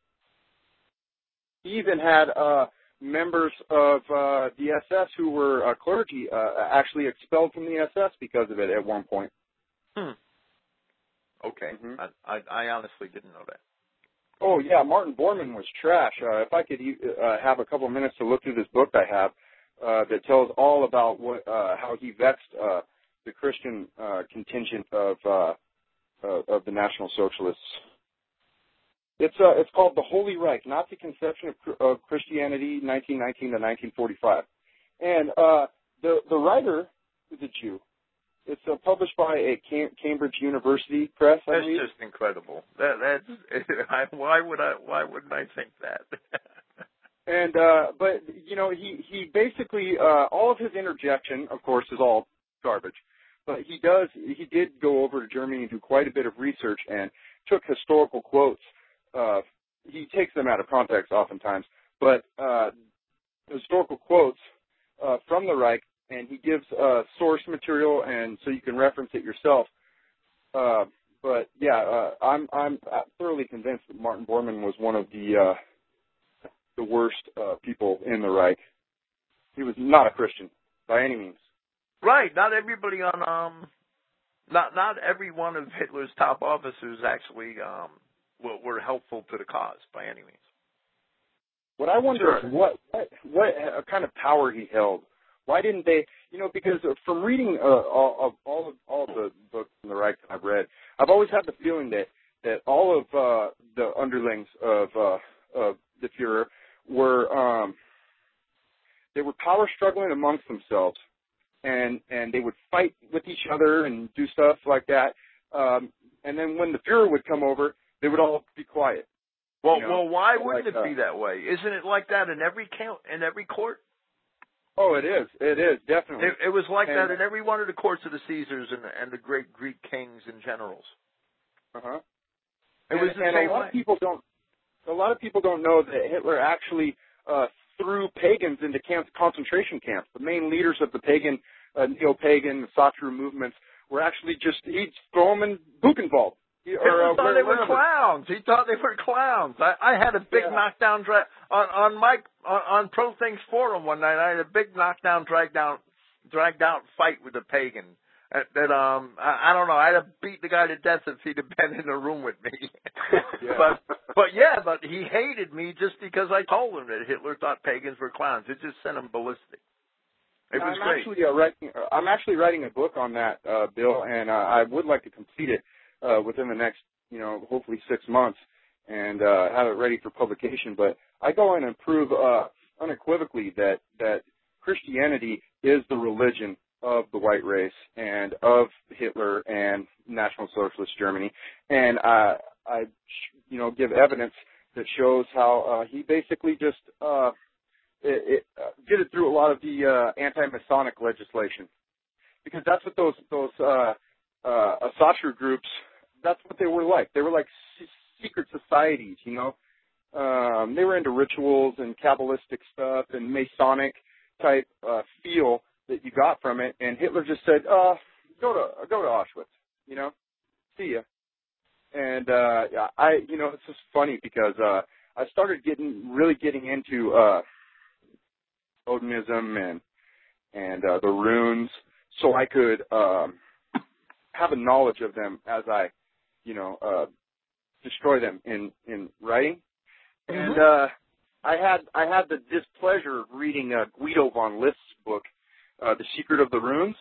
He even had uh, members of uh, the S S who were uh, clergy uh, actually expelled from the S S because of it at one point. Hmm. Okay. Mm-hmm. I, I I honestly didn't know that. Oh yeah, Martin Bormann was trash. Uh, if I could uh, have a couple of minutes to look through this book I have uh, that tells all about what uh, how he vexed uh, the Christian uh, contingent of uh, uh, of the National Socialists. It's uh, it's called The Holy Reich: Nazi Conception of, of Christianity, nineteen nineteen to nineteen forty-five, and uh, the the writer is a Jew. It's uh, published by a Cam- Cambridge University Press. I That's believe. just incredible. That that's I, why would I why wouldn't I think that? And uh, but you know he he basically uh, all of his interjection, of course, is all garbage. But he does he did go over to Germany and do quite a bit of research and took historical quotes. Uh, he takes them out of context oftentimes, but uh, historical quotes uh, from the Reich, and he gives uh, source material, and so you can reference it yourself. Uh, but yeah, uh, I'm I'm thoroughly convinced that Martin Bormann was one of the uh, the worst uh, people in the Reich. He was not a Christian by any means. Right. Not everybody on um, not not every one of Hitler's top officers actually um were, were helpful to the cause by any means. What I wonder Sure. is what what what kind of power he held. Why didn't they? You know, because from reading uh, all of all of all of the books in the Reich I've read, I've always had the feeling that that all of uh, the underlings of uh, of the Fuhrer were um, they were power struggling amongst themselves, and and they would fight with each other and do stuff like that. Um, and then when the Fuhrer would come over, they would all be quiet. Well, you know? well, why wouldn't like, it be uh, that way? Isn't it like that in every count in every court? Oh, it is. It is definitely. It, it was like and, that in every one of the courts of the Caesars and, and the great Greek kings and generals. Uh huh. It and, was the and same a lot way. of people don't. A lot of people don't know that Hitler actually uh, threw pagans into camp, concentration camps. The main leaders of the pagan, uh, neo-pagan, Satru movements were actually just he'd throw them in Buchenwald. He, or, Hitler uh, thought they were wherever. clowns. He thought they were clowns. I, I had a big Yeah. knockdown drag on on Mike on, on Pro Things Forum one night. I had a big knockdown, dragged down, dragged out fight with a pagan. That, that um, I, I don't know. I'd have beat the guy to death if he'd have been in the room with me. Yeah. But but yeah, but he hated me just because I told him that Hitler thought pagans were clowns. It just sent him ballistic. It was I'm great. actually uh, writing. Uh, I'm actually writing a book on that, uh, Bill, and uh, I would like to complete it uh, within the next, you know, hopefully six months, and uh, have it ready for publication. But I go in and prove uh, unequivocally that that Christianity is the religion of the white race and of Hitler and National Socialist Germany, and uh, I, you know, give evidence that shows how uh, he basically just. Uh, It, it uh, did it through a lot of the uh, anti-Masonic legislation, because that's what those those uh, uh, Asatru groups. That's what they were like. They were like s- secret societies, you know. Um, they were into rituals and Kabbalistic stuff and Masonic type uh, feel that you got from it. And Hitler just said, uh, "Go to go to Auschwitz," you know. See ya. And uh, I, you know, it's just funny because uh, I started getting really getting into. Uh, Odinism and and uh, the runes, so I could um, have a knowledge of them as I, you know, uh, destroy them in, in writing. Mm-hmm. And uh, I had I had the displeasure of reading uh, Guido von List's book, uh, The Secret of the Runes.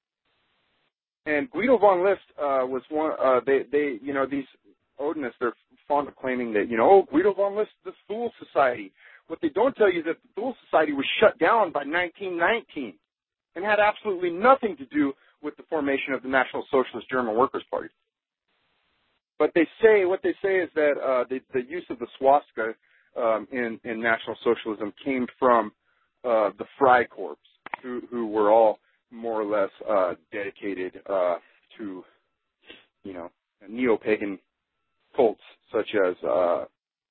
And Guido von List uh, was one. Uh, they they you know these Odinists, they're fond of claiming that, you know, oh, Guido von List, the Thule Society. What they don't tell you is that the Thule Society was shut down by nineteen nineteen and had absolutely nothing to do with the formation of the National Socialist German Workers' Party. But they say, what they say is that uh, the, the use of the swastika um, in, in National Socialism came from uh, the Freikorps, who, who were all more or less uh, dedicated uh, to, you know, neo-pagan cults such as uh,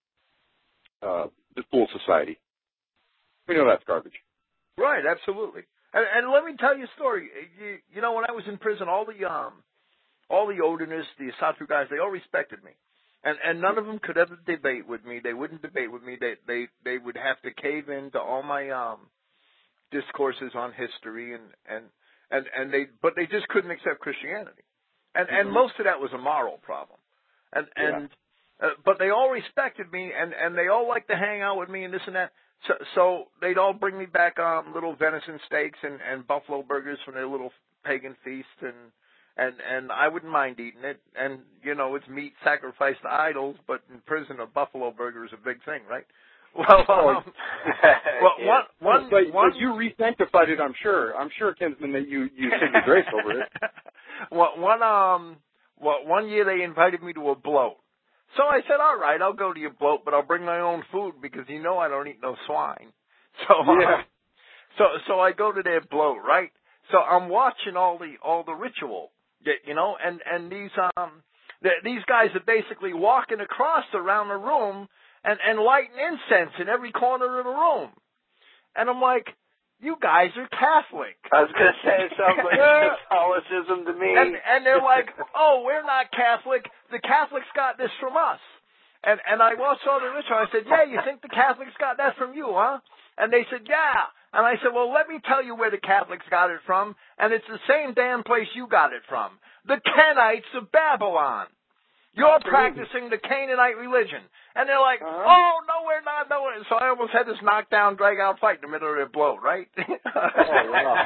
uh, the Thule Society. We know that's garbage. Right, absolutely. And, and let me tell you a story. You, you know, when I was in prison, all the um, all the Odinists, the Asatru guys, they all respected me. And and none of them could ever debate with me. They wouldn't debate with me. They they they would have to cave in to all my um discourses on history and and and, and they but they just couldn't accept Christianity. And mm-hmm. and most of that was a moral problem. And and yeah. uh, but they all respected me and and they all liked to hang out with me and this and that. So, so they'd all bring me back um, little venison steaks and, and buffalo burgers from their little pagan feast, and and and I wouldn't mind eating it. And you know, it's meat sacrificed to idols, but in prison, a buffalo burger is a big thing, right? Well, um, well, yeah. one, one, but, one, but you re-sanctified it, I'm sure. I'm sure, Kinsman, that you you sing the grace over it. Well, one um, well, one year they invited me to a bloat. So I said, all right, I'll go to your bloat, but I'll bring my own food because you know I don't eat no swine. So, yeah. uh, so, so I go to their bloat, right? So I'm watching all the all the ritual, you know, and and these um these guys are basically walking across around the room and and lighting incense in every corner of the room, and I'm like, you guys are Catholic. I was going to say, it sounds like Catholicism to me. And, and they're like, oh, we're not Catholic. The Catholics got this from us. And and I watched all the ritual. I said, yeah, you think the Catholics got that from you, huh? And they said, yeah. And I said, well, let me tell you where the Catholics got it from, and it's the same damn place you got it from. The Kenites of Babylon. You're practicing the Canaanite religion. And they're like, uh-huh. oh, no, we're not. No, we're... So I almost had this knockdown, drag-out fight in the middle of their blow, right? Oh, wow.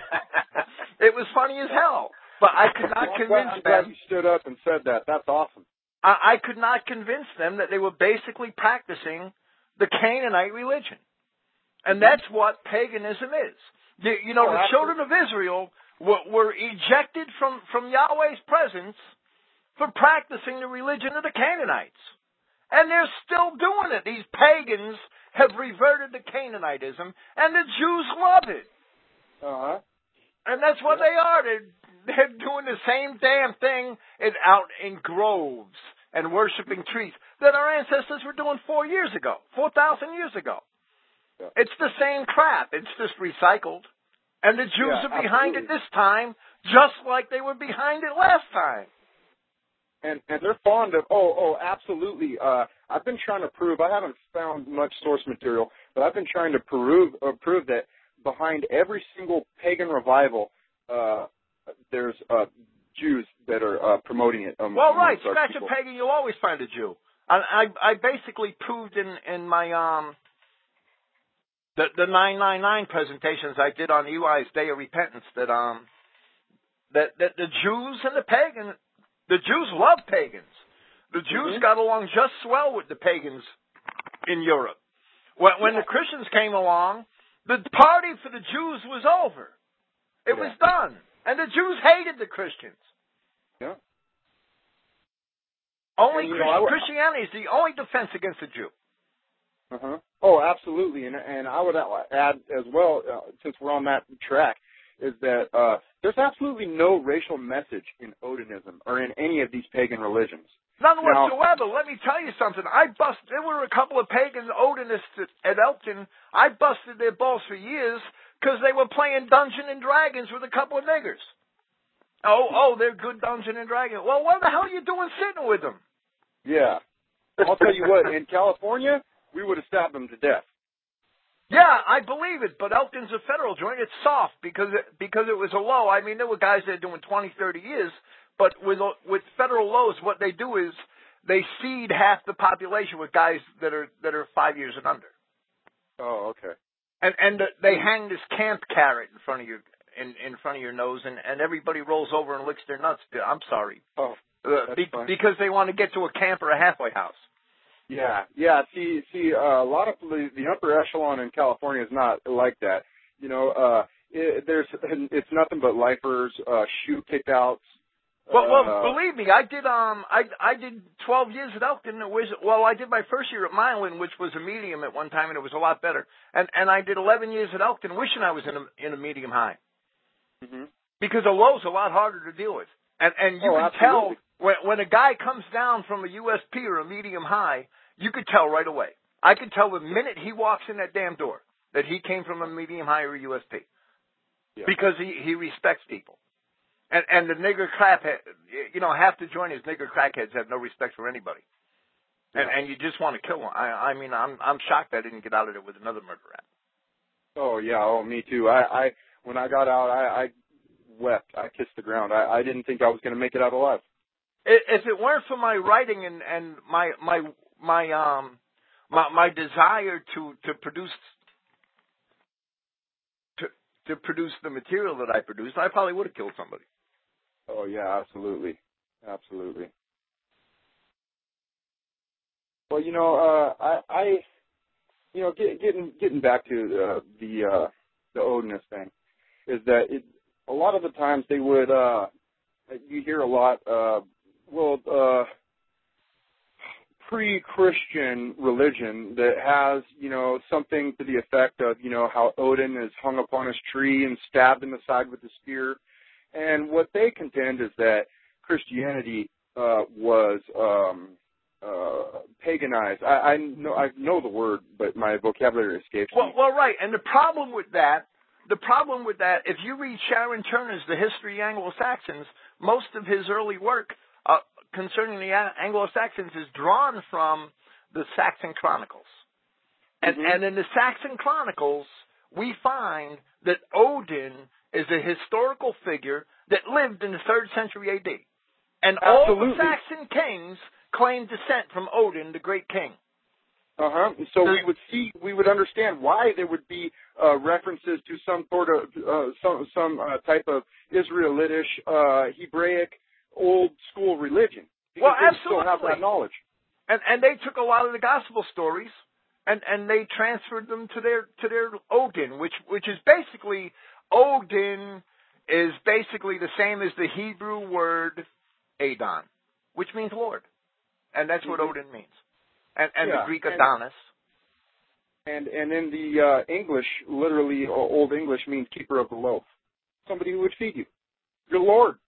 It was funny as hell. But I could not well, convince I'm them. glad you stood up and said that. That's awesome. I, I could not convince them that they were basically practicing the Canaanite religion. And that's what paganism is. You, you know, oh, the children of Israel were, were ejected from, from Yahweh's presence for practicing the religion of the Canaanites. And they're still doing it. These pagans have reverted to Canaanitism, and the Jews love it. Uh-huh. And that's what yeah. they are. They're, they're doing the same damn thing in, out in groves and worshiping trees that our ancestors were doing four years ago, four thousand years ago. Yeah. It's the same crap. It's just recycled. And the Jews yeah, are behind absolutely. it this time, just like they were behind it last time. And and they're fond of, oh, oh, absolutely. Uh, I've been trying to prove, I haven't found much source material, but I've been trying to prove, uh, prove that behind every single pagan revival, uh, there's uh, Jews that are uh, promoting it. Um, well, right, scratch a pagan, you'll always find a Jew. I, I, I basically proved in, in my, um, the, the nine nine nine presentations I did on Eli's Day of Repentance that, um, that, that the Jews and the pagan, the Jews love pagans. The Jews mm-hmm. got along just swell with the pagans in Europe. When, when yeah. the Christians came along, the party for the Jews was over. It yeah. was done. And the Jews hated the Christians. Yeah. Only and, Christ- know, I, Christianity is the only defense against a Jew. Uh-huh. Oh, absolutely. And and I would add as well, uh, since we're on that track, is that uh, there's absolutely no racial message in Odinism or in any of these pagan religions. None now, whatsoever. Let me tell you something. I bust. There were a couple of pagan Odinists at, at Elkton. I busted their balls for years because they were playing Dungeons and Dragons with a couple of niggers. Oh, oh, they're good Dungeons and Dragons. Well, what the hell are you doing sitting with them? Yeah. I'll tell you what, in California, we would have stabbed them to death. Yeah, I believe it, but Elkton's a federal joint. It's soft because it, because it was a low. I mean, there were guys that are doing twenty, thirty years, but with with federal lows, what they do is they seed half the population with guys that are that are five years and under. Oh, okay. And and they hang this camp carrot in front of your in, in front of your nose, and, and everybody rolls over and licks their nuts. I'm sorry. Oh, uh, be, because they want to get to a camp or a halfway house. Yeah, yeah. See, see, uh, a lot of the, the upper echelon in California is not like that. You know, uh, it, there's it's nothing but lifers, uh, shoe kickouts. Well, well, uh, believe me, I did. Um, I I did twelve years at Elkton. It was well, I did my first year at Milan, which was a medium at one time, and it was a lot better. And and I did eleven years at Elkton, wishing I was in a in a medium high, mm-hmm. because a low's a lot harder to deal with. And and you oh, can absolutely. tell when when a guy comes down from a U S P or a medium high, you could tell right away. I could tell the minute he walks in that damn door that he came from a medium high or a U S P, yeah. because he he respects people. And and the nigger craphead, you know, half the joiners, nigger crackheads, have no respect for anybody. And Yeah. and you just want to kill them. I I mean, I'm I'm shocked I didn't get out of it with another murder rap. Oh yeah, oh me too. I, I when I got out, I, I wept. I kissed the ground. I, I didn't think I was going to make it out alive. If it weren't for my writing and and my my my um my my desire to to produce to to produce the material that I produced, I probably would have killed somebody. Oh yeah, absolutely, absolutely. Well, you know, uh, I, I, you know, get, getting getting back to uh, the uh, the Odinist thing, is that it, a lot of the times they would, uh, you hear a lot, uh, well, uh, pre-Christian religion that has, you know, something to the effect of, you know, how Odin is hung upon his tree and stabbed in the side with a spear. And what they contend is that Christianity uh, was um, uh, paganized. I, I know I know the word, but my vocabulary escapes Well, me. well, right. And the problem with that, the problem with that, if you read Sharon Turner's The History of Anglo-Saxons, most of his early work uh, concerning the Anglo-Saxons is drawn from the Saxon Chronicles. And, Mm-hmm. and in the Saxon Chronicles, we find that Odin is a historical figure that lived in the third century A D. And all the Absolutely. Saxon kings claim descent from Odin, the great king. Uh huh. So we would see, we would understand why there would be uh, references to some sort of uh, some some uh, type of Israelitish, uh, Hebraic, old school religion. Well, Because they absolutely. still have that knowledge. And and they took a lot of the gospel stories and, and they transferred them to their to their Odin, which which is basically Odin is basically the same as the Hebrew word Adon, which means Lord, and that's what Mm-hmm. Odin means, and and Yeah, the Greek and- Adonis. And and in the uh, English, literally, uh, Old English means keeper of the loaf, somebody who would feed you, your Lord.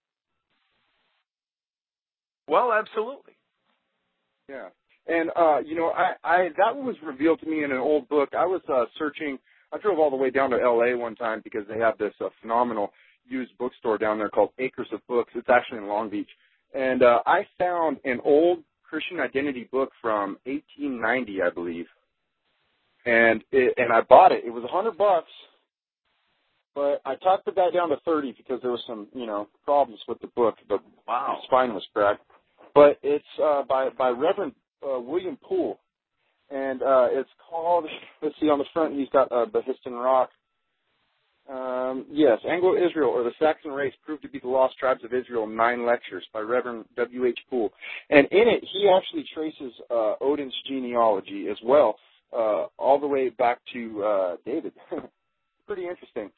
Well, absolutely. Yeah. And uh, you know, I, I that was revealed to me in an old book. I was uh, searching. I drove all the way down to L A one time because they have this uh, phenomenal used bookstore down there called Acres of Books. It's actually in Long Beach, and uh, I found an old Christian identity book from eighteen ninety, I believe. And it, and I bought it. It was a hundred bucks, but I talked the guy down to thirty because there was some, you know, problems with the book. The Wow. spine was cracked. But it's uh, by by Reverend uh, William Poole, and uh, it's called. Let's see, on the front he's got uh, Bahiston Rock. Um, yes, Anglo-Israel or the Saxon Race proved to be the lost tribes of Israel. Nine lectures by Reverend W H Poole, and in it he actually traces uh, Odin's genealogy as well. Uh, all the way back to uh, David. Pretty interesting.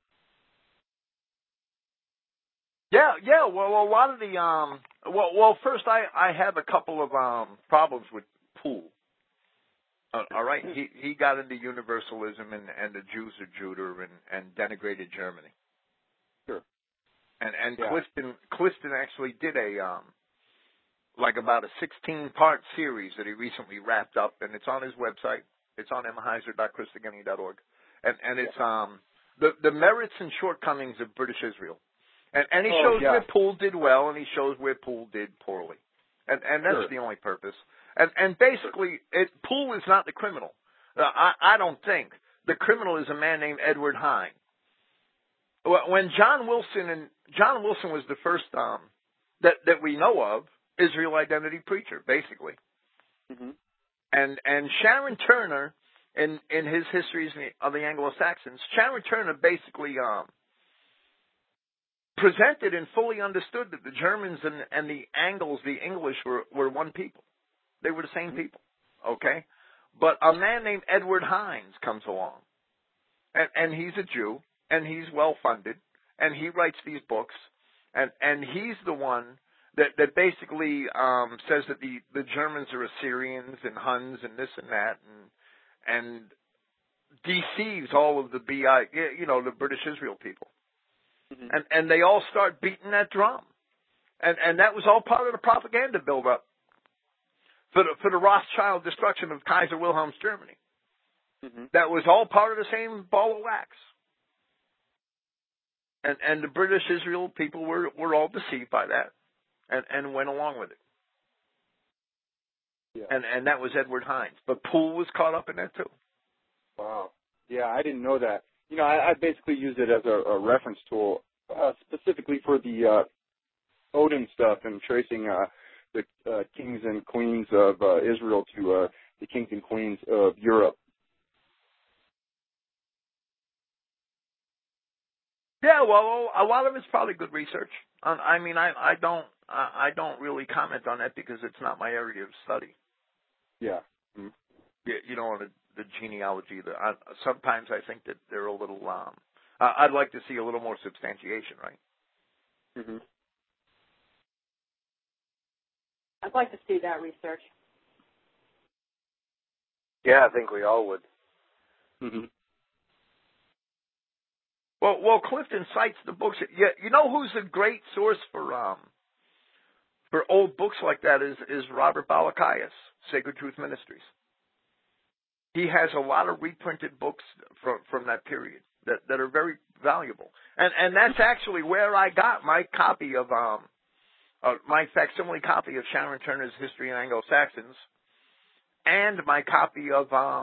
Yeah, yeah. Well, a lot of the um. Well, well. First, I I have a couple of um problems with Poole. Uh, all right, he he got into universalism and and the Jews are Judah and and denigrated Germany. Sure. And and Yeah. Clifton Clifton actually did a um like about a sixteen part series that he recently wrapped up, and it's on his website. It's on emma heiser dot christogenny dot org, and and it's um the the merits and shortcomings of British Israel, and and he Oh, shows yeah. where Poole did well, and he shows where Poole did poorly, and and that's Sure. the only purpose. And and basically, it Poole is not the criminal. Uh, I I don't think the criminal is a man named Edward Hine. When John Wilson and John Wilson was the first um that that we know of Israel identity preacher, basically. Mm-hmm. And and Sharon Turner, in in his histories of the Anglo-Saxons, Sharon Turner basically um, presented and fully understood that the Germans and and the Angles, the English, were were one people. They were the same people, okay? But a man named Edward Hines comes along, and and he's a Jew, and he's well funded, and he writes these books, and and he's the one that that basically um, says that the, the Germans are Assyrians and Huns and this and that, and and deceives all of the B I, you know, the British Israel people, Mm-hmm. and and they all start beating that drum, and and that was all part of the propaganda buildup for the for the Rothschild destruction of Kaiser Wilhelm's Germany. Mm-hmm. That was all part of the same ball of wax. And and the British Israel people were, were all deceived by that and, and went along with it. Yeah. And and that was Edward Hines. But Poole was caught up in that too. Wow. Yeah, I didn't know that. You know, I, I basically use it as a, a reference tool uh, specifically for the uh, Odin stuff and tracing uh, the uh, kings and queens of uh, Israel to uh, the kings and queens of Europe. Yeah, well, a lot of it's probably good research. Um, I mean, I, I don't I, I don't really comment on that because it's not my area of study. Yeah. Mm-hmm. You, you know, the, the genealogy. The, I, sometimes I think that they're a little. Um, uh, I'd like to see a little more substantiation, right? Mm-hmm. I'd like to see that research. Yeah, I think we all would. Mm-hmm. Well, well, Clifton cites the books. You, you know who's a great source for um for old books like that is is Robert Balakias, Sacred Truth Ministries. He has a lot of reprinted books from from that period that that are very valuable, and and that's actually where I got my copy of um uh, my facsimile copy of Sharon Turner's History of Anglo-Saxons, and my copy of um.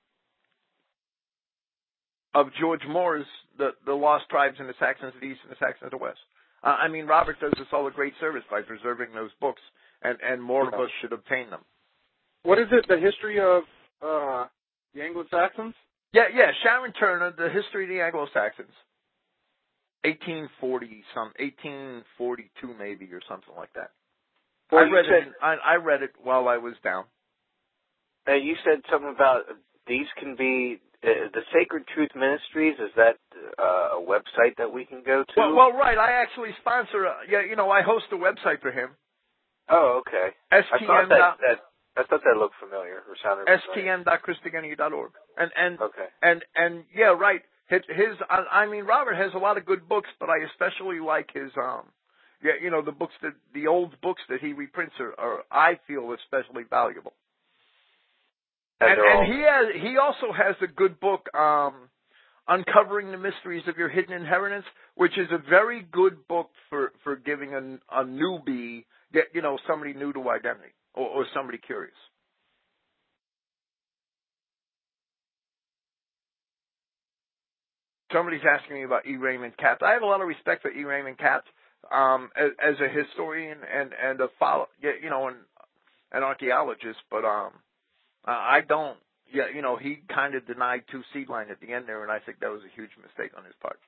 of George Moore's the, the Lost Tribes in the Saxons of the East and the Saxons of the West. Uh, I mean, Robert does us all a great service by preserving those books, and, and more yeah. of us should obtain them. What is it, the history of uh, the Anglo-Saxons? Yeah, yeah, Sharon Turner, The History of the Anglo-Saxons, eighteen forty, some, eighteen forty-two maybe, or something like that. Well, I read said, it. I, I read it while I was down. uh, you said something about these can be uh, the Sacred Truth Ministries. Is that uh, a website that we can go to? Well, well, right. I actually sponsor. A, yeah, you know, I host a website for him. Oh, okay. S I T M. thought that, that I thought that looked familiar or sounded S familiar. T M dot christogenea dot org. And and okay. and and yeah, right. His, his I mean, Robert has a lot of good books, but I especially like his um, yeah, you know, the books that the old books that he reprints are, are I feel especially valuable. And, and he has he also has a good book, um, Uncovering the Mysteries of Your Hidden Inheritance, which is a very good book for, for giving a, a newbie, you know, somebody new to identity or, or somebody curious. Somebody's asking me about E. Raymond Katz. I have a lot of respect for E. Raymond Katz um, as, as a historian and and a follow, you know, an, an archaeologist, but um, I don't. Yeah, you know, he kind of denied two seed line at the end there, and I think that was a huge mistake on his part.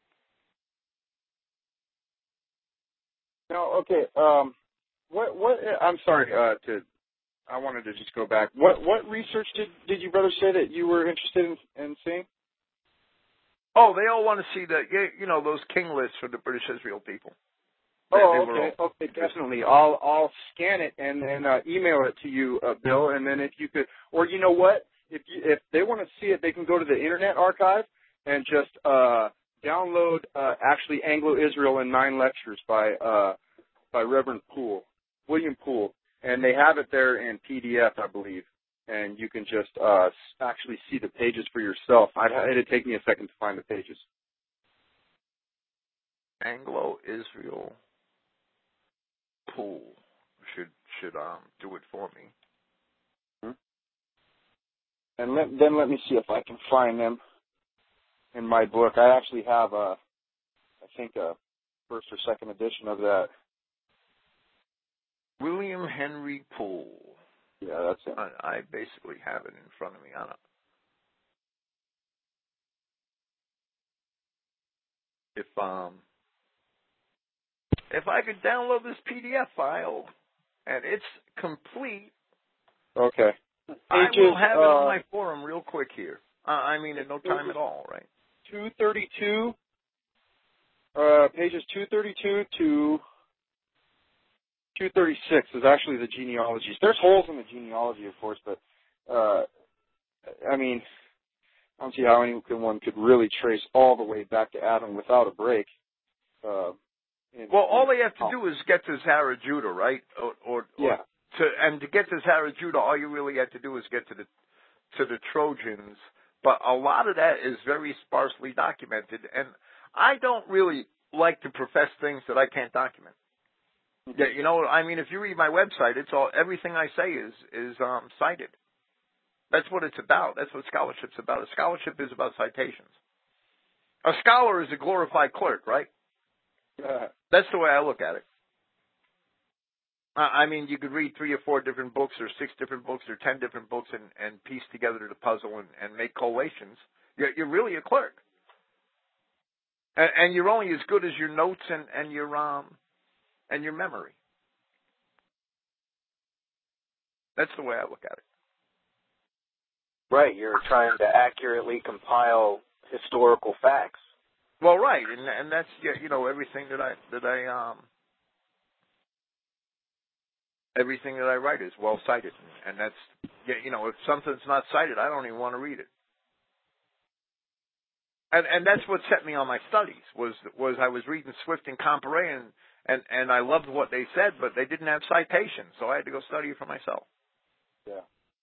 No, okay. Um, what? What? I'm sorry. Uh, to I wanted to just go back. What? What research did did you brother say that you were interested in, in seeing? Oh, they all want to see the, you know, those king lists for the British Israel people. They, oh, they okay. all, Okay, definitely. I'll I'll scan it and then uh, email it to you, uh, Bill. And then if you could, or you know what, if you, if they want to see it, they can go to the Internet Archive and just uh, download uh, actually Anglo-Israel in nine lectures by uh, by Reverend Poole, William Poole, and they have it there in P D F, I believe. And you can just uh, actually see the pages for yourself. I'd, it'd take me a second to find the pages. Anglo-Israel Pool should should um do it for me. Mm-hmm. And let, then let me see if I can find them in my book. I actually have a, I think a first or second edition of that. William Henry Poole. Yeah, that's it. I, I basically have it in front of me. I don't. If um, if I could download this P D F file and it's complete, okay. Pages, I will have it uh, on my forum real quick here. Uh, I mean, in no time at all, right? two thirty-two, uh, pages two thirty-two to two thirty-six is actually the genealogies. There's holes in the genealogy, of course, but, uh, I mean, I don't see how anyone could really trace all the way back to Adam without a break. Uh, in, well, all in, they have to do is get to Zara Judah, right? Or, or, yeah. or to, and to get to Zara Judah, all you really have to do is get to the to the Trojans. But a lot of that is very sparsely documented, and I don't really like to profess things that I can't document. Yeah, you know, I mean, if you read my website, it's all everything I say is is um, cited. That's what it's about. That's what scholarship's about. A scholarship is about citations. A scholar is a glorified clerk, right? Uh, That's the way I look at it. I mean, you could read three or four different books or six different books or ten different books and, and piece together the puzzle and, and make collations. You're, you're really a clerk. And, and you're only as good as your notes and, and your um and your memory. That's the way I look at it. Right, you're trying to accurately compile historical facts. Well, right, and and that's you know everything that I that I um everything that I write is well cited, and that's you know if something's not cited, I don't even want to read it. And and that's what set me on my studies was was I was reading Swift and Comparet, and and and I loved what they said, but they didn't have citations, so I had to go study it for myself. Yeah.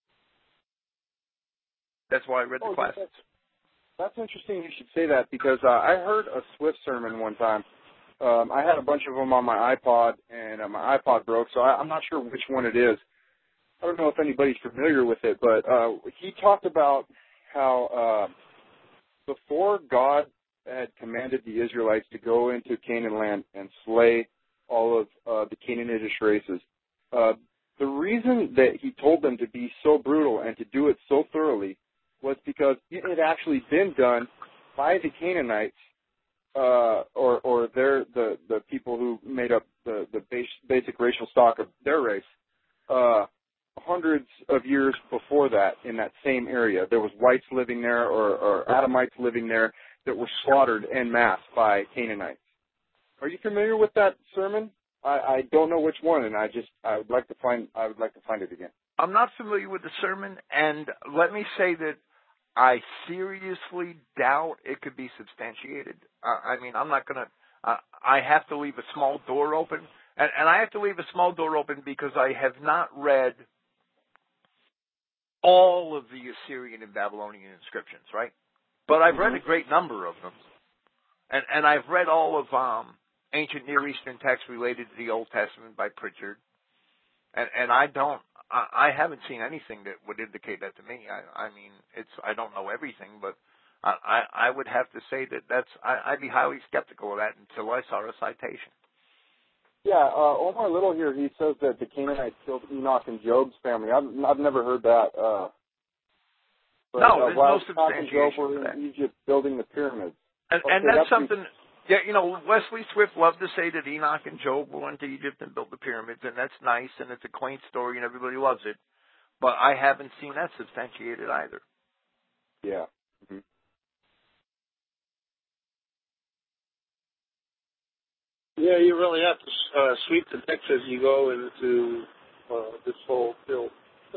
That's why I read the oh, classes. That's, that's interesting you should say that because uh, I heard a Swift sermon one time. Um, I had a bunch of them on my iPod, and uh, my iPod broke, so I, I'm not sure which one it is. I don't know if anybody's familiar with it, but uh, he talked about how uh, before God had commanded the Israelites to go into Canaan land and slay all of uh, the Canaanitish races, uh, the reason that he told them to be so brutal and to do it so thoroughly was because it had actually been done by the Canaanites Uh, or or they're the, the people who made up the, the base, basic racial stock of their race, uh, hundreds of years before that in that same area. There was whites living there or, or Adamites living there that were slaughtered en masse by Canaanites. Are you familiar with that sermon? I, I don't know which one, and I just I would like to find I would like to find it again. I'm not familiar with the sermon, and let me say that I seriously doubt it could be substantiated. Uh, I mean, I'm not going to, uh, I have to leave a small door open. And, and I have to leave a small door open because I have not read all of the Assyrian and Babylonian inscriptions, right? But I've read a great number of them. And, and I've read all of um, ancient Near Eastern texts related to the Old Testament by Pritchard. And, and I don't, I haven't seen anything that would indicate that to me. I, I mean, it's I don't know everything, but I, I, I would have to say that that's I, I'd be highly skeptical of that until I saw a citation. Yeah, uh, Omar Little here, he says that the Canaanites killed Enoch and Job's family. I've, I've never heard that. Uh, but, no, uh, there's while no substantiation Enoch and Job were for that. in Egypt building the pyramids. And, okay, and that's, that's something. Yeah, you know, Wesley Swift loved to say that Enoch and Job went to Egypt and built the pyramids, and that's nice, and it's a quaint story, and everybody loves it. But I haven't seen that substantiated either. Yeah. Mm-hmm. Yeah, you really have to uh, sweep the decks as you go into uh, this whole field.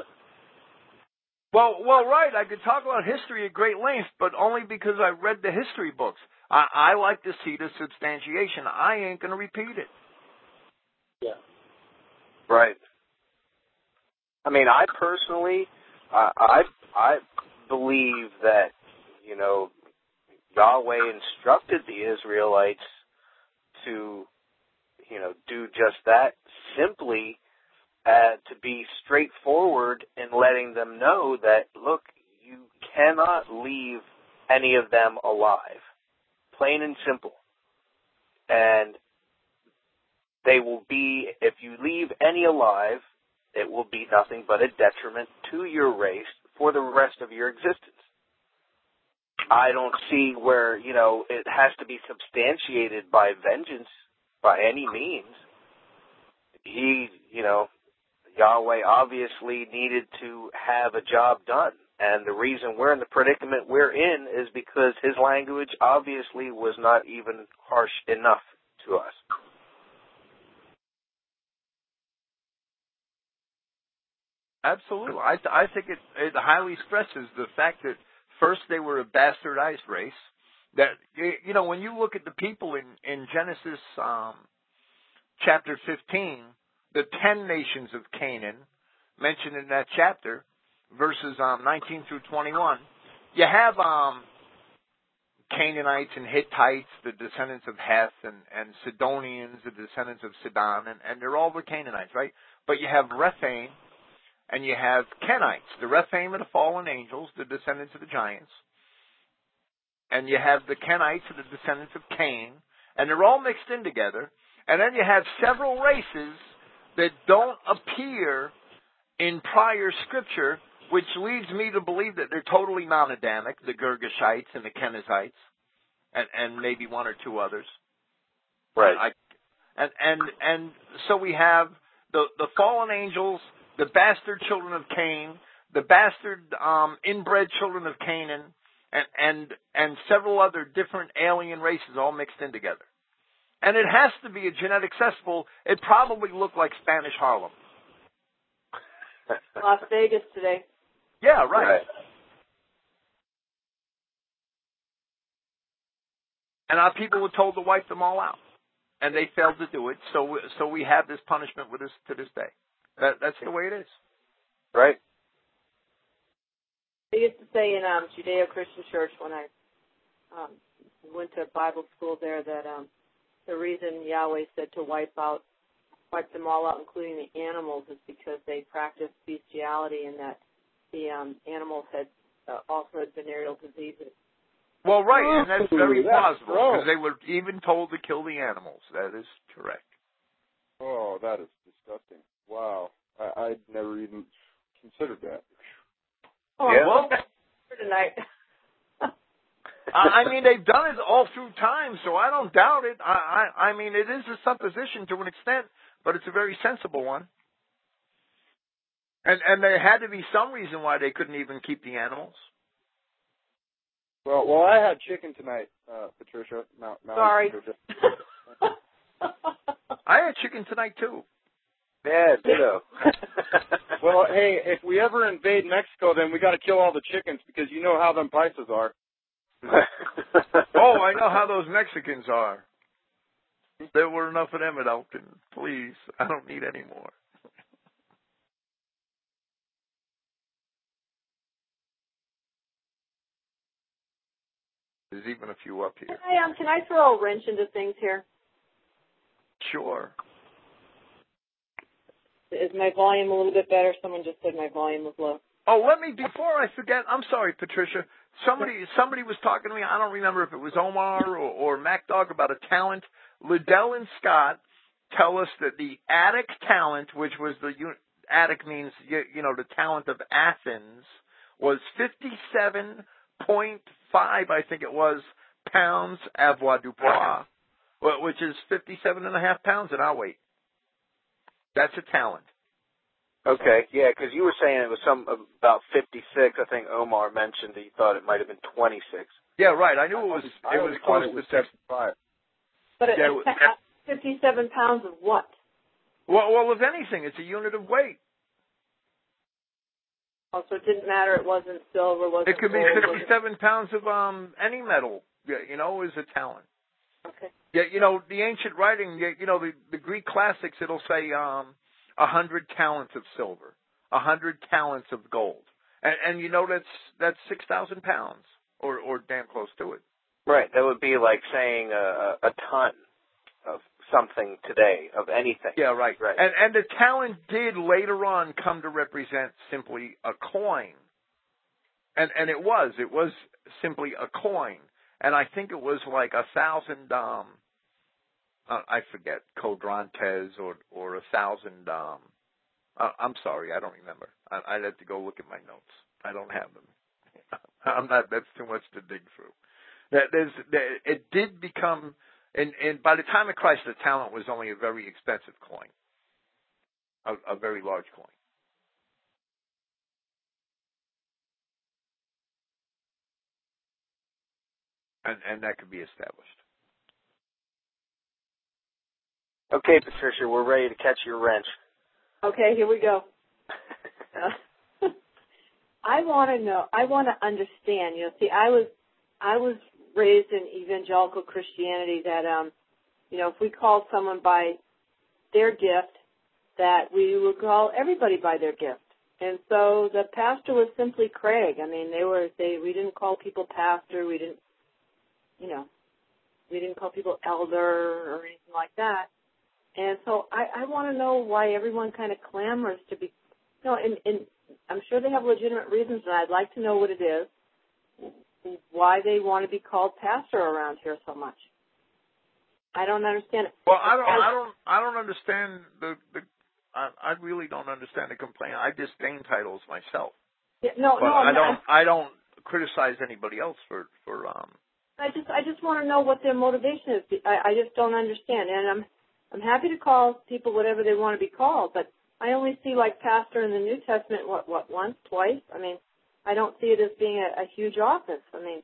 Well, well, right. I could talk about history at great length, but only because I read the history books. I, I like to see the substantiation. I ain't going to repeat it. Yeah. Right. I mean, I personally, uh, I I believe that, you know, Yahweh instructed the Israelites to, you know, do just that, simply uh, to be straightforward in letting them know that, look, you cannot leave any of them alive. Plain and simple. And they will be, if you leave any alive, it will be nothing but a detriment to your race for the rest of your existence. I don't see where, you know, it has to be substantiated by vengeance by any means. He, you know, Yahweh obviously needed to have a job done. And the reason we're in the predicament we're in is because his language obviously was not even harsh enough to us. Absolutely. I, th- I think it, it highly stresses the fact that first they were a bastardized race. That, you know, when you look at the people in, in Genesis um, chapter fifteen, the ten nations of Canaan mentioned in that chapter, verses um, nineteen through twenty-one, you have um, Canaanites and Hittites, the descendants of Heth, and, and Sidonians, the descendants of Sidon, and, and they're all the Canaanites, right? But you have Rephaim, and you have Kenites. The Rephaim are the fallen angels, the descendants of the giants. And you have the Kenites, are the descendants of Cain, and they're all mixed in together. And then you have several races that don't appear in prior scripture, which leads me to believe that they're totally non-Adamic, the Girgashites and the Kenizzites, and, and maybe one or two others. Right. I, and, and, and so we have the, the fallen angels, the bastard children of Cain, the bastard um, inbred children of Canaan, and, and, and several other different alien races all mixed in together. And it has to be a genetic cesspool. It probably looked like Spanish Harlem. Las Vegas today. Yeah, right. right. And our people were told to wipe them all out, and they failed to do it. So, so we have this punishment with us to this day. That, that's the way it is. Right. They used to say in um, Judeo-Christian church when I um, went to Bible school there that um, the reason Yahweh said to wipe out, wipe them all out, including the animals, is because they practiced bestiality and that the um, animals had uh, also had venereal diseases. Well, right, and that's very that's plausible, because gross. they were even told to kill the animals. That is correct. Oh, that is disgusting. Wow. I, I'd never even considered that. Oh, yeah. Well, tonight. I mean, they've done it all through time, so I don't doubt it. I, I, I mean, it is a supposition to an extent, but it's a very sensible one. And and there had to be some reason why they couldn't even keep the animals. Well, well, I had chicken tonight, uh, Patricia. Mount, Mount Sorry. Patricia. I had chicken tonight too. Yeah, ditto. Well, hey, if we ever invade Mexico, then we got to kill all the chickens because you know how them prices are. Oh, I know how those Mexicans are. There were enough of them at Elkin. Please, I don't need any more. There's even a few up here. Can I, um, can I throw a wrench into things here? Sure. Is my volume a little bit better? Someone just said my volume was low. Oh, let me, before I forget, I'm sorry, Patricia. Somebody somebody was talking to me. I don't remember if it was Omar or, or MacDog about a talent. Liddell and Scott tell us that the Attic talent, which was the, Attic means, you, you know, the talent of Athens, was fifty-seven point five, I think it was, pounds avoirdupois, which is fifty-seven and a half pounds in our weight. That's a talent. Okay, yeah, because you were saying it was some about fifty-six. I think Omar mentioned that you thought it might have been twenty-six. Yeah, right. I knew it was. I It was thought close it was to seventy-five. But yeah, it, it was, fifty-seven pounds of what? Well, well, if anything, it's a unit of weight. Oh, so it didn't matter. It wasn't silver. Wasn't It could be gold, fifty-seven pounds of um any metal. You know, is a talent. Okay. Yeah, you know, the ancient writing. You know, the the Greek classics. It'll say um a hundred talents of silver, a hundred talents of gold, and, and you know that's that's six thousand pounds, or or damn close to it. Right. That would be like saying a, a ton of something today, of anything. Yeah, right. Right. And and the talent did later on come to represent simply a coin. And and it was. It was simply a coin. And I think it was like a thousand um uh, I forget, quadrantes or or a thousand um uh, I'm sorry, I don't remember. I I'd have to go look at my notes. I don't have them. I'm not that's too much to dig through. That there's there, it did become And, and by the time of Christ, the talent was only a very expensive coin, a, a very large coin. And, and that could be established. Okay, Patricia, we're ready to catch your wrench. Okay, here we go. Uh, I want to know. I want to understand. You know, see, I was, I was raised in evangelical Christianity that, um, you know, if we called someone by their gift, that we would call everybody by their gift. And so the pastor was simply Craig. I mean, they were they we didn't call people pastor. We didn't you know, we didn't call people elder or anything like that. And so I, I want to know why everyone kind of clamors to be, you know, and, and I'm sure they have legitimate reasons, and I'd like to know what it is, why they want to be called pastor around here so much. I don't understand it. Well, I don't, I don't, I don't understand the, the I, I really don't understand the complaint. I disdain titles myself. Yeah, no, but no, I I'm don't, not, I don't criticize anybody else for, for, um. I just, I just want to know what their motivation is. I, I just don't understand, and I'm, I'm happy to call people whatever they want to be called, but I only see like pastor in the New Testament, what, what, once, twice? I mean, I don't see it as being a, a huge office. I mean,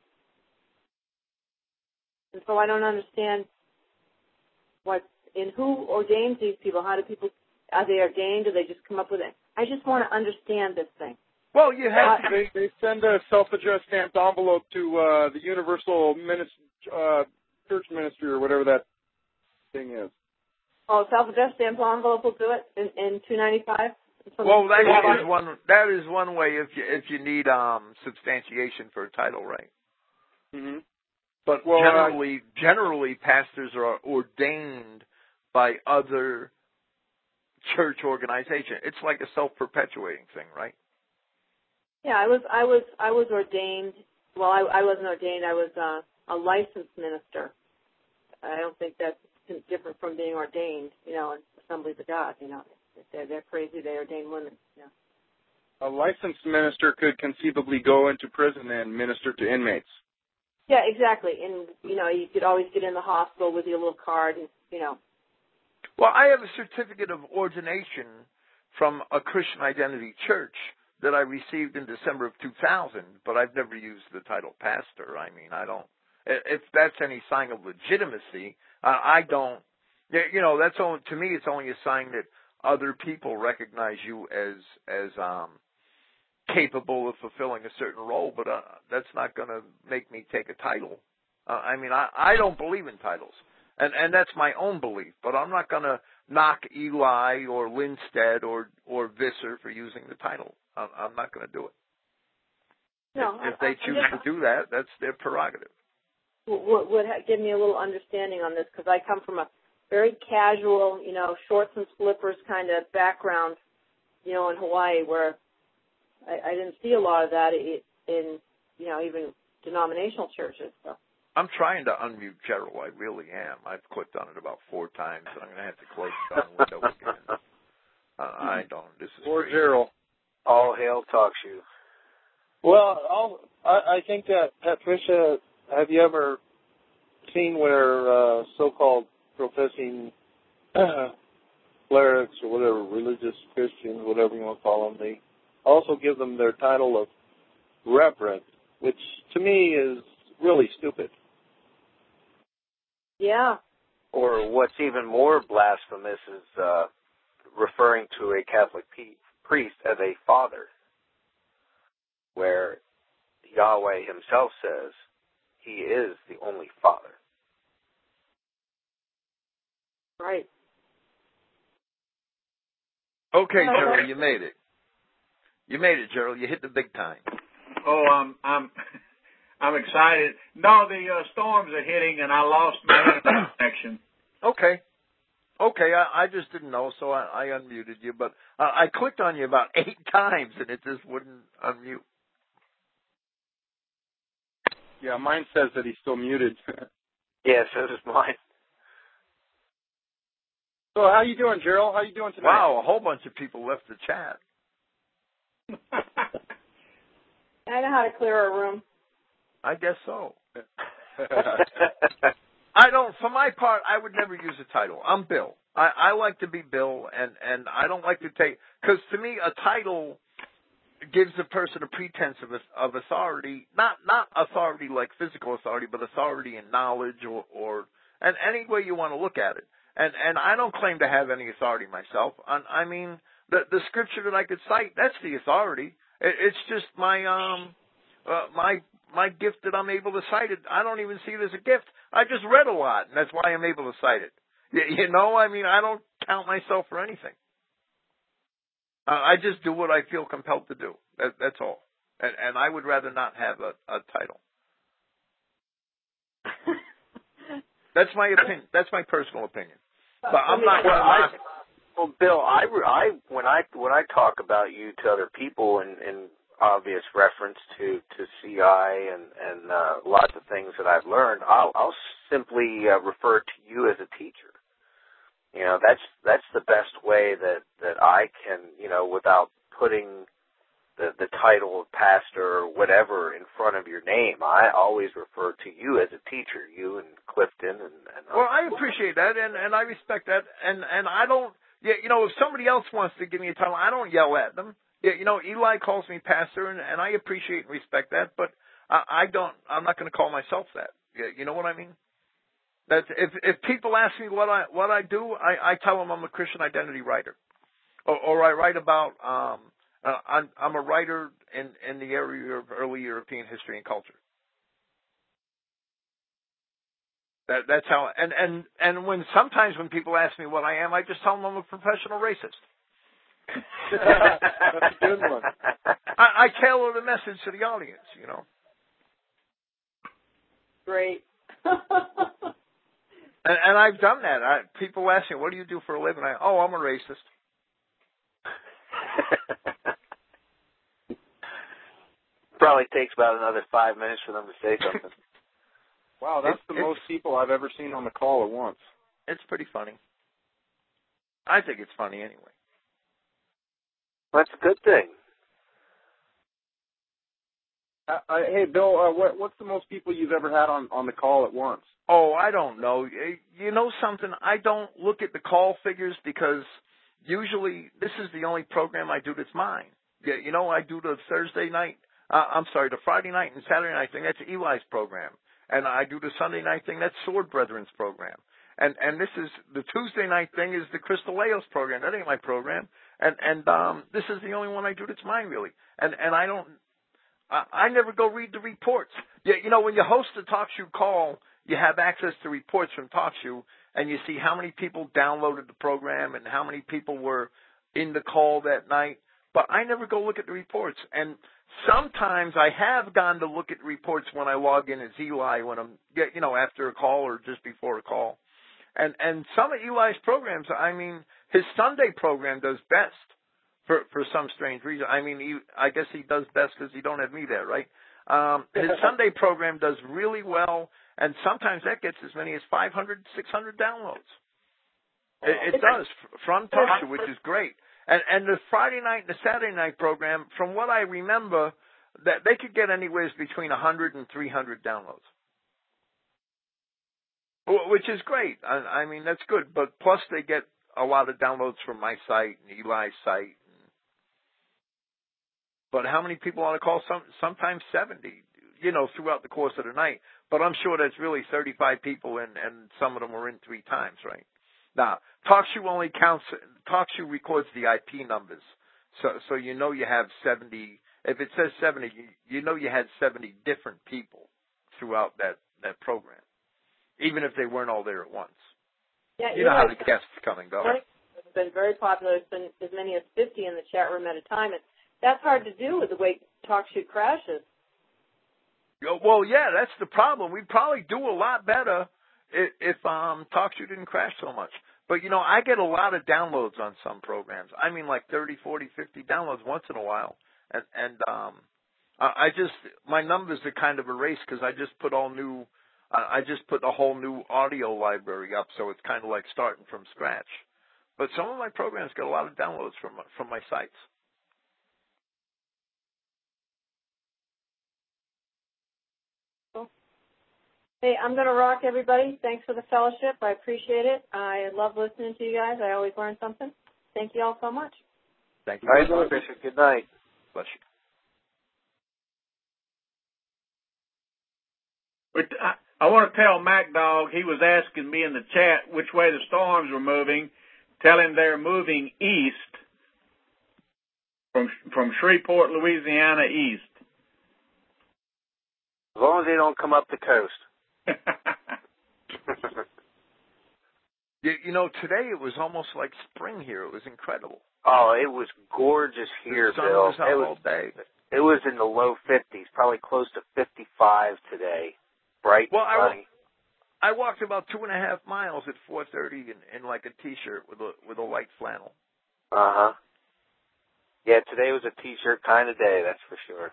and so I don't understand what, and who ordains these people? How do people, are they ordained? Do they just come up with it? I just want to understand this thing. Well, you have uh, they, they send a self-addressed stamped envelope to uh, the Universal Minis- uh, Church Ministry or whatever that thing is. Oh, self-addressed stamped envelope will do it in, in two ninety-five. Well, that is one. That is one way if you if you need um substantiation for a title, right? Mm-hmm. But well, generally, uh, generally, pastors are ordained by other church organization. It's like a self-perpetuating thing, right? Yeah, I was, I was, I was ordained. Well, I, I wasn't ordained. I was uh, a licensed minister. I don't think that's different from being ordained. You know, in Assemblies of God. You know, if they're they're crazy, they ordain women. Yeah. A licensed minister could conceivably go into prison and minister to inmates. Yeah, exactly. And you know, you could always get in the hospital with your little card. And, you know. Well, I have a certificate of ordination from a Christian Identity Church that I received in December of two thousand, but I've never used the title pastor. I mean, I don't, if that's any sign of legitimacy, uh, I don't, you know, that's only, to me, it's only a sign that other people recognize you as, as, um, capable of fulfilling a certain role, but uh, that's not going to make me take a title. Uh, I mean, I, I don't believe in titles, and, and that's my own belief, but I'm not going to knock Eli or Lindstedt or, or Visser for using the title. I'm not going to do it. No, if, if they choose just, to do that, that's their prerogative. Would, would give me a little understanding on this, because I come from a very casual, you know, shorts and slippers kind of background, you know, in Hawaii, where I, I didn't see a lot of that in, you know, even denominational churches. So. I'm trying to unmute Gerald. I really am. I've clicked on it about four times, and I'm going to have to close the window again. Uh, I don't. This is Poor Gerald. All hail TalkShoe. Well, I'll, I, I think that, Patricia, have you ever seen where uh, so-called professing uh, clerics or whatever, religious Christians, whatever you want to call them, they also give them their title of reverend, which to me is really stupid. Yeah. Or what's even more blasphemous is uh, referring to a Catholic pe- priest as a father, where Yahweh himself says he is the only father. Right. Okay, Gerald, you made it. You made it, Gerald. You hit the big time. Oh, I'm I'm I'm excited. No, the uh, storms are hitting, and I lost my internet connection. Okay. Okay, I, I just didn't know, so I, I unmuted you. But uh, I clicked on you about eight times, and it just wouldn't unmute. Yeah, mine says that he's still muted. Yeah, so does mine. So how you doing, Gerald? How you doing tonight? Wow, a whole bunch of people left the chat. I know how to clear a room. I guess so. I don't, for my part, I would never use a title. I'm Bill. I, I like to be Bill, and, and I don't like to take, because to me, a title gives a person a pretense of of authority, not not authority like physical authority, but authority in knowledge or, or and any way you want to look at it. And and I don't claim to have any authority myself. I, I mean, the the scripture that I could cite, that's the authority. It, it's just my um uh, my my gift that I'm able to cite it. I don't even see it as a gift. I just read a lot, and that's why I'm able to cite it. You, you know, I mean, I don't count myself for anything. Uh, I just do what I feel compelled to do. That, that's all. And, and I would rather not have a, a title. That's my opinion. That's my personal opinion. But I'm I mean, not well, going I, to. well, Bill, I, I when I when I talk about you to other people in, in obvious reference to, to C I and and uh, lots of things that I've learned, I'll, I'll simply uh, refer to you as a teacher. You know, that's that's the best way that, that I can, you know, without putting the the title of pastor or whatever in front of your name. I always refer to you as a teacher, you and Clifton and, and Well, I appreciate that, and, and I respect that, and, and I don't, yeah, you know, if somebody else wants to give me a title, I don't yell at them. Yeah, you know, Eli calls me pastor, and, and I appreciate and respect that, but I, I don't, I'm not going to call myself that. Yeah, you know what I mean? That's, if if people ask me what I what I do, I, I tell them I'm a Christian identity writer, or, or I write about. Um, uh, I'm, I'm a writer in in the area of early European history and culture. That that's how. And and and when sometimes when people ask me what I am, I just tell them I'm a professional racist. That's a good one. I, I tailor the message to the audience, you know. Great. And, and I've done that. I, people ask me, what do you do for a living? I, oh, I'm a racist. Probably takes about another five minutes for them to say something. Wow, that's It, the most people I've ever seen on the call at once. It's pretty funny. I think it's funny anyway. That's a good thing. Uh, uh, hey, Bill, uh, what, what's the most people you've ever had on, on the call at once? Oh, I don't know. You know something? I don't look at the call figures because usually this is the only program I do that's mine. Yeah, you know, I do the Thursday night, uh, I'm sorry, the Friday night and Saturday night thing, that's Eli's program. And I do the Sunday night thing, that's Sword Brethren's program. And and this is, the Tuesday night thing is the Crystal Leos program. That ain't my program. And and um, this is the only one I do that's mine, really. And and I don't, I, I never go read the reports. Yeah, you know, when you host a TalkShoe call, you have access to reports from TalkShoe, and you see how many people downloaded the program and how many people were in the call that night. But I never go look at the reports. And sometimes I have gone to look at the reports when I log in as Eli, when I'm, you know, after a call or just before a call. And and some of Eli's programs, I mean, his Sunday program does best for for some strange reason. I mean, he, I guess he does best because he don't have me there, right? Um, his Sunday program does really well. And sometimes that gets as many as five hundred, six hundred downloads. It, it does from TalkShoe, which is great. And, and the Friday night and the Saturday night program, from what I remember, that they could get anywhere between one hundred and three hundred downloads, which is great. I, I mean, that's good. But plus they get a lot of downloads from my site and Eli's site. But how many people on a call? Some, sometimes seventy, you know, throughout the course of the night. But I'm sure that's really thirty-five people, and, and some of them are in three times, right? Now, TalkShoe only counts, TalkShoe records the I P numbers. So so you know you have seventy, if it says seventy, you, you know you had seventy different people throughout that, that program, even if they weren't all there at once. Yeah, you know how the guests come and go. It's been very popular. It's been as many as fifty in the chat room at a time. And that's hard to do with the way TalkShoe crashes. Well, yeah, that's the problem. We'd probably do a lot better if, if um, TalkShoe didn't crash so much. But, you know, I get a lot of downloads on some programs. I mean, like thirty, forty, fifty downloads once in a while. And, and um, I just, my numbers are kind of erased because I just put all new, uh, I just put a whole new audio library up, so it's kind of like starting from scratch. But some of my programs get a lot of downloads from from my sites. Hey, I'm going to rock, everybody. Thanks for the fellowship. I appreciate it. I love listening to you guys. I always learn something. Thank you all so much. Thank you. All right, Bishop. Good night. Bless you. But I, I want to tell Mac Dog, he was asking me in the chat which way the storms were moving. Tell him they're moving east from from Shreveport, Louisiana, east. As long as they don't come up the coast. you, you know, today it was almost like spring here. It was incredible. Oh, it was gorgeous here, the sun Bill. Was out it was all day. It was in the low fifties, probably close to fifty-five today. Bright well, and sunny. I walked about two and a half miles at four thirty in, in like a t-shirt with a with a light flannel. Uh huh. Yeah, today was a t-shirt kind of day, that's for sure.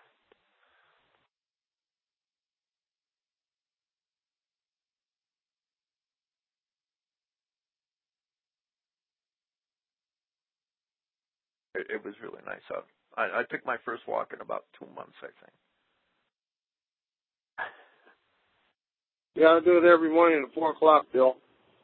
It, it was really nice out. I, I took my first walk in about two months, I think. Yeah, I do it every morning at four o'clock, Bill.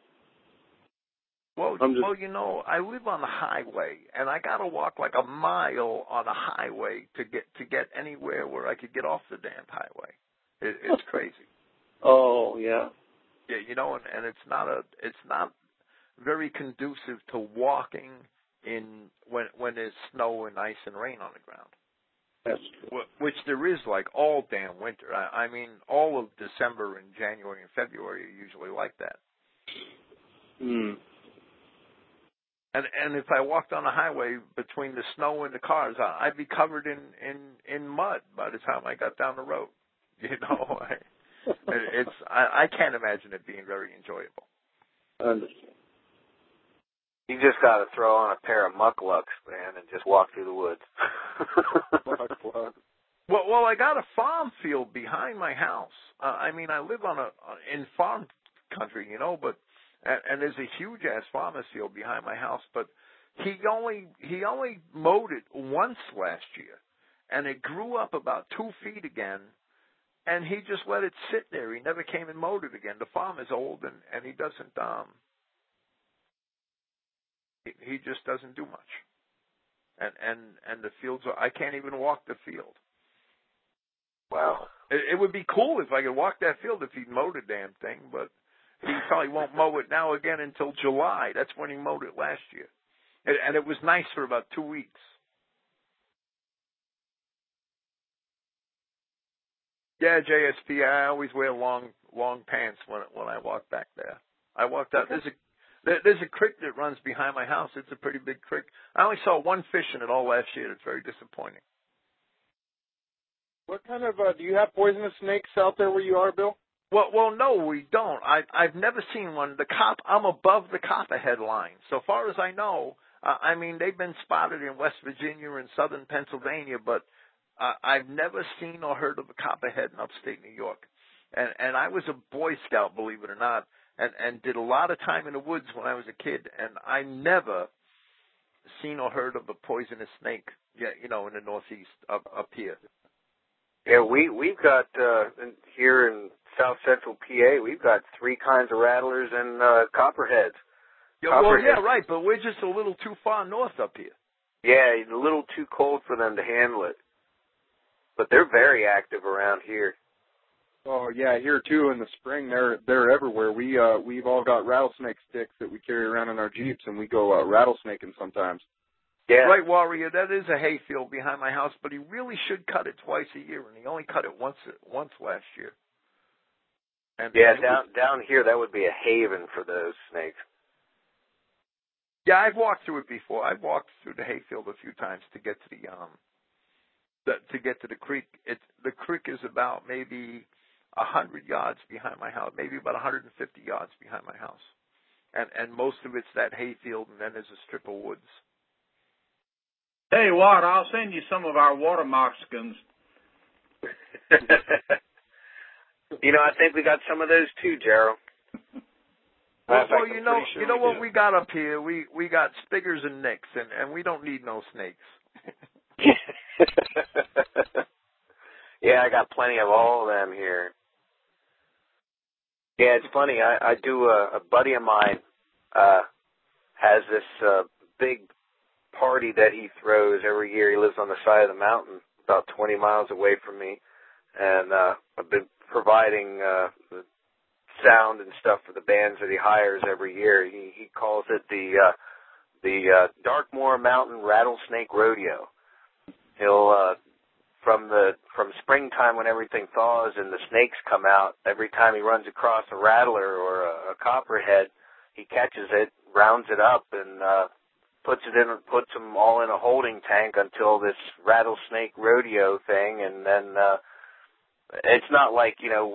Well, I'm just... well, you know, I live on the highway, and I got to walk like a mile on a highway to get to get anywhere where I could get off the damn highway. It, it's crazy. Oh, yeah. Yeah, you know, and, and it's not a, it's not very conducive to walking in when when there's snow and ice and rain on the ground. That's true. Which there is like all damn winter. I, I mean, all of December and January and February are usually like that. Hmm. And and if I walked on the highway between the snow and the cars, I'd be covered in, in, in mud by the time I got down the road. You know, I, it's I, I can't imagine it being very enjoyable. I understand. You just got to throw on a pair of mucklucks, man, and just walk through the woods. well, well, I got a farm field behind my house. Uh, I mean, I live on a in farm country, you know, but and, and there's a huge ass farmer's field behind my house. But he only he only mowed it once last year, and it grew up about two feet again. And he just let it sit there. He never came and mowed it again. The farm is old, and, and he doesn't. Um, he, he just doesn't do much. And and and the fields are. I can't even walk the field. Wow. It, it would be cool if I could walk that field if he'd mowed the damn thing, but he probably won't mow it now again until July. That's when he mowed it last year, and, and it was nice for about two weeks. Yeah, J S P. I always wear long, long pants when when I walk back there. I walked out. There's a there, there's a creek that runs behind my house. It's a pretty big creek. I only saw one fish in it all last year. It's very disappointing. What kind of uh, do you have poisonous snakes out there where you are, Bill? Well, well, no, we don't. I I've never seen one. The cop. I'm above the copperhead line. So far as I know, uh, I mean they've been spotted in West Virginia and southern Pennsylvania, but. Uh, I've never seen or heard of a copperhead in upstate New York. And and I was a Boy Scout, believe it or not, and, and did a lot of time in the woods when I was a kid, and I never seen or heard of a poisonous snake, yeah, you know, in the Northeast up, up here. Yeah, we, we've got, uh, in, here in South Central P A, we've got three kinds of rattlers and uh, copperheads. Yeah, copperheads. Well, yeah, right, but we're just a little too far north up here. Yeah, it's a little too cold for them to handle it. But they're very active around here. Oh yeah, here too in the spring they're they're everywhere. We uh we've all got rattlesnake sticks that we carry around in our Jeeps, and we go uh, rattlesnaking sometimes. Yeah. Right, Warrior, that is a hayfield behind my house, but he really should cut it twice a year, and he only cut it once once last year. And yeah, and down was, down here that would be a haven for those snakes. Yeah, I've walked through it before. I've walked through the hayfield a few times to get to the um to get to the creek. It's the creek is about maybe a hundred yards behind my house, maybe about one hundred fifty yards behind my house, and and most of it's that hayfield, and then there's a strip of woods. Tell you what, I'll send you some of our water moccasins. You know, I think we got some of those too, Gerald. Well, fact, well you know, sure you know we what do. we got up here? We we got Spiggers and Nicks, and and we don't need no snakes. Yeah, I got plenty of all of them here. Yeah, it's funny. I, I do a, a buddy of mine uh, has this uh, big party that he throws every year. He lives on the side of the mountain, about twenty miles away from me, and uh, I've been providing uh, the sound and stuff for the bands that he hires every year. He he calls it the uh, the uh, Darkmoor Mountain Rattlesnake Rodeo. He'll uh, from the from springtime when everything thaws and the snakes come out. Every time he runs across a rattler or a, a copperhead, he catches it, rounds it up, and uh, puts it in, puts them all in a holding tank until this rattlesnake rodeo thing, and then uh, it's not like you know we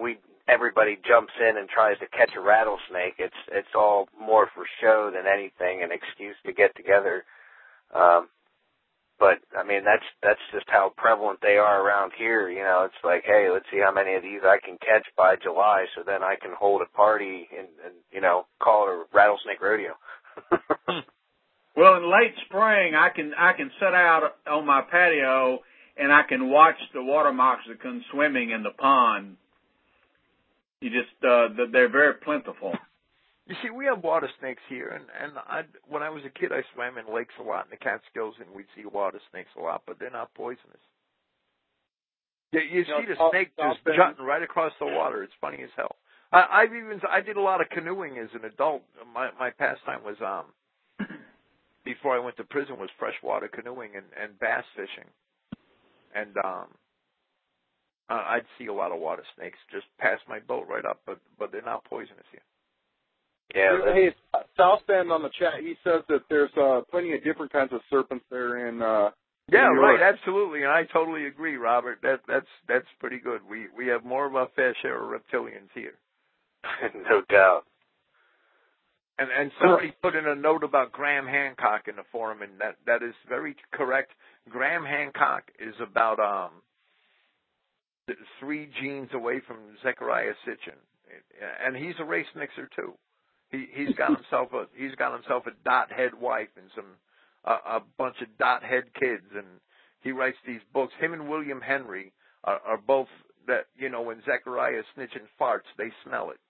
everybody jumps in and tries to catch a rattlesnake. It's it's all more for show than anything, an excuse to get together. Um, but I mean, that's that's just how prevalent they are around here. You know, it's like, hey, let's see how many of these I can catch by July, so then I can hold a party and, and you know, call it a rattlesnake rodeo. Well, in late spring, I can I can sit out on my patio and I can watch the water moccasins swimming in the pond. You just uh, they're very plentiful. You see, we have water snakes here, and and I when I was a kid, I swam in lakes a lot in the Catskills, and we'd see water snakes a lot, but they're not poisonous. You, you, you see know, the snake just jutting right across the water. It's funny as hell. I, I've even I did a lot of canoeing as an adult. My my pastime was um before I went to prison was freshwater canoeing and, and bass fishing, and um uh, I'd see a lot of water snakes just pass my boat right up, but but they're not poisonous here. Yeah. Hey, South Bend on the chat, he says that there's uh, plenty of different kinds of serpents there in. Uh, yeah, in right, absolutely, and I totally agree, Robert. That that's that's pretty good. We we have more of a fair share of reptilians here. No doubt. And and somebody put in a note about Graham Hancock in the forum, and that that is very correct. Graham Hancock is about um three genes away from Zechariah Sitchin, and he's a race mixer too. He he's got himself a he's got himself a dot head wife and some uh, a bunch of dot head kids, and he writes these books. Him and William Henry are, are both that you know when Zechariah Snitchin farts, they smell it.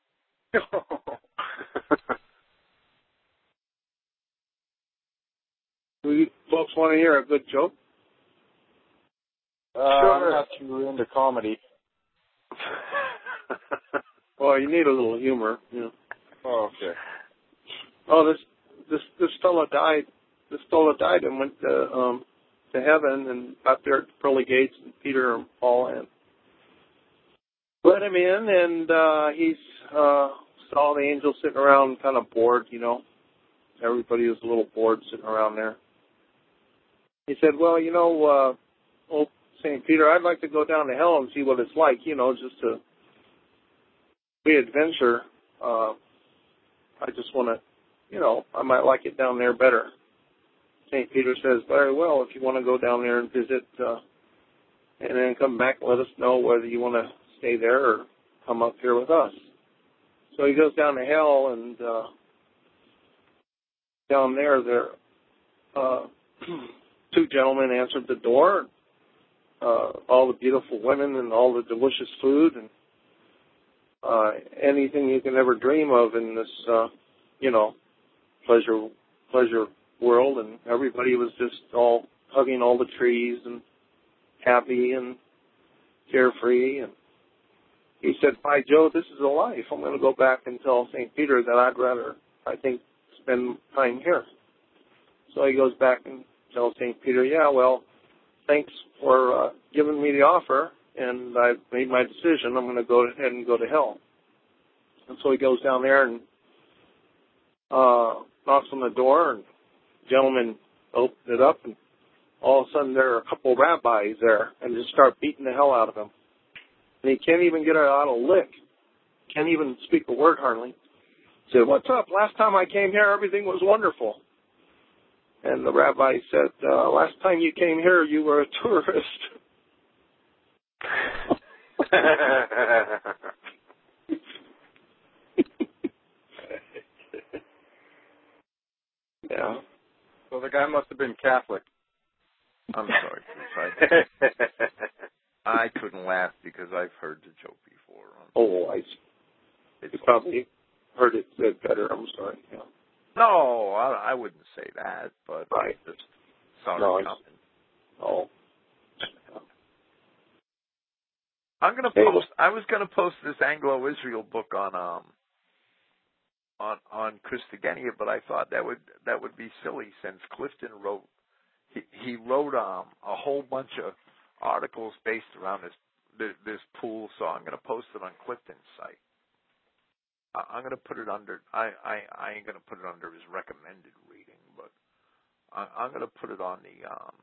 Do you folks want to hear a good joke? Uh, sure. I'm not too into comedy. Well, you need a little humor, you know. Oh, okay. Oh, this this this fellow died. This fellow died and went to um to heaven and got there at the pearly gates, and Peter and Paul and let him in, and uh he's uh saw the angels sitting around, kind of bored, you know. Everybody was a little bored sitting around there. He said, "Well, you know, uh, oh, Saint Peter, I'd like to go down to hell and see what it's like, you know, just to be adventure. Uh, I just want to, you know, I might like it down there better." Saint Peter says, "Very well, if you want to go down there and visit, uh, and then come back and let us know whether you want to stay there or come up here with us." So he goes down to hell, and uh, down there, there, uh, two gentlemen answered the door. Uh, all the beautiful women and all the delicious food and uh, anything you can ever dream of in this, uh, you know, pleasure pleasure world. And everybody was just all hugging all the trees and happy and carefree. And he said, "By Joe, this is a life. I'm going to go back and tell Saint Peter that I'd rather, I think, spend time here." So he goes back and tells Saint Peter, "Yeah, well, thanks for uh, giving me the offer, and I've made my decision. I'm going to go ahead and go to hell." And so he goes down there and uh, knocks on the door, and the gentleman opens it up, and all of a sudden there are a couple of rabbis there, and just start beating the hell out of him. And he can't even get out a lick. Can't even speak a word hardly. He said, "What's up? Last time I came here, everything was wonderful." And the rabbi said, uh, "Last time you came here, you were a tourist." Yeah. So the guy must have been Catholic. I'm sorry, Chris. I, I couldn't laugh because I've heard the joke before. Oh, I see. You probably heard it said better. I'm sorry. Yeah. No, I, I wouldn't say that, but right. Just sorry. No, oh. I'm gonna post. I was gonna post this Anglo-Israel book on um on on Christogenea, but I thought that would that would be silly since Clifton wrote he he wrote um a whole bunch of articles based around this this, this pool, so I'm gonna post it on Clifton's site. I'm going to put it under, I, I, I ain't going to put it under his recommended reading, but I, I'm going to put it on the, um,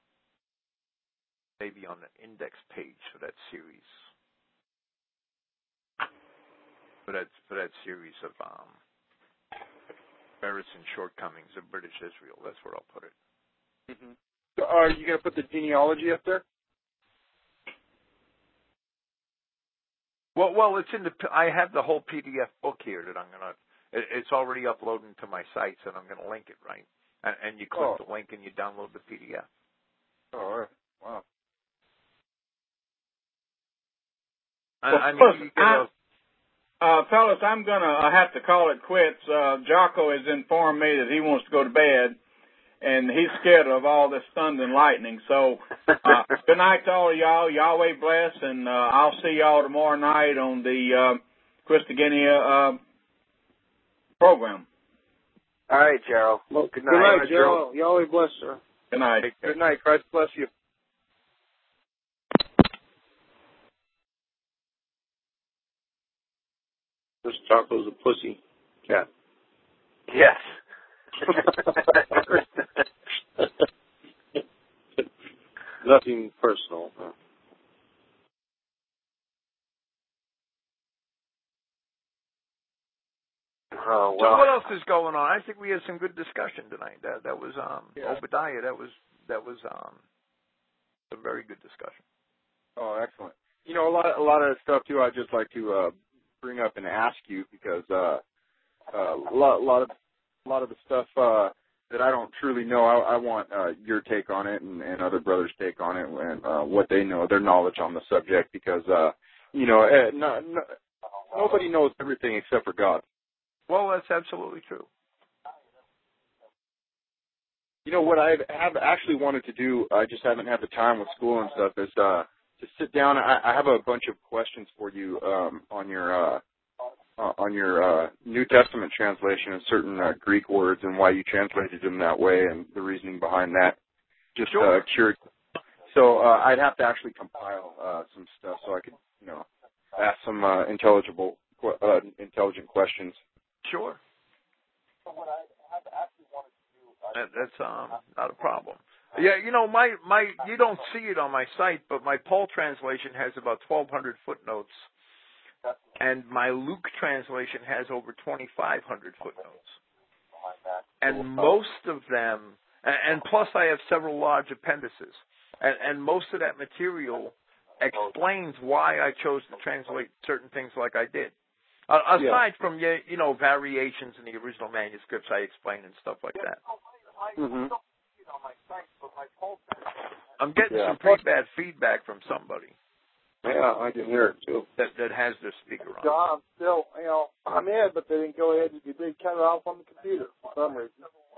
maybe on the index page for that series. for that for that series of um, merits and shortcomings of British Israel. That's where I'll put it. Mm-hmm. So are you going to put the genealogy up there? Well, well, it's in the. I have the whole P D F book here that I'm gonna. It, it's already uploaded to my sites, and I'm gonna link it right. And, and you click oh. the link and you download the P D F. Oh, all right. Wow. I, well, I mean, plus, you get a, uh, fellas, I'm gonna I have to call it quits. Uh, Jocko has informed me that he wants to go to bed, and he's scared of all this thunder and lightning. So, uh, good night to all of y'all. Yahweh bless, and uh, I'll see y'all tomorrow night on the uh, Christogenea uh, program. All right, Gerald. Well, good night, night, good night Gerald. Yahweh bless, sir. Good night. Good night. Christ bless you. This Jocko's a pussy cat. Yes. Nothing personal. Huh? Oh, well. So what else is going on? I think we had some good discussion tonight. That that was um, yeah. Obadiah. That was that was um, a very good discussion. Oh, excellent. You know, a lot a lot of stuff too. I'd just like to uh, bring up and ask you because uh, uh, a lot a lot of a lot of the stuff uh, that I don't truly know. I, I want uh, your take on it and, and other brothers' take on it and uh, what they know, their knowledge on the subject. Because uh, you know, uh, no, no, nobody knows everything except for God. Well, that's absolutely true. You know, what I have actually wanted to do, I just haven't had the time with school and stuff, is uh, to sit down. I, I have a bunch of questions for you um, on your uh, uh, on your uh, New Testament translation of certain uh, Greek words and why you translated them that way and the reasoning behind that. Just Sure. uh, curious. So uh, I'd have to actually compile uh, some stuff so I could, you know, ask some uh, intelligible, uh, intelligent questions. Sure. That, that's um not a problem. Yeah, you know, my my you don't see it on my site, but my Paul translation has about twelve hundred footnotes, and my Luke translation has over twenty-five hundred footnotes. And most of them, and, and plus I have several large appendices, and, and most of that material explains why I chose to translate certain things like I did. Uh, aside yeah. from, you know, variations in the original manuscripts I explain and stuff like that. Mm-hmm. I'm getting yeah. some pretty bad feedback from somebody. Yeah, I can hear it too. That that has their speaker on. John, I'm still, you know, I'm in, but they didn't go ahead and they did cut it off on the computer for some reason.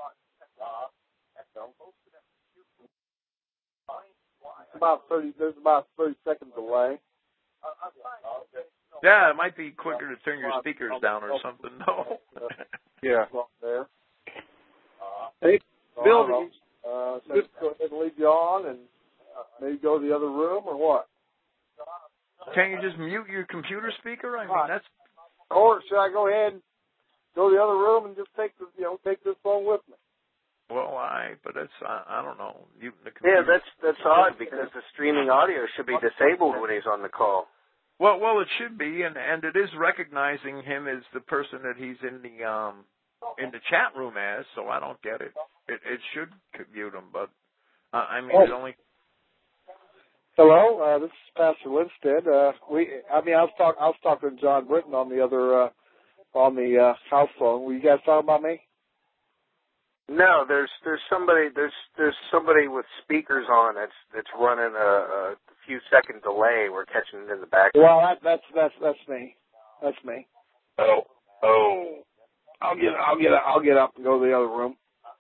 It's about thirty. There's about thirty seconds delay. Yeah, it might be quicker to turn your speakers down or something. No. yeah. There. Hey, Bill, uh, so just go ahead and leave you on and maybe go to the other room or what? Can't you just mute your computer speaker? I mean, that's. Or should I go ahead and go to the other room and just take the, you know, take this phone with me? Well, I, but that's, I, I don't know. You, the yeah, that's that's odd because the streaming audio should be disabled when he's on the call. Well, well, it should be, and and it is recognizing him as the person that he's in the um in the chat room as. So I don't get it. It it should mute him, but uh, I mean, oh. it only. Hello, uh, this is Pastor Winstead. Uh, we, I mean, I was talking, I was talking to John Britton on the other, uh, on the uh, house phone. Were you guys talking about me? No, there's there's somebody there's there's somebody with speakers on that's that's running a, a few second delay. We're catching it in the background. Well, that, that's that's that's me. That's me. Oh, oh, I'll get I'll get I'll get up and go to the other room.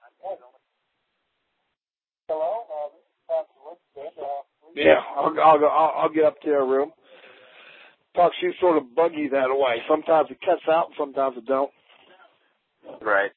Hello, uh, this is Pastor Winstead. Uh, Yeah, I'll, I'll go. I'll, I'll get up to their room. Talk she's sort of buggy that way. Sometimes it cuts out, and sometimes it don't. Right.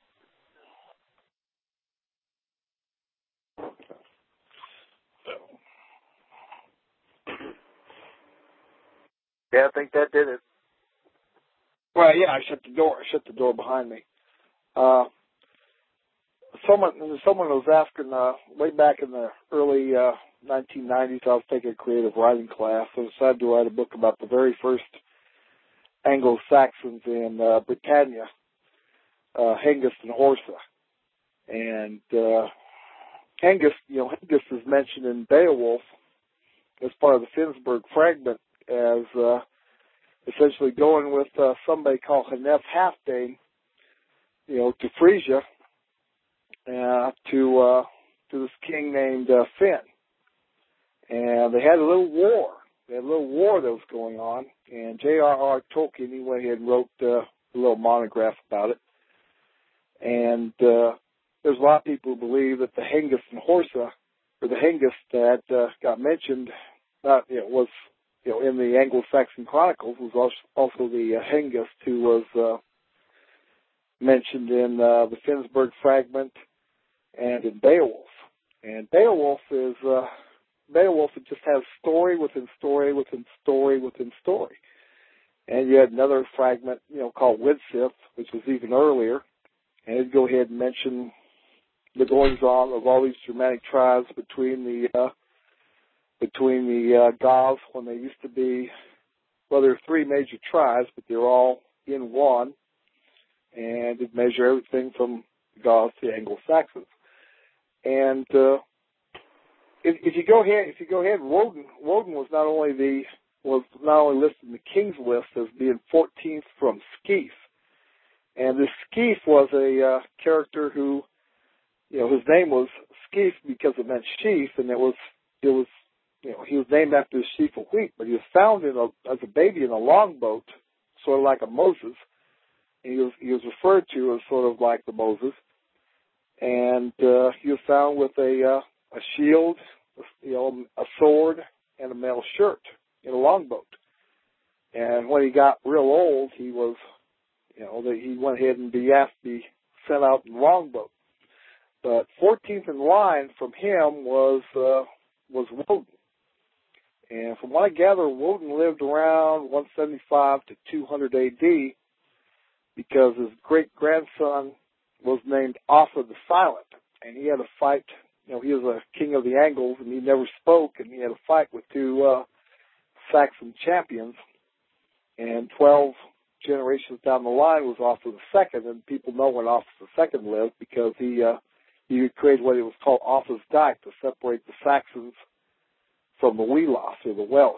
Yeah, I think that did it. Well, yeah, I shut the door. I shut the door behind me. Uh, someone, someone was asking uh, way back in the early uh, nineteen nineties. I was taking a creative writing class. I decided to write a book about the very first Anglo-Saxons in uh, Britannia, uh, Hengist and Horsa. And uh, Hengist, you know, Hengist is mentioned in Beowulf as part of the Finnsburg fragment as uh, essentially going with uh, somebody called Hnef Halfdane, you know, to Frisia, uh, to uh, to this king named uh, Finn. And they had a little war. They had a little war that was going on, and J R R. Tolkien, he went ahead and wrote uh, a little monograph about it. And uh, there's a lot of people who believe that the Hengist and Horsa, or the Hengist that uh, got mentioned, not you know, was you know in the Anglo-Saxon Chronicles, was also, also the uh, Hengist who was uh, mentioned in uh, the Finnsburg fragment and in Beowulf. And Beowulf is uh, Beowulf it just has story within story within story within story. And you had another fragment, you know, called Widsith, which was even earlier, and it'd go ahead and mention the goings on of all these Germanic tribes between the uh, between the uh, Goths when they used to be, well, there are three major tribes, but they're all in one, and it measure everything from Goths to Anglo-Saxons. And uh, if, if you go ahead, if you go ahead, Woden, Woden was not only the was not only listed in the King's List as being fourteenth from Skeef, and this Skeef was a uh, character who, you know, his name was Skeef because it meant sheaf, and it was it was you know he was named after the sheaf of wheat, but he was found in a, as a baby in a longboat, sort of like a Moses. And he was he was referred to as sort of like the Moses. And uh, he was found with a uh, a shield, you know, a sword, and a mail shirt in a longboat. And when he got real old, he was, you know, he went ahead and be asked to be sent out in a longboat. But fourteenth in line from him was uh, was Woden. And from what I gather, Woden lived around one seventy-five to two hundred A D because his great grandson was named Offa the Silent, and he had a fight. You know, he was a king of the Angles, and he never spoke, and he had a fight with two uh, Saxon champions. And twelve generations down the line was Offa the Second, and people know when Offa the Second lived because he uh, he created what it was called Offa's Dyke to separate the Saxons from the Wheeloss, or the Welsh.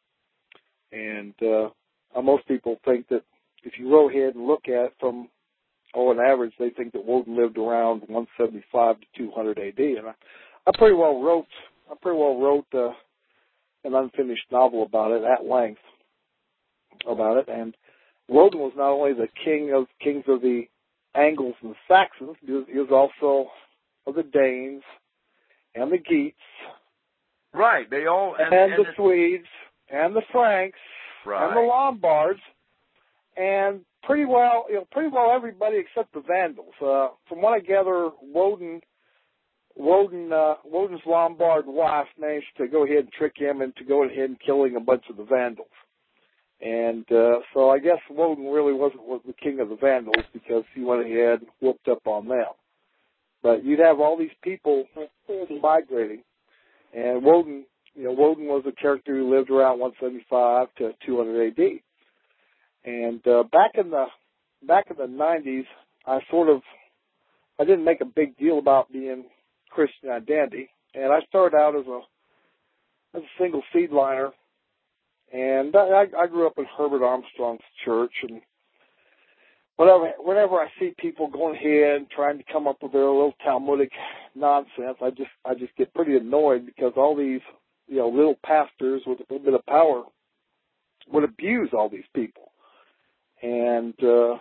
And uh, most people think that if you go ahead and look at from Oh, on average, they think that Woden lived around one seventy-five to two hundred A D, and I, I pretty well wrote, I pretty well wrote uh, an unfinished novel about it at length about it. And Woden was not only the king of kings of the Angles and the Saxons, he was, he was also of the Danes and the Geats, right? They all and, and, and the Swedes and the Franks right. and the Lombards, and pretty well, you know, pretty well everybody except the Vandals. Uh, from what I gather, Woden, Woden, uh, Woden's Lombard wife managed to go ahead and trick him into going ahead and killing a bunch of the Vandals. And uh, so I guess Woden really wasn't was the king of the Vandals because he went ahead and whooped up on them. But you'd have all these people migrating, and Woden, you know, Woden was a character who lived around one seventy-five to two hundred A D. And uh, back in the back in the nineties, I sort of I didn't make a big deal about being Christian identity, and I started out as a as a single seedliner, and I, I grew up in Herbert Armstrong's church, and whenever whenever I see people going ahead and trying to come up with their little Talmudic nonsense, I just I just get pretty annoyed because all these you know little pastors with a little bit of power would abuse all these people. And uh,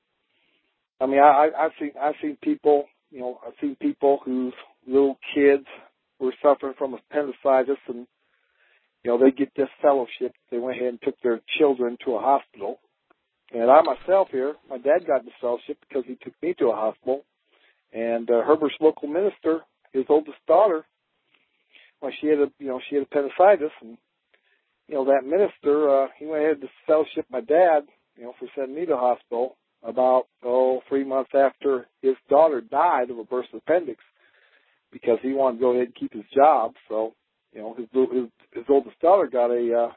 I mean, I, I've seen I've seen people, you know, I've seen people whose little kids were suffering from appendicitis, and you know, they get this fellowship. They went ahead and took their children to a hospital. And I myself here, my dad got this fellowship because he took me to a hospital. And uh, Herbert's local minister, his oldest daughter, well, she had a, you know, she had appendicitis, and you know, that minister, uh, he went ahead to fellowship my dad, you know, for sending me to the hospital about, oh, three months after his daughter died of a burst appendix because he wanted to go ahead and keep his job. So, you know, his his, his oldest daughter got a uh,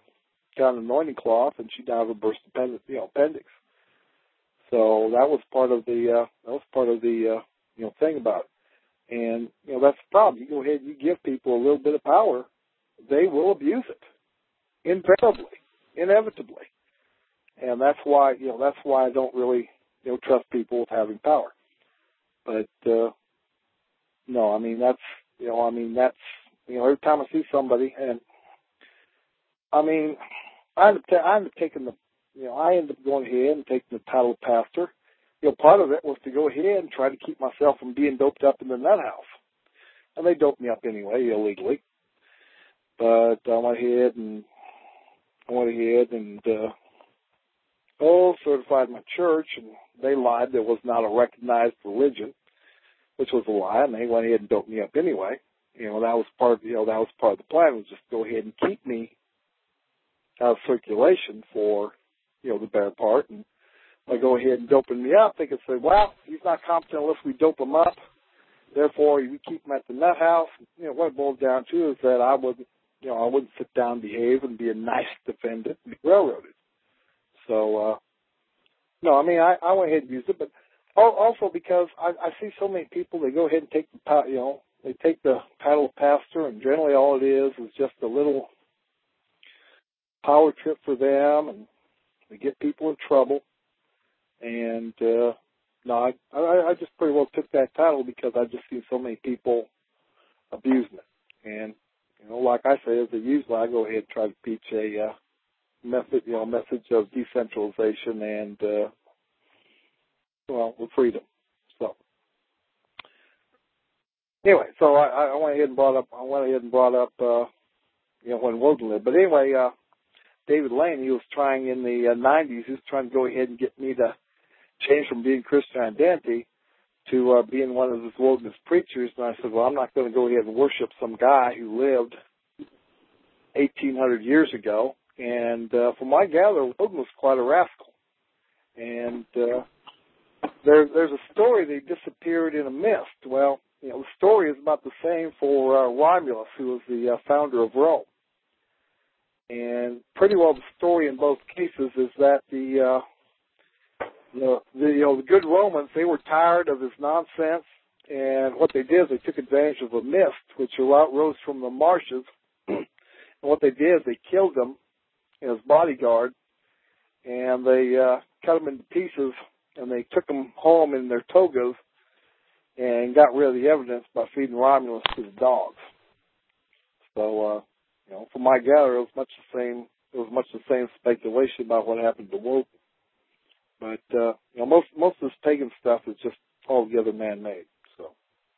got an anointing cloth, and she died of a burst appendix, you know, appendix. So that was part of the uh, that was part of the uh, you know thing about it. And you know that's the problem. You go ahead and you give people a little bit of power, they will abuse it, invariably, inevitably. And that's why you know that's why I don't really you know trust people with having power. But uh, no, I mean that's you know I mean that's you know every time I see somebody, and I mean I end up, ta- I end up taking the you know I end up going ahead and taking the title of pastor. You know, part of it was to go ahead and try to keep myself from being doped up in the nut house, and they doped me up anyway illegally. But I went ahead and I went ahead and uh, oh certified my church, and they lied. There was not a recognized religion, which was a lie, and they went ahead and doped me up anyway. You know, that was part of, you know, that was part of the plan, was just go ahead and keep me out of circulation for, you know, the better part. And I go ahead and doping me up, they could say, well, he's not competent unless we dope him up. Therefore, we keep him at the nut house. You know, what it boils down to is that I wouldn't, you know, I wouldn't sit down and behave and be a nice defendant and be railroaded. So, uh, no, I mean, I, I went ahead and used it, but also because I, I see so many people, they go ahead and take the, you know, they take the title of pastor, and generally all it is is just a little power trip for them, and they get people in trouble. And uh, no, I, I, I just pretty well took that title because I just see so many people abusing it. And you know, like I say, as a usually I go ahead and try to teach a uh, method, you know, message of decentralization and uh, well, with freedom. So anyway, so I, I went ahead and brought up, I went ahead and brought up, uh, you know, when Woden lived. But anyway, uh, David Lane, he was trying in the uh, nineties, he was trying to go ahead and get me to change from being Christian Identity to uh, being one of his wilderness preachers. And I said, well, I'm not going to go ahead and worship some guy who lived eighteen hundred years ago. And uh, from my gather, Woden was quite a rascal. And uh, there, there's a story that he disappeared in a mist. Well, you know, the story is about the same for uh, Romulus, who was the uh, founder of Rome. And pretty well the story in both cases is that the, uh, the, the, you know, the good Romans, they were tired of his nonsense, and what they did is they took advantage of a mist which arose from the marshes, and what they did is they killed him and his bodyguard, and they uh, cut him into pieces, and they took him home in their togas and got rid of the evidence by feeding Romulus to the dogs. So, uh, you know, from my gather, it was much the same. It was much the same speculation about what happened to Woden. But uh, you know, most most of this pagan stuff is just altogether man-made. So.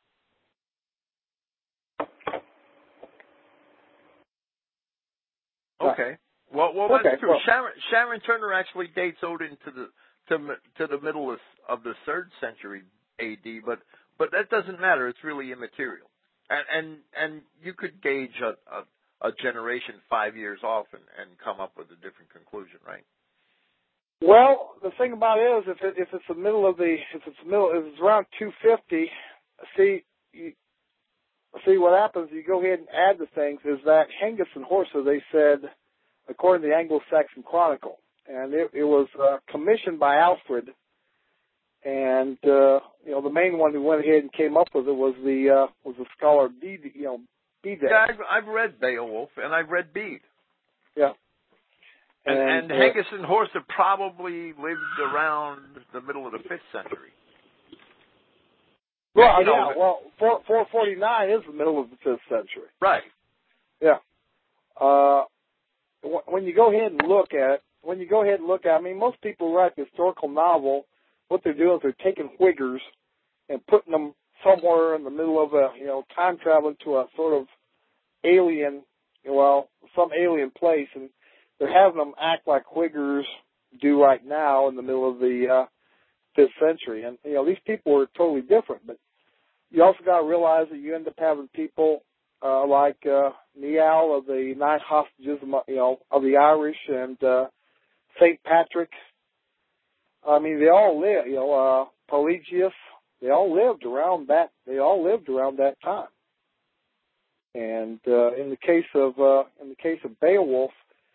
Okay. Well, well, that's okay, true. well, Sharon, Sharon Turner actually dates Odin to the to to the middle of, of the third century A D, but but that doesn't matter. It's really immaterial, and and, and you could gauge a, a, a generation five years off and, and come up with a different conclusion, right? Well, the thing about it is, if it, if it's the middle of the if it's the middle if it's around two fifty, see you, see what happens. You go ahead and add the things. Is that Hengist and Horsa? They said, according to the Anglo-Saxon Chronicle, and it, it was uh, commissioned by Alfred. And uh, you know, the main one who went ahead and came up with it was the uh, was the scholar Bede, you know, Bede. Yeah, I've, I've read Beowulf and I've read Bede. Yeah. And, and, and uh, Hengist and Horsa probably lived around the middle of the fifth century. Well, yeah, you yeah, know, well, four forty-nine is the middle of the fifth century. Right. Yeah. Uh, when you go ahead and look at when you go ahead and look at, I mean, most people who write a historical novel, what they're doing is they're taking whiggers and putting them somewhere in the middle of a, you know, time traveling to a sort of alien, well, some alien place, and they're having them act like whiggers do right now in the middle of the uh, fifth century. And, you know, these people are totally different, but you also got to realize that you end up having people uh, like uh, Niall of the Nine Hostages, you know, of the Irish, and uh, Saint Patrick. I mean, they all live, you know, uh, Pelagius, they all lived around that, they all lived around that time. And, uh, in the case of, uh, in the case of Beowulf,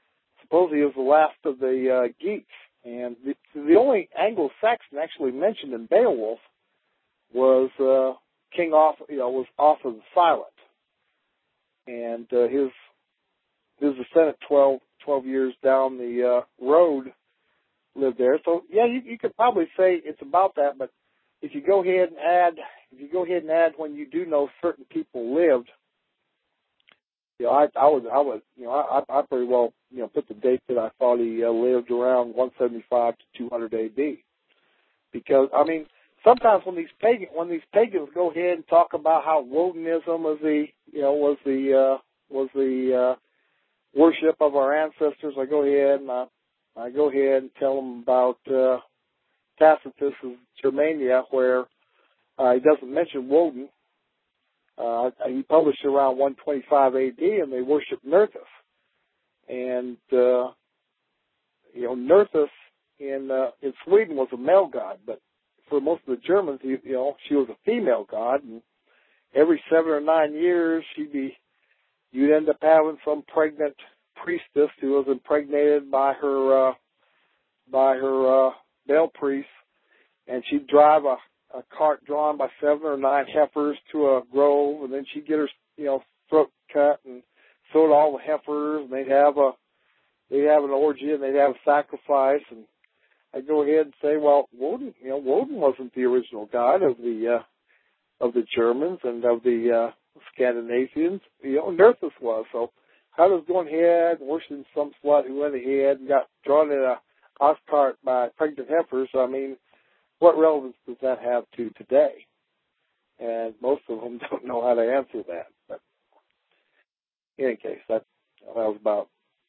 supposedly he was the last of the uh, Geats. And the, the only Anglo-Saxon actually mentioned in Beowulf was uh, King Arthur, you know, was Arthur the Silent. And uh, his his descendant, twelve, twelve years down the uh, road, lived there. So yeah, you, you could probably say it's about that. But if you go ahead and add, if you go ahead and add when you do know certain people lived, you know, I, I would, I would, you know, I, I pretty well, you know, put the date that I thought he uh, lived around one seventy-five to two hundred A D. Because I mean, sometimes when these pagan, when these pagans go ahead and talk about how Wodenism was the, you know, was the, uh, was the uh, worship of our ancestors, I go ahead and I, I go ahead and tell them about uh, Tacitus' Germania, where uh, he doesn't mention Woden. Uh, he published around one twenty-five A D, and they worshiped Nerthus. And, uh, you know, Nerthus in uh, in Sweden was a male god, but for most of the Germans, you, you know, she was a female god. And every seven or nine years, she'd be, you'd end up having some pregnant priestess who was impregnated by her, uh, by her uh, male priest, and she'd drive a a cart drawn by seven or nine heifers to a grove, and then she'd get her, you know, throat cut and so did all the heifers, and they'd have a, they'd have an orgy and they'd have a sacrifice, and I'd go ahead and say, well, Woden, you know, Woden wasn't the original god of the, uh, of the Germans and of the, uh, Scandinavians. You know, Nerthus was. So how does going ahead and worshiping some slut who went ahead and got drawn in a ox cart by pregnant heifers? I mean, what relevance does that have to today? And most of them don't know how to answer that. But in any case, that that was about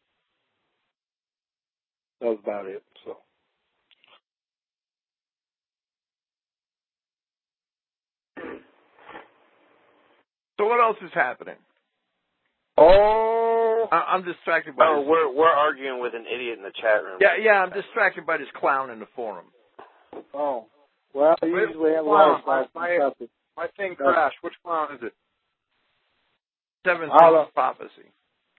that was about it. So. So what else is happening? Oh, I, I'm distracted by. Oh, this. we're we're arguing with an idiot in the chat room. Yeah, yeah, I'm distracted by this clown in the forum. Oh, well, I usually have a lot of my, my, my thing crashed. Which clown is it? Seventh uh, prophecy.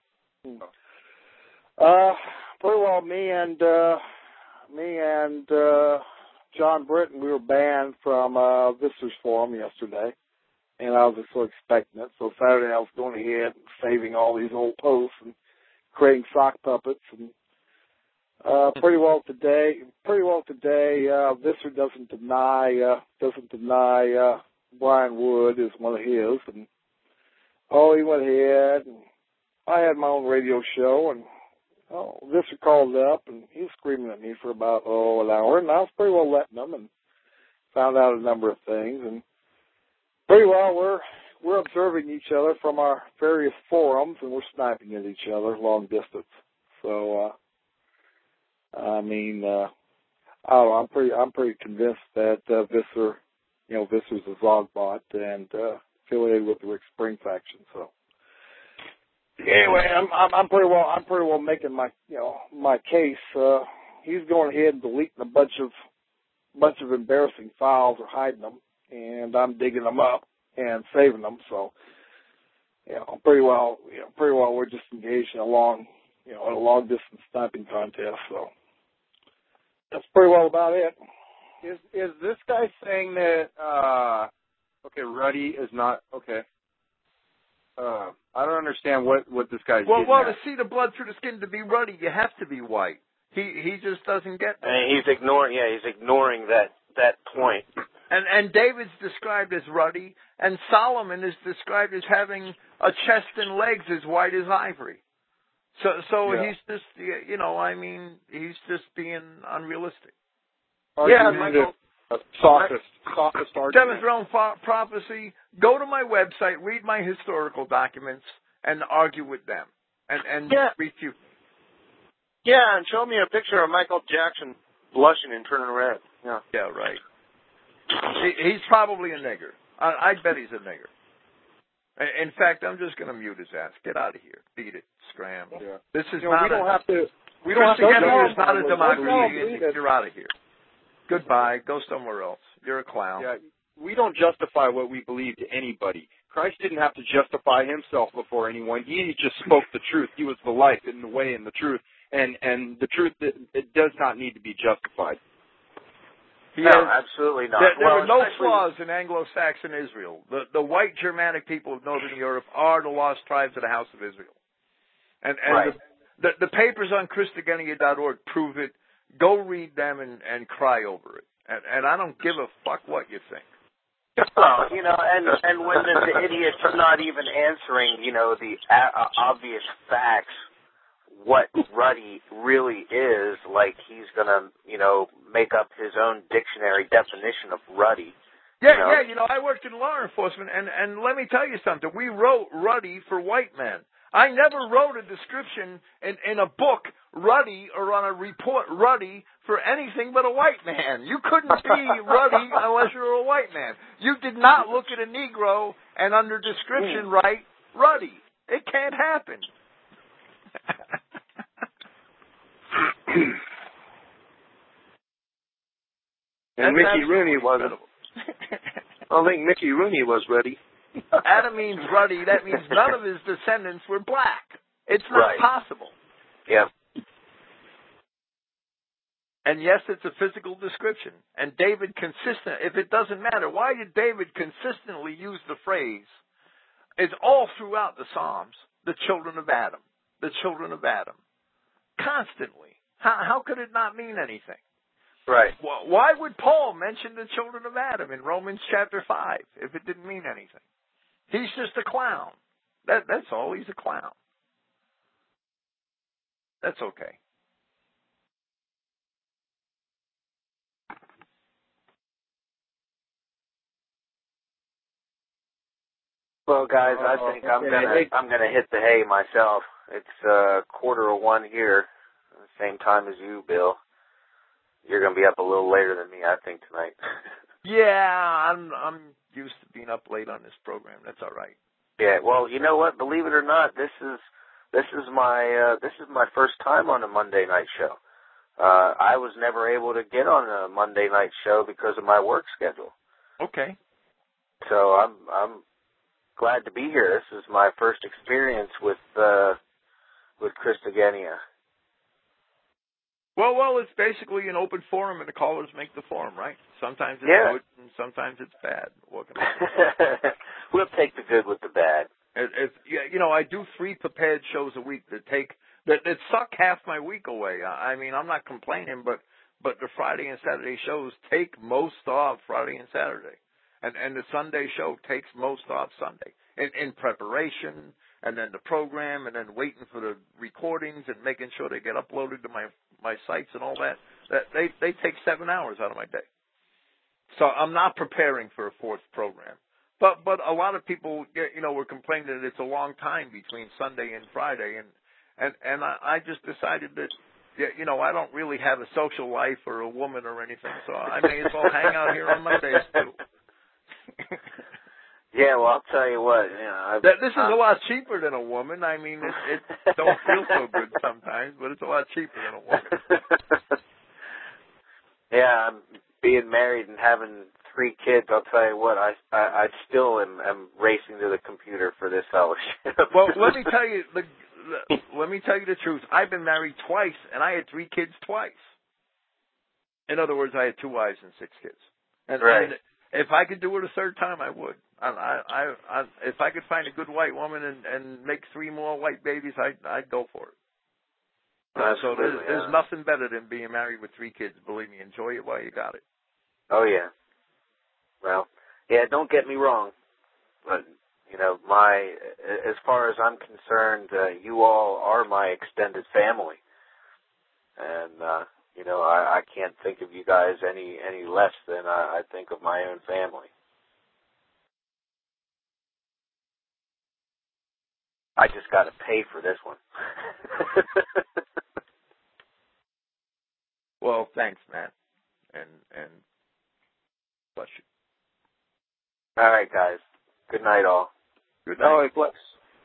Uh, pretty well. Me and uh, me and uh, John Britton, we were banned from uh, Visitors Forum yesterday, and I was just so expecting it. So Saturday, I was going ahead and saving all these old posts and creating sock puppets and. Uh, pretty well today, pretty well today, uh, Visser doesn't deny, uh, doesn't deny, uh, Brian Wood is one of his, and, oh, he went ahead, and I had my own radio show, and, oh, Visser called up, and he was screaming at me for about, oh, an hour, and I was pretty well letting him, and found out a number of things, and pretty well we're, we're observing each other from our various forums, and we're sniping at each other long distance, so, uh, I mean, uh, I don't know, I'm pretty, I'm pretty convinced that uh, Visser, you know, Visser's a Zogbot and uh, affiliated with the Rick Spring faction. So, anyway, I'm, I'm, I'm pretty well, I'm pretty well making my, you know, my case. Uh, he's going ahead and deleting a bunch of, bunch of embarrassing files or hiding them, and I'm digging them up and saving them. So, you know, pretty well, you know, pretty well, we're just engaged in a long, you know, in a long distance sniping contest. So. That's pretty well about it. Is is this guy saying that, uh, okay, Ruddy is not, okay. Uh, I don't understand what, what this guy's Well, getting well, at. to see the blood through the skin, to be ruddy, you have to be white. He he just doesn't get that. And he's ignoring, yeah, he's ignoring that, that point. And and David's described as ruddy, and Solomon is described as having a chest and legs as white as ivory. So, so yeah. he's just, you know, I mean, he's just being unrealistic. Yeah, Michael. Sophist, sophist argument. Seventh Realm Pro- Prophecy. Go to my website, read my historical documents, and argue with them, and and yeah. refute. Yeah, and show me a picture of Michael Jackson blushing and turning red. Yeah. Yeah, right. He, he's probably a nigger. I, I bet he's a nigger. In fact, I'm just going to mute his ass. Get out of here. Beat it. Scram. Yeah. This is you know, not we don't a, have to. We don't have to. Christianity is not a democracy. Don't You're out of here. Goodbye. Go somewhere else. You're a clown. Yeah, we don't justify what we believe to anybody. Christ didn't have to justify himself before anyone. He just spoke the truth. He was the life and the way and the truth. and and the truth it, it does not need to be justified. No, absolutely not. There, there well, are no especially- flaws in Anglo-Saxon Israel. The the white Germanic people of Northern Europe are the lost tribes of the House of Israel. And, and Right. the, the, the papers on Christogenea dot org prove it. Go read them and, and cry over it. And, and I don't give a fuck what you think. Well, you know, and and when the, the idiot's not even answering, you know, the a- obvious facts, what ruddy really is, like he's gonna, you know, make up his own dictionary definition of ruddy. Yeah, you know? yeah, you know, I worked in law enforcement, and, and let me tell you something. We wrote ruddy for white men. I never wrote a description in, in a book, ruddy, or on a report, ruddy, for anything but a white man. You couldn't be ruddy unless you were a white man. You did not look at a Negro and under description write ruddy. It can't happen. And That's Mickey Rooney absolutely wasn't. I don't think Mickey Rooney was ready. That means ruddy. That means none of his descendants were black. It's not Right. possible. Yeah. And yes, it's a physical description. And David consistent, if it doesn't matter, why did David consistently use the phrase? It's all throughout the Psalms, the children of Adam, the children of Adam. Constantly. How, how could it not mean anything? Right. Why would Paul mention the children of Adam in Romans chapter five if it didn't mean anything? He's just a clown. That, that's all. He's a clown. That's okay. Well, guys, I think I'm gonna I'm gonna hit the hay myself. It's uh, quarter of one here, same time as you, Bill. You're gonna be up a little later than me, I think, tonight. Yeah, I'm I'm used to being up late on this program. That's all right. Yeah. Well, you know what? Believe it or not, this is this is my uh, this is my first time on a Monday night show. Uh, I was never able to get on a Monday night show because of my work schedule. Okay. So I'm I'm glad to be here. This is my first experience with uh, with Christogenea. Well, well, it's basically an open forum, and the callers make the forum, right? Sometimes it's Yeah. good, and sometimes it's bad. What can I say? We'll take the good with the bad. It, it's, yeah, you know, I do three prepared shows a week that take that, that suck half my week away. I, I mean, I'm not complaining, but but the Friday and Saturday shows take most off Friday and Saturday, and and the Sunday show takes most off Sunday in, in preparation, and then the program, and then waiting for the recordings and making sure they get uploaded to my my sites and all that. That they they take seven hours out of my day. So I'm not preparing for a fourth program. But but a lot of people, you know, were complaining that it's a long time between Sunday and Friday, and and and I, I just decided that, you know, I don't really have a social life or a woman or anything, so I may as well hang out here on Mondays too. Yeah, well, I'll tell you what. You know, I've, That, this is I'm, a lot cheaper than a woman. I mean, it, it don't feel so good sometimes, but it's a lot cheaper than a woman. Yeah, I'm being married and having three kids. I'll tell you what, I I, I still am, am racing to the computer for this fellowship. Well, let me tell you the, the let me tell you the truth. I've been married twice, and I had three kids twice. In other words, I had two wives and six kids. And, right. and if I could do it a third time, I would. I, I, I, if I could find a good white woman and, and make three more white babies, I'd, I'd go for it. Uh, so there's, yeah. there's nothing better than being married with three kids. Believe me, enjoy it while you got it. Oh yeah. Well, yeah. Don't get me wrong, but you know, my as far as I'm concerned, uh, you all are my extended family, and uh, you know, I, I can't think of you guys any any less than I, I think of my own family. I just got to pay for this one. Well, thanks, man, and and bless you. All right, guys. Good night, all. Good night. All right, bless.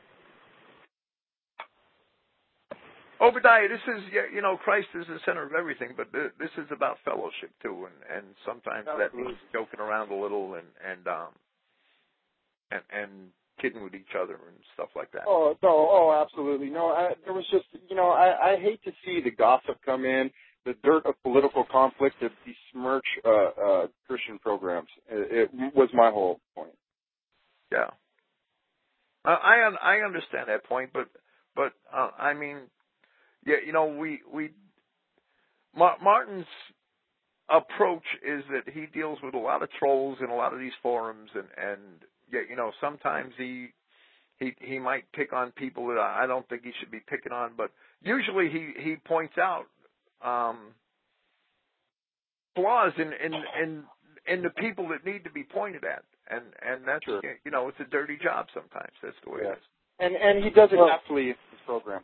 Obadiah, this is, you know, Christ is the center of everything, but this is about fellowship too, and, and sometimes that means joking around a little and and um and and kidding with each other and stuff like that. Oh no, oh absolutely. No, I, there was just you know I, I hate to see the gossip come in, the dirt of political conflict that besmirch uh, uh, Christian programs. It, it was my whole point. Yeah, uh, I I understand that point, but but uh, I mean, yeah, you know, we we Ma- Martin's approach is that he deals with a lot of trolls in a lot of these forums, and and yeah, you know, sometimes he he he might pick on people that I don't think he should be picking on, but usually he he points out um, flaws in in in in the people that need to be pointed at, and and that's Sure. you know, it's a dirty job sometimes. That's the way Yeah. it is. And and he does it Well- aptly in his program.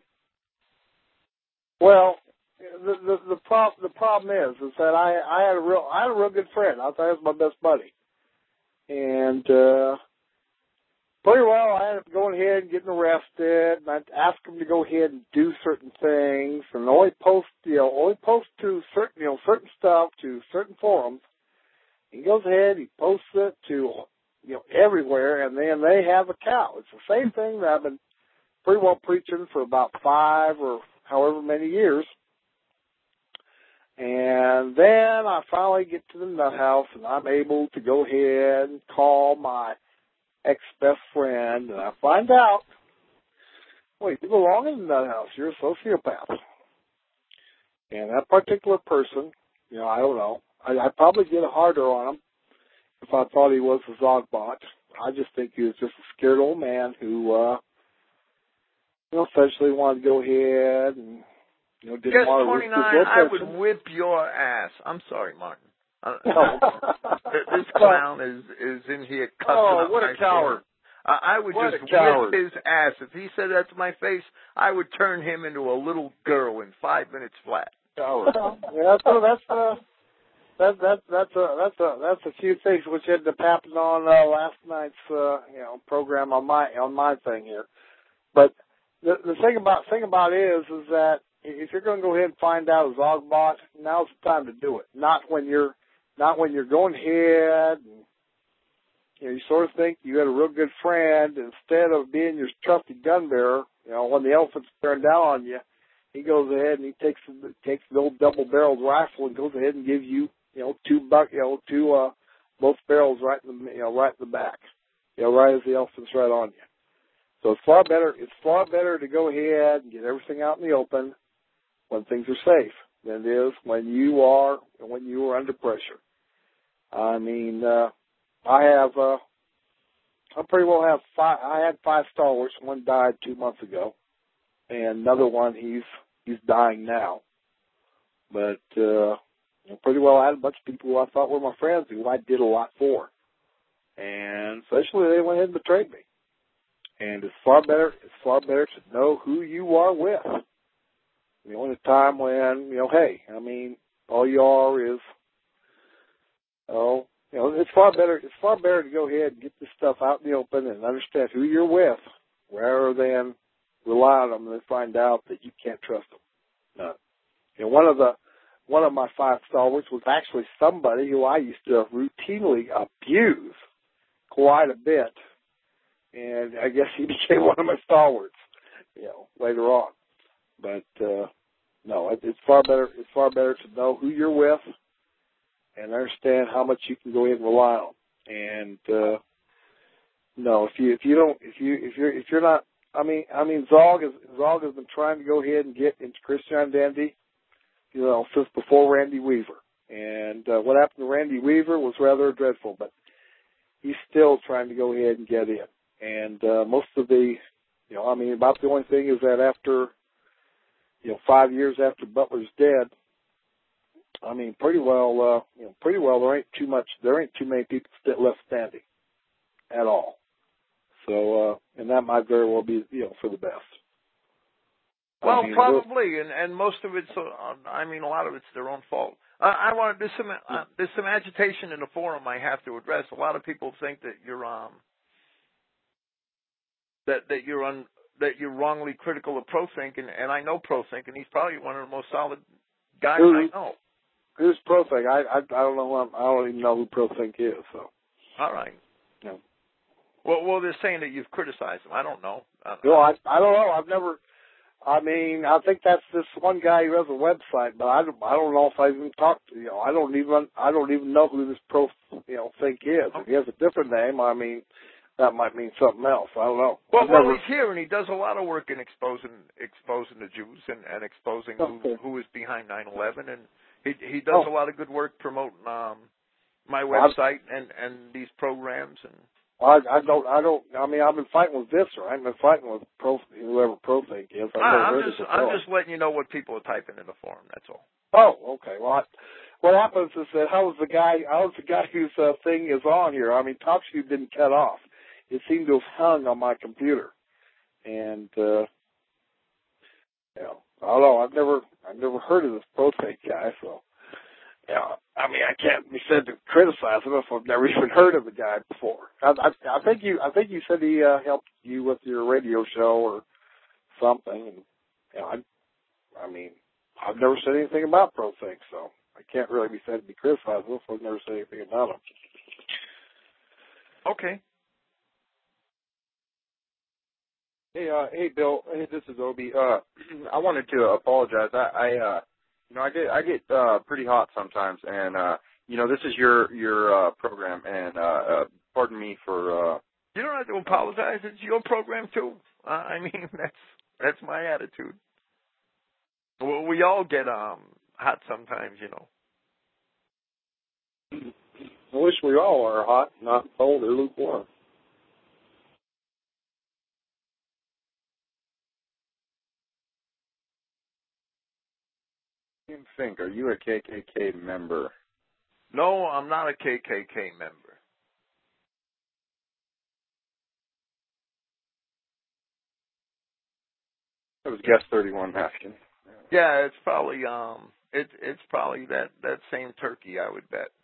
Well, the the the, prob- the problem is is that I I had a real I had a real good friend. I thought he was my best buddy, and uh, pretty well I ended up going ahead and getting arrested. And I'd ask him to go ahead and do certain things, and only post you know only post to certain you know certain stuff to certain forums. He goes ahead, he posts it to you know everywhere, and then they have a cow. It's the same thing that I've been pretty well preaching for about five or however many years. And then I finally get to the nut house, and I'm able to go ahead and call my ex-best friend, and I find out, wait, you belong in the nut house. You're a sociopath. And that particular person, you know, I don't know. I, I'd probably get a harder on him if I thought he was a Zogbot. I just think he was just a scared old man who, uh, you know, essentially wanted to go ahead and, you know, didn't Guess want to twenty-nine, risk his I location. would whip your ass. I'm sorry, Martin. Uh, No. this clown is is in here cussing Oh, up what my a coward. Uh, I would What just a coward. whip his ass. If he said that to my face, I would turn him into a little girl in five minutes flat. Coward. Yeah, so that's uh, that that that's a that's a that's a few things which ended up happening on uh, last night's uh, you know program on my on my thing here. But the the thing about thing about it is is that if you're going to go ahead and find out a Zogbot, now's the time to do it. Not when you're not when you're going ahead and you know you sort of think you had a real good friend. Instead of being your trusty gun bearer, you know when the elephant's turned down on you, he goes ahead and he takes takes the old double-barreled rifle and goes ahead and gives you you know two buck you know two uh both barrels right in the you know right in the back, you know right as the elephant's right on you. So it's far better it's far better to go ahead and get everything out in the open when things are safe than it is when you are when you are under pressure. I mean, uh, I have uh, I pretty well have five. I had five stalwarts. One died two months ago, and another one he's he's dying now. But uh, pretty well I had a bunch of people who I thought were my friends who I did a lot for, and essentially they went ahead and betrayed me. And it's far better. It's far better to know who you are with. You know, in a time when, you know, hey, I mean, all you are is, oh, you know, it's far better, it's far better to go ahead and get this stuff out in the open and understand who you're with rather than rely on them and find out that you can't trust them. No. You know, one of the, one of my five stalwarts was actually somebody who I used to routinely abuse quite a bit. And I guess he became one of my stalwarts, you know, later on. But uh, no, it, it's far better. It's far better to know who you're with and understand how much you can go ahead and rely on. And uh, no, if you if you don't if you if you're if you're not, I mean I mean Zog has Zog has been trying to go ahead and get into Christian identity, you know, since before Randy Weaver. And uh, what happened to Randy Weaver was rather dreadful, but he's still trying to go ahead and get in. And uh, most of the, you know, I mean, about the only thing is that after, you know, five years after Butler's dead, I mean, pretty well, uh, you know, pretty well there ain't too much, there ain't too many people still left standing at all. So, uh, and that might very well be, you know, for the best. Well, I mean, probably, and and most of it's, uh, I mean, a lot of it's their own fault. Uh, I want there's some uh, there's some agitation in the forum I have to address. A lot of people think that you're um that that you're un, that you're wrongly critical of ProThink, and, and I know ProThink, and he's probably one of the most solid guys Who, I know. Who's ProThink? I, I I don't know. Who I'm, I don't even know who ProThink is. So. All right. No. Well, well, they're saying that you've criticized them. I don't know. I, No, I, I don't know. I've never. I mean, I think that's this one guy who has a website, but I don't, I don't know if I even talked to, you know, I don't even, I don't even know who this pro, you know, think is. If he has a different name, I mean, that might mean something else. I don't know. Well, I've well, never, he's here, and he does a lot of work in exposing exposing the Jews and, and exposing okay. who, who is behind nine eleven, and he he does oh. a lot of good work promoting um, my website and, and these programs. And I, I don't, I don't, I mean, I've been fighting with this, or I've been fighting with pro, whoever ProThink is. I've I, never I'm heard just of it I'm before. just letting you know what people are typing in the forum. That's all. Oh, okay. Well, I, what happens is that how was the guy? How was the guy whose uh, thing is on here? I mean, TalkShoe didn't cut off. It seemed to have hung on my computer, and uh, you know, I don't know. I've never, I've never heard of this ProThink guy, so. Yeah, I mean, I can't be said to criticize him if I've never even heard of the guy before. I, I, I think you, I think you said he uh, helped you with your radio show or something. And you know, I, I mean, I've never said anything about ProThink, so I can't really be said to be criticizing him if I've never said anything about him. Okay. Hey, uh, hey, Bill. Hey, this is Obi. Uh, I wanted to apologize. I, I, uh, you know, I get, I get uh, pretty hot sometimes, and uh, you know, this is your your uh, program, and uh, uh, pardon me for. Uh, You don't have to apologize. It's your program too. Uh, I mean, that's that's my attitude. Well, we all get um hot sometimes, you know. I wish we all are hot, not cold or lukewarm. Fink, are you a K K K member? No, I'm not a K K K member. That was guest thirty-one asking. Yeah, it's probably um, it's it's probably that that same turkey, I would bet.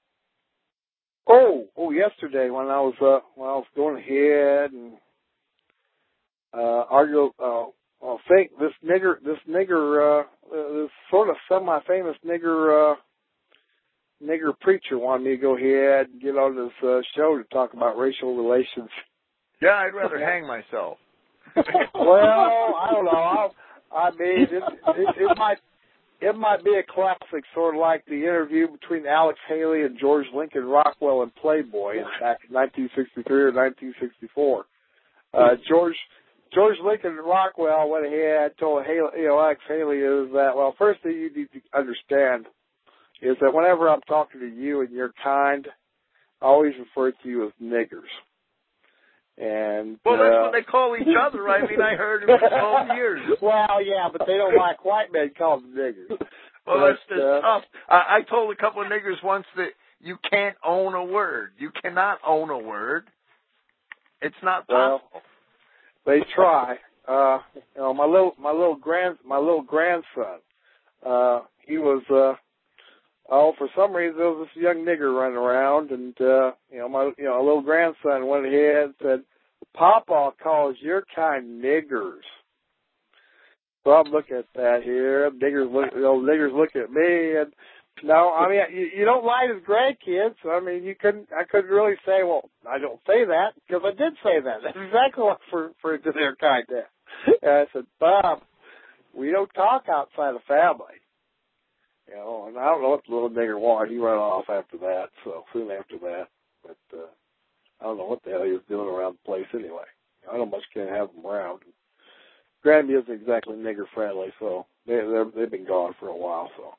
Oh, oh, yesterday when I was uh, when I was going ahead and uh, argue, uh, well, think this nigger, this nigger, uh, this sort of semi-famous nigger, uh, nigger preacher wanted me to go ahead and get on this uh, show to talk about racial relations. Yeah, I'd rather hang myself. Well, I don't know. I, I mean, it, it, it might it might be a classic, sort of like the interview between Alex Haley and George Lincoln Rockwell in Playboy back in nineteen sixty-three or nineteen sixty-four. Uh, George George Lincoln Rockwell went ahead and told Haley, you know, Alex Haley is that, well, first thing you need to understand is that whenever I'm talking to you and your kind, I always refer to you as niggers. And well, that's uh, what they call each other. I mean, I heard it for twelve years. Well, yeah, but they don't like white men called them niggers. Well, but, that's just uh, tough. I, I told a couple of niggers once that you can't own a word. You cannot own a word. It's not possible. Well, they try. Uh, you know, my little, my little grand, my little grandson. Uh, he was. Uh, oh, for some reason there was this young nigger running around, and uh, you know, my, you know, little grandson went ahead and said, "Papa calls your kind niggers." So I'm looking at that here. Niggers look, you know, niggers look at me, and no, I mean, you, you don't lie to the grandkids. I mean, you couldn't. I couldn't really say, well, I don't say that because I did say that. That's exactly what for for to their kind dad. And I said, Bob, we don't talk outside of family. You know, and I don't know what the little nigger wanted. He ran off after that. So soon after that, but uh, I don't know what the hell he was doing around the place anyway. I don't much can have him around. Granby isn't exactly nigger friendly, so they they're, they've been gone for a while. So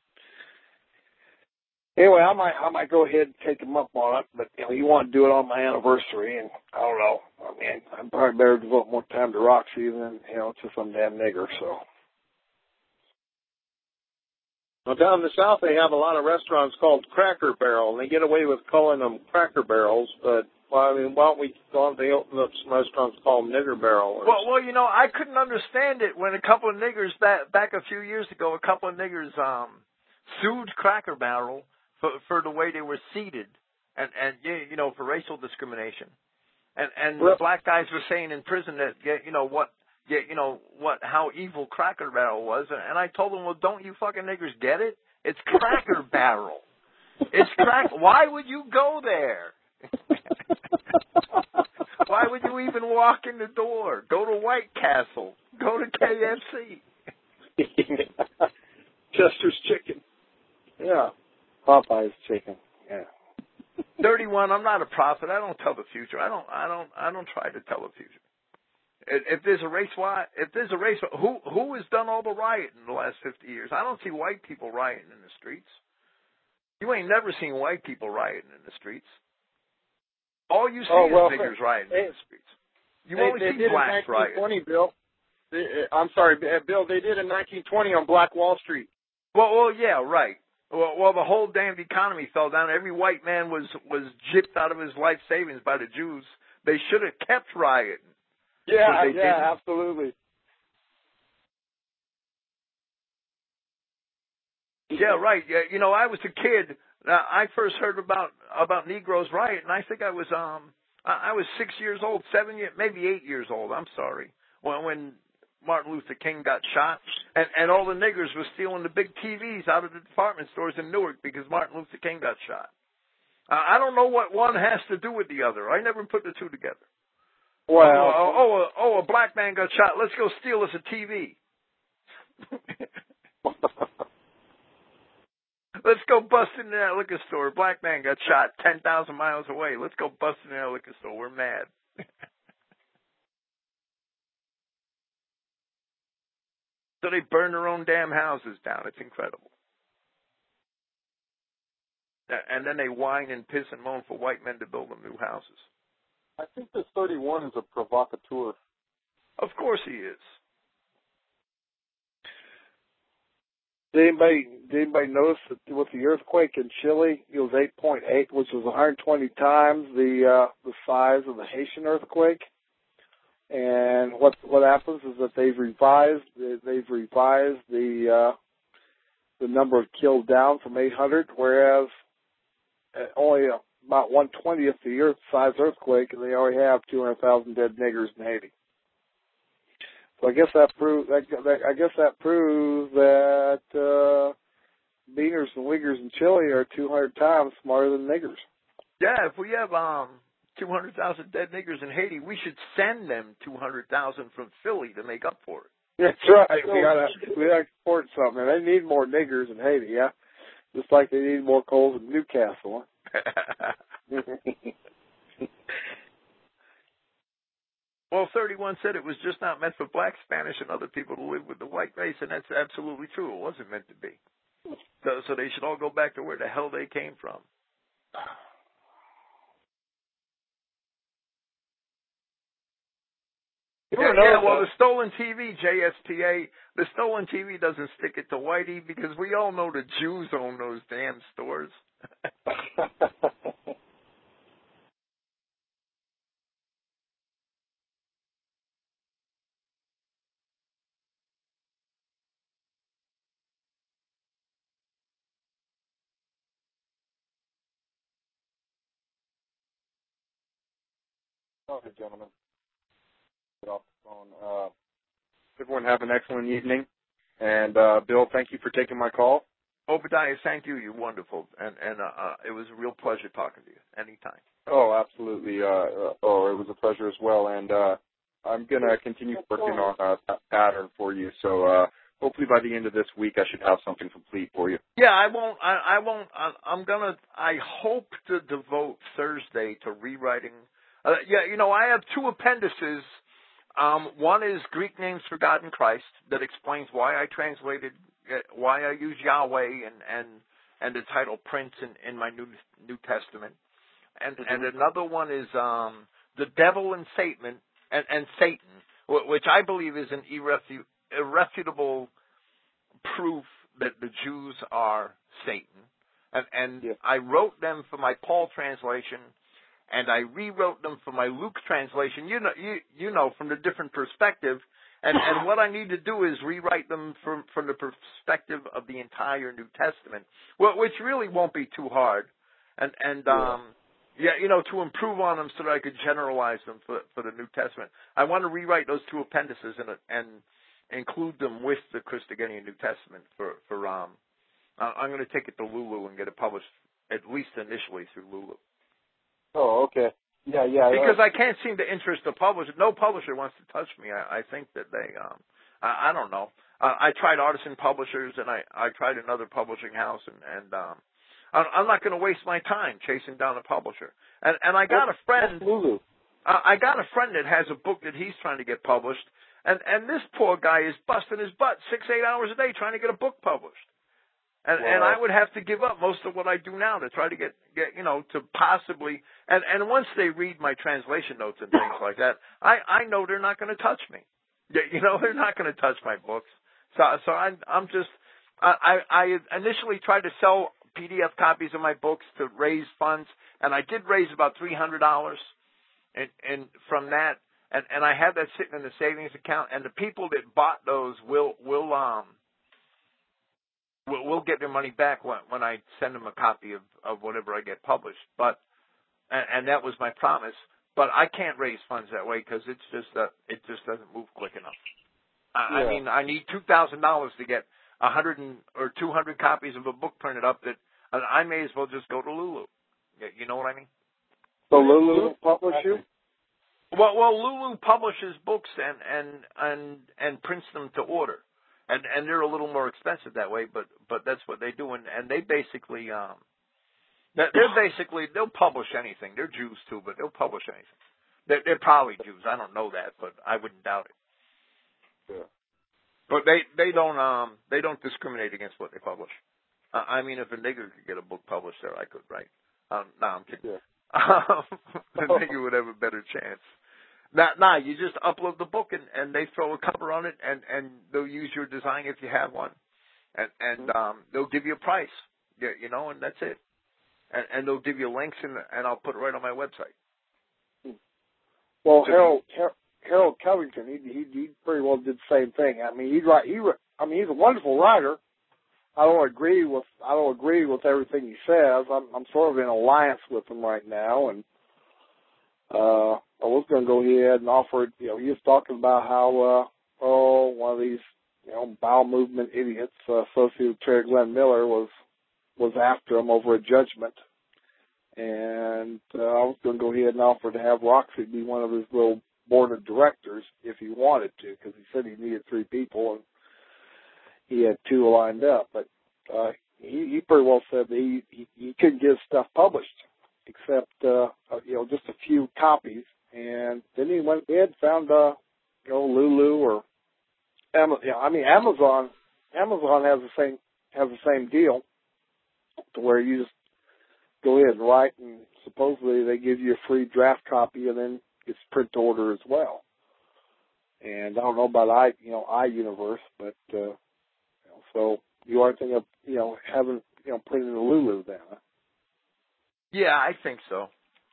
anyway, I might I might go ahead and take him up on it, but you know, you want to do it on my anniversary, and I don't know. I mean, I'd probably better devote more time to Roxy than you know to some damn nigger. So. Well, down in the South, they have a lot of restaurants called Cracker Barrel, and they get away with calling them Cracker Barrels, but, well, I mean, why don't we, why don't they open up some restaurants called Nigger Barrel? Or Well, well, you know, I couldn't understand it when a couple of niggers back back a few years ago, a couple of niggers um, sued Cracker Barrel for for the way they were seated, and and you know for racial discrimination, and and the black guys were saying in prison that you know what. Yeah, you know what? How evil Cracker Barrel was, and I told them, "Well, don't you fucking niggers get it? It's Cracker Barrel. It's crack. Why would you go there?" you even walk in the door? Go to White Castle. Go to K F C. Chester's Chicken. Yeah. Popeye's Chicken. Yeah. thirty-one. I'm not a prophet. I don't tell the future. I don't. I don't. I don't try to tell the future. If there's a race, why? If there's a race, who who has done all the rioting in the last fifty years? I don't see white people rioting in the streets. You ain't never seen white people rioting in the streets. All you see oh, well, is niggers rioting they, in the streets. You they, only they see did blacks in nineteen twenty, rioting. Bill. They, I'm sorry, Bill. They did in nineteen twenty on Black Wall Street. Well, well, yeah, right. Well, well, the whole damned economy fell down. Every white man was was gypped out of his life savings by the Jews. They should have kept rioting. Yeah, yeah, didn't. Absolutely. Yeah, right. Yeah, you know, I was a kid. Uh, I first heard about about Negroes rioting. I think I was um I, I was six years old, seven years, maybe eight years old. I'm sorry. When when Martin Luther King got shot, and and all the niggers were stealing the big T Vs out of the department stores in Newark because Martin Luther King got shot. Uh, I don't know what one has to do with the other. I never put the two together. Well, oh, oh, oh, oh, a black man got shot. Let's go steal us a T V. Let's go bust into that liquor store. A black man got shot ten thousand miles away. Let's go bust into that liquor store. We're mad. So they burn their own damn houses down. It's incredible. And then they whine and piss and moan for white men to build them new houses. I think this thirty-one is a provocateur. Of course he is. Did anybody, did anybody notice that with the earthquake in Chile, it was eight point eight, which was one hundred twenty times the uh, the size of the Haitian earthquake? And what what happens is that they've revised they've revised the uh, the number of killed down from eight hundred, whereas only about one twentieth the earth size earthquake, and they already have two hundred thousand dead niggers in Haiti. So I guess that proves. I guess that proves that uh, Beaners and Uyghurs in Chile are two hundred times smarter than niggers. Yeah, if we have um two hundred thousand dead niggers in Haiti, we should send them two hundred thousand from Philly to make up for it. That's right. We gotta we gotta support something. They need more niggers in Haiti, yeah. Just like they need more coals in Newcastle. Huh? Well, thirty-one said it was just not meant for black, Spanish, and other people to live with the white race, and that's absolutely true. It wasn't meant to be. So, so they should all go back to where the hell they came from. Yeah, yeah, well, the stolen T V, J S T A, the stolen T V doesn't stick it to Whitey because we all know the Jews own those damn stores. Okay, gentlemen. Get off the phone. Uh, everyone have an excellent evening. And, uh, Bill, thank you for taking my call. Obadiah, thank you. You're wonderful. And, and uh, uh, it was a real pleasure talking to you. Anytime. Oh, absolutely. Uh, uh, oh, it was a pleasure as well. And uh, I'm going to continue working on uh, that pattern for you. So uh, hopefully by the end of this week, I should have something complete for you. Yeah, I won't. I, I won't. I, I'm gonna. I hope to devote Thursday to rewriting. Uh, yeah, you know, I have two appendices. Um, one is Greek names for God in Christ that explains why I translated, uh, why I use Yahweh and and and the title Prince in, in my New New Testament. And mm-hmm. and another one is um, the devil and Satan and, and Satan, which I believe is an irrefu- irrefutable proof that the Jews are Satan. And, and yeah. I wrote them for my Paul translation, and I rewrote them for my Luke translation. You know, you you know from the different perspective. And and what I need to do is rewrite them from from the perspective of the entire New Testament, well, which really won't be too hard. And and um. Yeah, you know, to improve on them so that I could generalize them for for the New Testament. I want to rewrite those two appendices and and include them with the Christogenea New Testament for for um. I'm going to take it to Lulu and get it published at least initially through Lulu. Oh, okay. Yeah, yeah. Because uh, I can't seem to interest the publisher. No publisher wants to touch me. I, I think that they, um, I, I don't know. Uh, I tried Artisan Publishers, and I, I tried another publishing house, and, and um, I'm, I'm not going to waste my time chasing down a publisher. And, and I got a friend. Lulu. Uh, I got a friend that has a book that he's trying to get published, and and this poor guy is busting his butt six, eight hours a day trying to get a book published. And, wow. and I would have to give up most of what I do now to try to get, get you know, to possibly, and, and once they read my translation notes and things like that, I, I know they're not going to touch me. You know, they're not going to touch my books. So, so I'm, I'm just, I, I initially tried to sell P D F copies of my books to raise funds, and I did raise about three hundred dollars, and, and from that, and, and I have that sitting in the savings account, and the people that bought those will, will, um, We'll, we'll get their money back when, when I send them a copy of, of whatever I get published. But and, and that was my promise. But I can't raise funds that way because it's just uh, it just doesn't move quick enough. I, Yeah. I mean, I need two thousand dollars to get a hundred and, or two hundred copies of a book printed up. That uh, I may as well just go to Lulu. You know what I mean? So Lulu will publish you? Well, well, Lulu publishes books and and and and prints them to order. And and they're a little more expensive that way, but but that's what they do, and and they basically um, they're basically they'll publish anything. They're Jews too, but they'll publish anything. They're, they're probably Jews. I don't know that, but I wouldn't doubt it. Yeah. But they they don't um they don't discriminate against what they publish. Uh, I mean, if a nigger could get a book published there, I could, right? Um, no, I'm kidding. Yeah. The nigger would have a better chance. Now, nah, you just upload the book and, and they throw a cover on it and, and they'll use your design if you have one, and and um, they'll give you a price, you, you know, and that's it. And, and they'll give you links and and I'll put it right on my website. Well, So Harold Har- Harold Covington, he, he he pretty well did the same thing. I mean, he write he I mean he's a wonderful writer. I don't agree with I don't agree with everything he says. I'm I'm sort of in alliance with him right now, and uh. I was going to go ahead and offer it. You know, he was talking about how, uh, oh, one of these, you know, bowel movement idiots uh, associated with Terry Glenn Miller was was after him over a judgment. And uh, I was going to go ahead and offer to have Roxy be one of his little board of directors if he wanted to, because he said he needed three people, and he had two lined up. But uh, he, he pretty well said that he, he, he couldn't get stuff published except, uh, you know, just a few copies. And then he went ahead and found, uh, you know, Lulu or, Amazon. You know, I mean, Amazon, Amazon has the same, has the same deal to where you just go ahead and write, and supposedly they give you a free draft copy and then it's print order as well. And I don't know about I, you know, iUniverse, but, uh, you know, so you are thinking of, you know, having, you know, printing a Lulu then, huh? Yeah, I think so.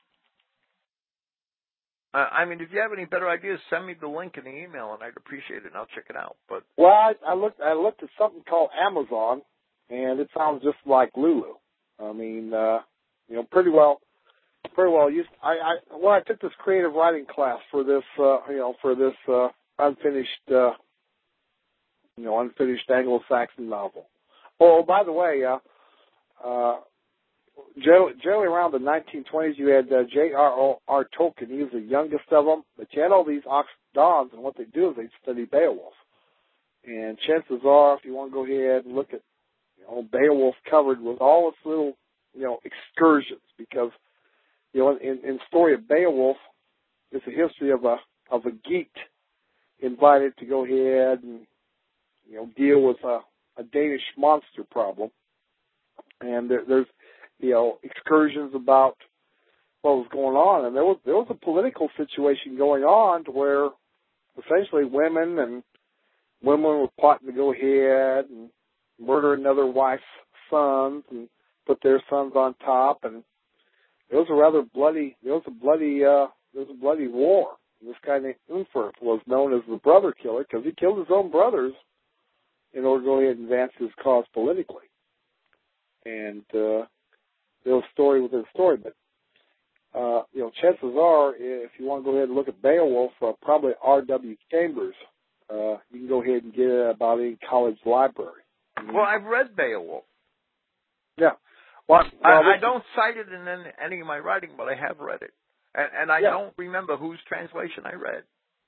Uh, I mean, if you have any better ideas, send me the link in the email, and I'd appreciate it, and I'll check it out. But well, I, I looked I looked at something called Amazon, and it sounds just like Lulu. I mean, uh, you know, pretty well, pretty well used. I, I when I took this creative writing class for this, uh, you know, for this uh, unfinished, uh, you know, unfinished Anglo-Saxon novel. Oh, by the way, uh, uh, generally around the nineteen twenties, you had uh, J R R Tolkien. He was the youngest of them, but you had all these Oxford Dons, and what they do is they study Beowulf. And chances are, if you want to go ahead and look at, you know, Beowulf covered with all its little, you know, excursions, because, you know, in, in the story of Beowulf, it's a history of a of a geek invited to go ahead and, you know, deal with a, a Danish monster problem. And there, there's, you know, excursions about what was going on, and there was there was a political situation going on to where essentially women and women were plotting to go ahead and murder another wife's sons and put their sons on top, and it was a rather bloody there was a bloody uh there was a bloody war. This guy named Unferth was known as the brother killer because he killed his own brothers in order to go ahead and advance his cause politically. And uh there's a story within a story, but uh, you know, chances are, if you want to go ahead and look at Beowulf, uh, probably R W Chambers, uh, you can go ahead and get it about any college library. well, I've read Beowulf. Yeah, well, I, well I don't cite it in any, any of my writing, but I have read it. And, and I yeah. don't remember whose translation I read.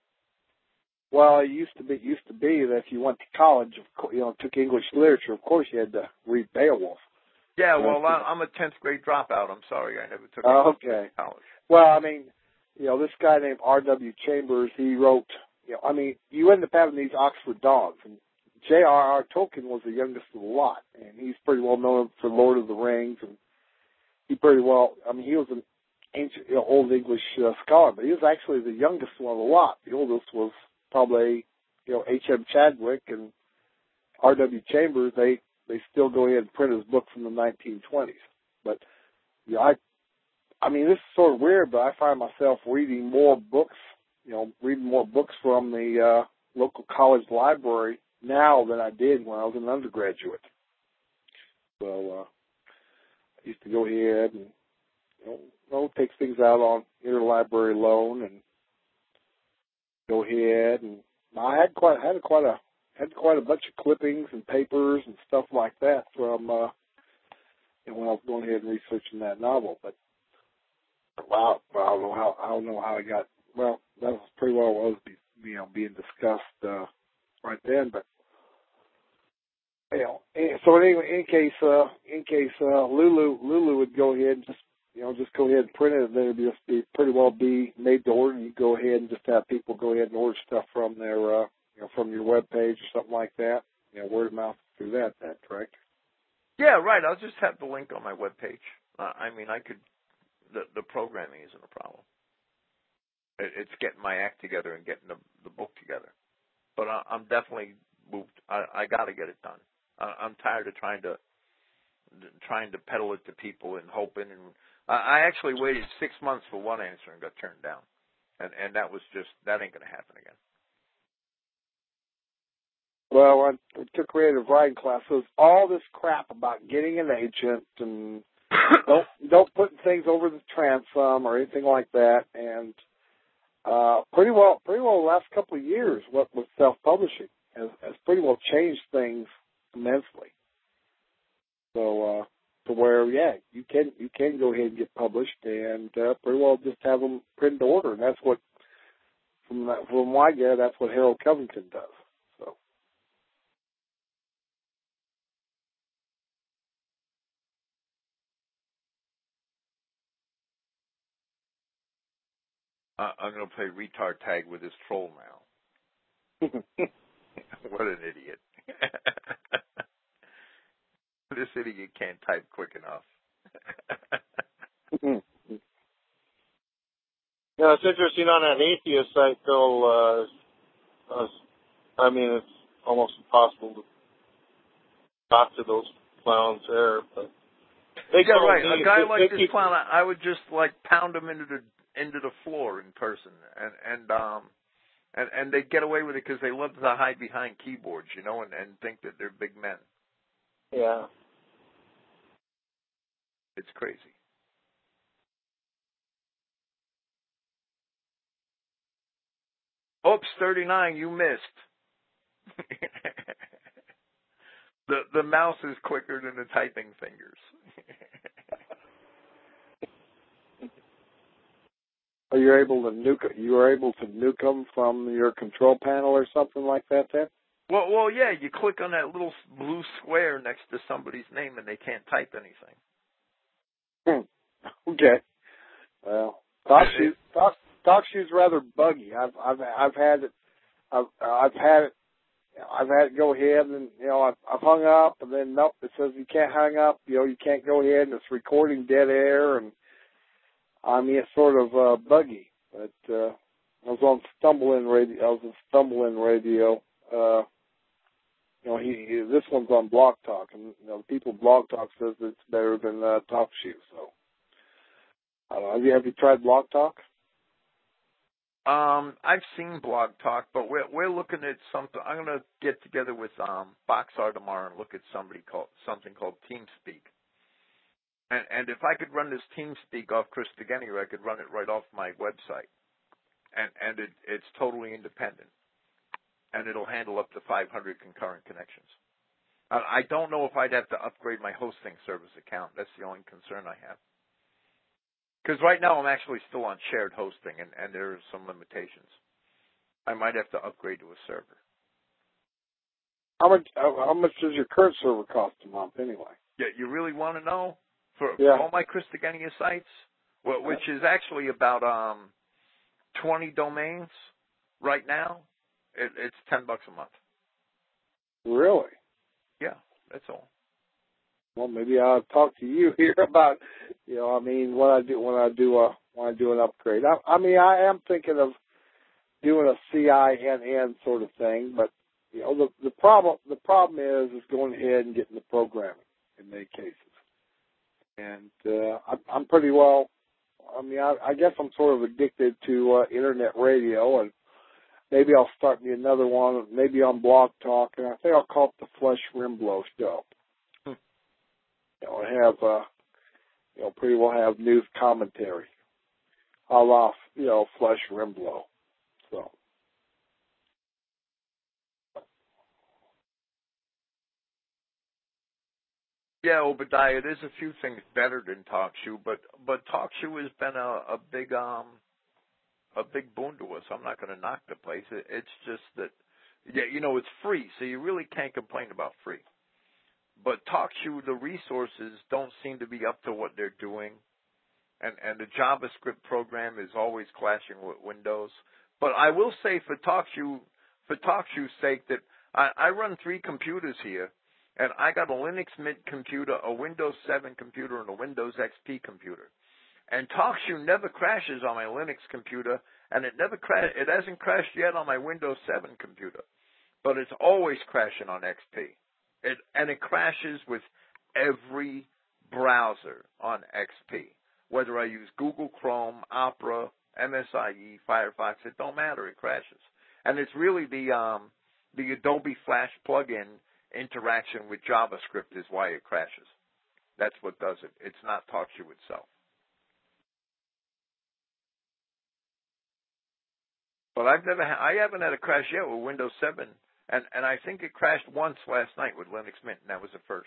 Well, it used to be it used to be that if you went to college, of course, you know, took English literature, of course you had to read Beowulf. Yeah, well, I'm a tenth grade dropout. I'm sorry, I never took Oh, English okay. in college. Well, I mean, you know, this guy named R W Chambers, he wrote, you know, I mean, you end up having these Oxford dogs, and J R R Tolkien was the youngest of the lot, and he's pretty well known for Lord of the Rings, and he pretty well, I mean, he was an ancient, you know, old English uh, scholar, but he was actually the youngest one of the lot. The oldest was probably, you know, H M Chadwick and R W Chambers. They they still go ahead and print his book from the nineteen twenties. But you know, I I mean, this is sort of weird, but I find myself reading more books, you know, reading more books from the uh, local college library now than I did when I was an undergraduate. So uh, I used to go ahead and you know, you know take things out on interlibrary loan and go ahead, and I had quite had quite a had quite a bunch of clippings and papers and stuff like that from uh, you know, when I was going ahead and researching that novel. But wow, well, I don't know how I don't know how I got. Well, that was pretty well what was you know being discussed uh, right then. But you know, so anyway, in case uh, in case uh, Lulu Lulu would go ahead and just. You know, just go ahead and print it, and then it'd just be pretty well be made to order. And you go ahead and just have people go ahead and order stuff from their, uh, you know, from your web page or something like that. You know, word of mouth through that. That correct? Yeah, right. I'll just have the link on my web page. Uh, I mean, I could. The the programming isn't a problem. It, it's getting my act together and getting the the book together. But I, I'm definitely moved. I I got to get it done. I, I'm tired of trying to trying to peddle it to people and hoping and. I actually waited six months for one answer and got turned down, and and that was just that ain't gonna happen again. Well, I took creative writing classes. All this crap about getting an agent and don't don't putting things over the transom or anything like that, and uh, pretty well pretty well the last couple of years, what with self-publishing has, has pretty well changed things immensely. So. Uh, To where, yeah, you can you can go ahead and get published, and uh, pretty well just have them print to order, and that's what, from that, from what I get, that's what Harold Covington does. So, uh, I'm gonna play retard tag with this troll now. What an idiot! This idiot can't type quick enough. Yeah, it's interesting on that atheist site, Phil. Uh, uh, I mean, it's almost impossible to talk to those clowns there. But they yeah, right. Me, a guy they, like they this keep, clown, I, I would just like pound him into the into the floor in person, and and um and and they get away with it because they love to hide behind keyboards, you know, and and think that they're big men. Yeah. It's crazy. Oops, thirty-nine, you missed. the the mouse is quicker than the typing fingers. are you able to nuke? You are able to nuke them from your control panel or something like that, then? Well, well, yeah. You click on that little blue square next to somebody's name, and they can't type anything. Hmm. Okay. Well, TalkShoe's Talk, TalkShoe's rather buggy. I've I've I've had it. I've I've had it. I've had it go ahead and you know I've, I've hung up and then nope, it says you can't hang up. You know you can't go ahead and it's recording dead air and I mean it's sort of uh, buggy. But uh, I was on Stumbling Radio. I was on Stumbling Radio. Uh, you know he, he this one's on Blog Talk and you know the people Blog Talk says it's better than uh, TalkShoe. So I don't know. Have you have you tried Blog Talk? Um, I've seen Blog Talk, but we're we're looking at something. I'm going to get together with um Boxar tomorrow and look at somebody called something called TeamSpeak. And and if I could run this TeamSpeak off Chris DeGenier, I could run it right off my website. And and it it's totally independent, and it'll handle up to five hundred concurrent connections. I, I don't know if I'd have to upgrade my hosting service account. That's the only concern I have. Because right now I'm actually still on shared hosting, and, and there are some limitations. I might have to upgrade to a server. How much? How much does your current server cost a month anyway? Yeah, you really want to know? For, yeah. for all my Christogenea sites, well, which is actually about um, twenty domains right now, it, it's ten bucks a month. Really? Yeah, that's all. Well, maybe I'll talk to you here about, you know, I mean, when I do when I do a when I do an upgrade. I, I mean, I am thinking of doing a C I N N sort of thing, but you know, the the problem the problem is is going ahead and getting the programming in many cases. And uh, I, I'm pretty well. I mean, I, I guess I'm sort of addicted to uh, internet radio, and maybe I'll start me another one. Maybe on Blog Talk, and I think I'll call it the Flesh Rimblow Show. Hmm. You know, I have, uh, you know, pretty well have news commentary, a la, you know, Flesh Rimblow. So. Yeah, Obadiah, there's a few things better than TalkShoe, but but TalkShoe has been a, a big um a big boon to us. I'm not going to knock the place. It, it's just that, yeah, you know, it's free, so you really can't complain about free. But TalkShoe, the resources don't seem to be up to what they're doing, and and the JavaScript program is always clashing with Windows. But I will say for TalkShoe, for TalkShoe's sake, that I, I run three computers here. And I got a Linux Mint computer, a Windows seven computer, and a Windows X P computer. And TalkShoe never crashes on my Linux computer, and it never cra- it hasn't crashed yet on my Windows seven computer. But it's always crashing on X P. It and it crashes with every browser on X P. Whether I use Google Chrome, Opera, M S I E, Firefox, it don't matter. It crashes. And it's really the um, the Adobe Flash plugin interaction with JavaScript is why it crashes. That's what does it. It's not TalkShoe itself. But I've never, ha- I haven't had a crash yet with Windows seven, and and I think it crashed once last night with Linux Mint, and that was the first.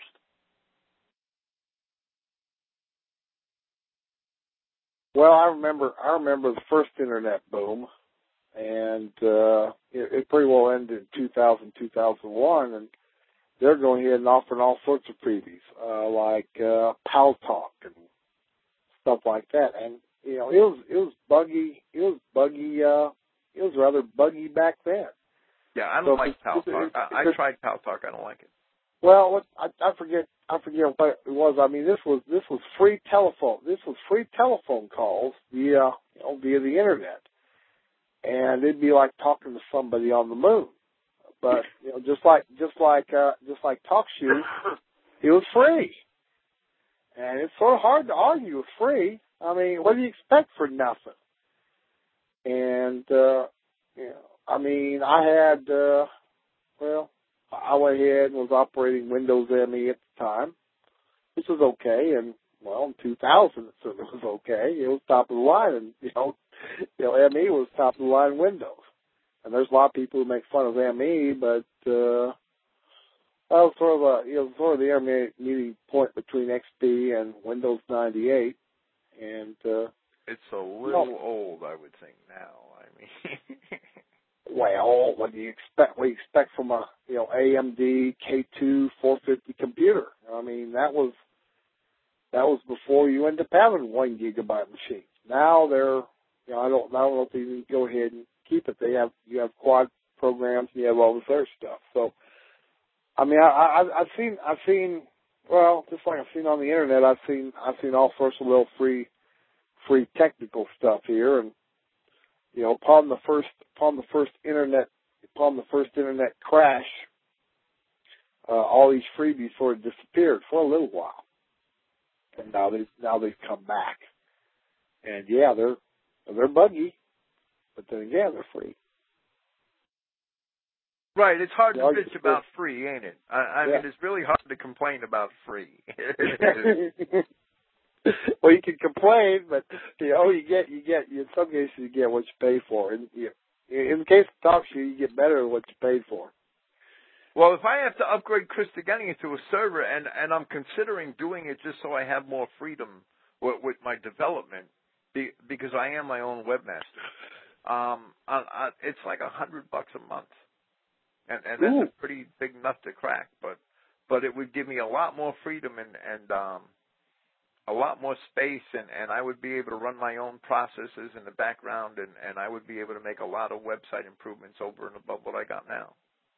Well, I remember, I remember the first internet boom, and uh, it, it pretty well ended in two thousand, two thousand one, and they're going ahead and offering all sorts of freebies, uh, like uh, Pal Talk and stuff like that. And you know, it was it was buggy. It was buggy. Uh, it was rather buggy back then. Yeah, I don't so like Pal Talk. I, I tried Pal Talk. I don't like it. Well, what, I, I forget. I forget what it was. I mean, this was this was free telephone. This was free telephone calls via you know via the internet, and it'd be like talking to somebody on the moon. But you know, just like just like uh, just like TalkShoe, it was free, and it's sort of hard to argue with free. I mean, what do you expect for nothing? And uh, you know, I mean, I had uh, well, I went ahead and was operating Windows M E at the time, which was okay. And well, in two thousand, it certainly was okay. It was top of the line, and you know, you know, M E was top of the line Windows. And there's a lot of people who make fun of M E, but uh, that was sort of a, you know, sort of the intermediate point between X P and Windows ninety-eight. And uh, it's a little no, old, I would think now. I mean, well, what do you expect? What do you expect from a you know A M D K two four fifty computer? I mean, that was that was before you ended up having one gigabyte machine. Now they're, you know, I don't, I don't know if you can go ahead and keep it. They have, you have quad programs and you have all this other stuff. So, I mean, I, I, I've seen, I've seen, well, just like I've seen on the internet, I've seen, I've seen all sorts of little free, free technical stuff here. And, you know, upon the first, upon the first internet, upon the first internet crash, uh, all these freebies sort of disappeared for a little while. And now they, now they've come back. And yeah, they're, they're buggy. But then again, they're free. Right, it's hard to bitch about free, ain't it? I, I yeah. mean, it's really hard to complain about free. Well, you can complain, but you know, you get, you get, in some cases, you get what you pay for. In, in the case of TalkShoe, you get better than what you paid for. Well, if I have to upgrade Christogenea to a server, and and I'm considering doing it just so I have more freedom with, with my development. be, because I am my own webmaster. Um, I, I, it's like a hundred bucks a month, and and that's Ooh. a pretty big nut to crack. But but it would give me a lot more freedom and and um, a lot more space, and and I would be able to run my own processes in the background, and and I would be able to make a lot of website improvements over and above what I got now.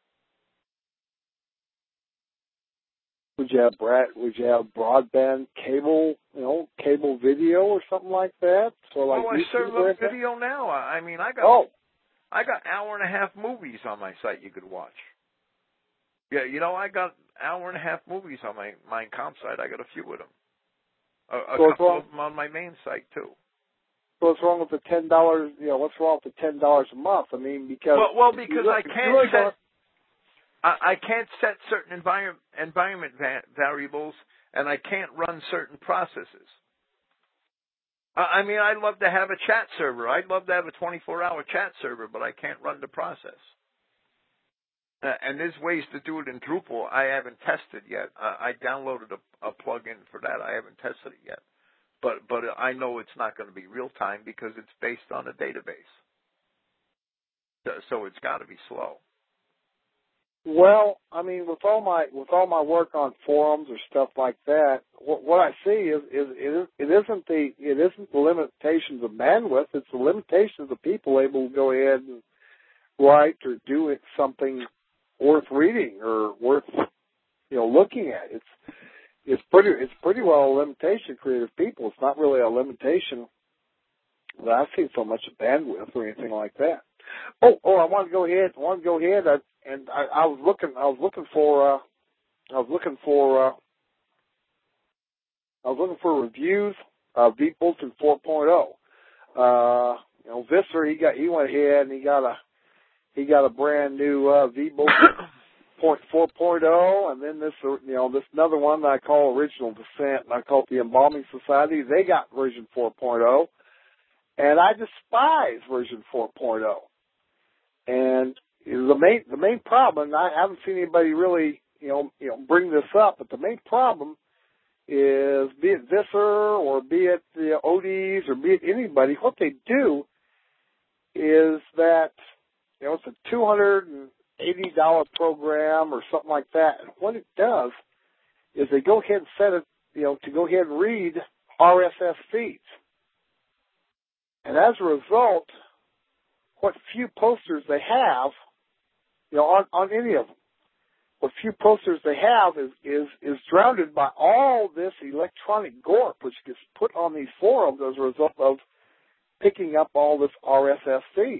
Would you have Brad? Would you have broadband cable? You know, cable video or something like that? So like oh, I YouTube serve or up anything? video now. I I mean, I got Oh, I got hour and a half movies on my site you could watch. Yeah, you know, I got hour and a half movies on my my comp site. I got a few of them. A, a So couple wrong- of them on my main site too. so what's wrong with the ten dollars? You know, what's wrong with the ten dollars a month? I mean, because Well, well, if you because look- I if you can't really set go- I, I can't set certain environment environment va- variables, and I can't run certain processes. I, I mean, I'd love to have a chat server. I'd love to have a twenty-four hour chat server, but I can't run the process. Uh, and there's ways to do it in Drupal I haven't tested yet. Uh, I downloaded a, a plugin for that. I haven't tested it yet. But but I know it's not going to be real time because it's based on a database. So, so it's got to be slow. Well, I mean, with all my with all my work on forums or stuff like that, what, what I see is, is it, it isn't the it isn't the limitations of bandwidth. It's the limitations of people able to go ahead and write or do it something worth reading or worth you know looking at. It's it's pretty it's pretty well a limitation of creative people. It's not really a limitation that I've seen so much of bandwidth or anything like that. Oh, oh, I want to go ahead. I want to go ahead. I, and I, I was looking. I was looking for. Uh, I was looking for. Uh, I was looking for reviews of vBulletin four point oh. Uh, you know, Visser. He got. He went ahead and he got a. He got a brand new uh, vBulletin four point oh, and then this. You know, this another one that I call Original Descent, and I call it the Embalming Society. They got version four point oh, and I despise version four point oh. And the main the main problem, and I haven't seen anybody really, you know, you know, bring this up, but the main problem is, be it Visser or be it the O Ds or be it anybody, what they do is that, you know, it's a two hundred eighty dollars program or something like that, and what it does is they go ahead and set it, you know, to go ahead and read R S S feeds. And as a result, what few posters they have, you know, on, on any of them, what few posters they have is, is, is drowned by all this electronic gorp which gets put on these forums as a result of picking up all this R S S feed.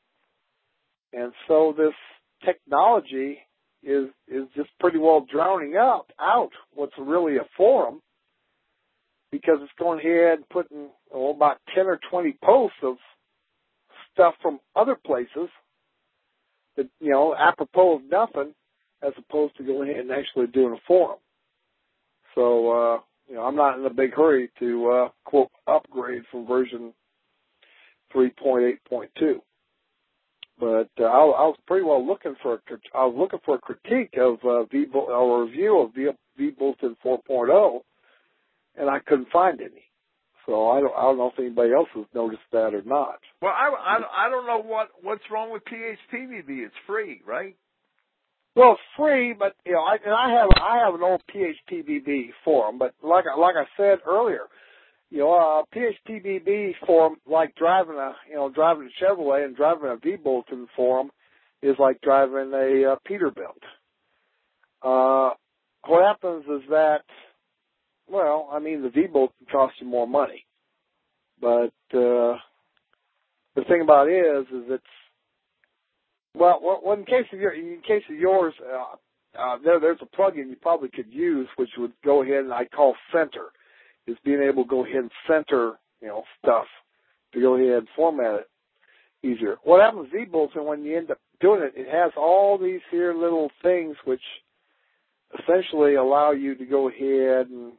And so this technology is, is just pretty well drowning out, out what's really a forum, because it's going ahead and putting oh, about ten or twenty posts of stuff from other places that, you know, apropos of nothing, as opposed to going ahead and actually doing a forum. So, uh, you know, I'm not in a big hurry to, uh, quote, upgrade from version three point eight point two. But uh, I, I was pretty well looking for a, I was looking for a critique of uh, v, or a review of v, vBulletin four point oh, and I couldn't find any. So I don't, I don't know if anybody else has noticed that or not. Well, I, I, I don't know what, what's wrong with P H P V B. It's free, right? Well, it's free, but you know, I, and I have I have an old P H P V B forum, but like like I said earlier, you know, uh, P H P V B forum, like driving a you know driving a Chevrolet and driving a vBulletin forum, is like driving a uh, Peterbilt. Uh, what happens is that, well, I mean, the vBulletin costs you more money, but uh, the thing about it is, is it's well, well, in case of your, in case of yours, uh, uh, there, there's a plugin you probably could use, which would go ahead and I call center, is being able to go ahead and center, you know, stuff to go ahead and format it easier. What happens with vBulletin when you end up doing it? It has all these here little things which essentially allow you to go ahead and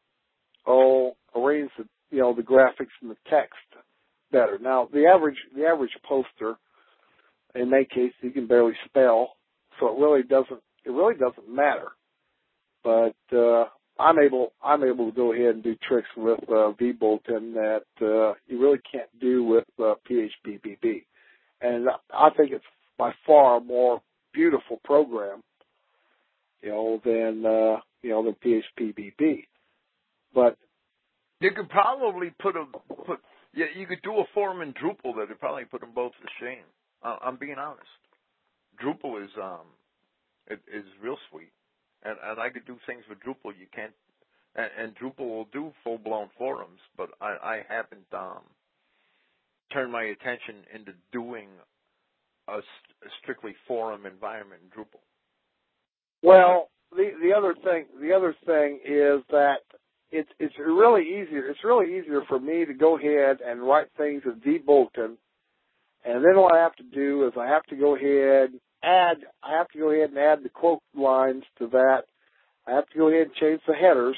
oh arrange the you know the graphics and the text better. Now the average the average poster, in that case, he can barely spell, so it really doesn't it really doesn't matter. But uh, I'm able I'm able to go ahead and do tricks with uh, vBulletin that uh, you really can't do with uh, P H P B B, and I think it's by far a more beautiful program, you know, than uh, you know than P H P B B. But you could probably put a put yeah you could do a forum in Drupal that would probably put them both to shame. Uh, I'm being honest. Drupal is um it is real sweet. And, and I could do things with Drupal you can't, and, and Drupal will do full-blown forums, but I, I haven't um, turned my attention into doing a, st- a strictly forum environment in Drupal. Well, the the other thing the other thing is that it's it's really easier. It's really easier for me to go ahead and write things in vBulletin, and then what I have to do is I have to go ahead. Add, I have to go ahead and add the quote lines to that. I have to go ahead and change the headers.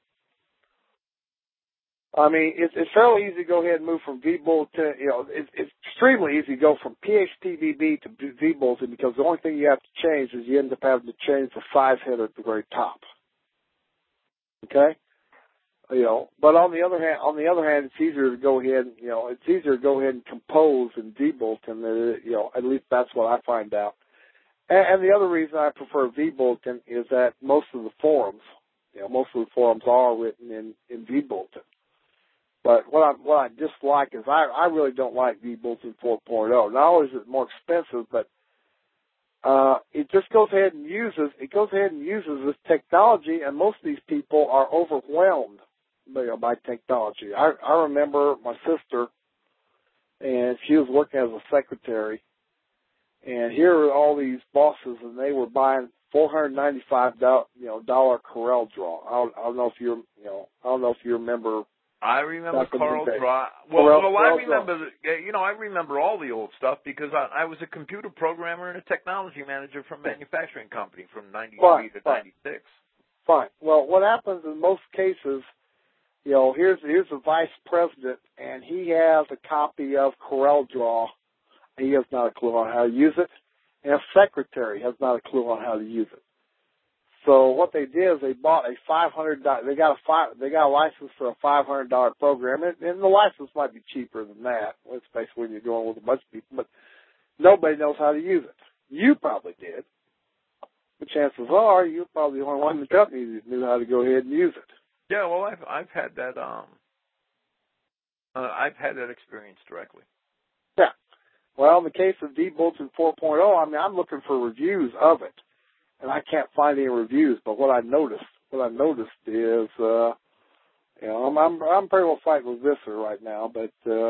I mean, it's, it's fairly easy to go ahead and move from vBulletin. You know, it's, it's extremely easy to go from P H P B B to vBulletin because the only thing you have to change is you end up having to change the size header at the very top. Okay. You know, but on the other hand, on the other hand, it's easier to go ahead. And, you know, it's easier to go ahead and compose in vBulletin. You know, at least that's what I find out. And the other reason I prefer vBulletin is that most of the forums, you know, most of the forums are written in, in vBulletin. But what I what I dislike is I, I really don't like vBulletin four point oh. Not only is it more expensive, but uh, it just goes ahead and uses it goes ahead and uses this technology, and most of these people are overwhelmed, you know, by technology. I, I remember my sister, and she was working as a secretary. And here are all these bosses, and they were buying four hundred ninety-five dollars, you know, dollar Corel Draw. I don't, I don't know if you, you know, I don't know if you remember. I remember Corel Draw. Well, Corel, well, Corel I remember, Draw. you know, I remember all the old stuff because I, I was a computer programmer and a technology manager for a manufacturing company from ninety-three to ninety-six. Fine. Well, what happens in most cases, you know, here's here's the vice president, and he has a copy of Corel Draw. He has not a clue on how to use it, and a secretary has not a clue on how to use it. So what they did is they bought a five hundred. They got a five. They got a license for a five hundred dollar program, and, and the license might be cheaper than that, especially when you're going with a bunch of people. But nobody knows how to use it. You probably did. But chances are you're probably the only one in the company that knew how to go ahead and use it. Yeah, well, I've I've had that. Um, uh, I've had that experience directly. Yeah. Well, in the case of vBulletin four point oh, I mean, I'm looking for reviews of it, and I can't find any reviews. But what I noticed, what I noticed is, uh, you know, I'm I'm, I'm pretty well fighting with Visser right now. But uh,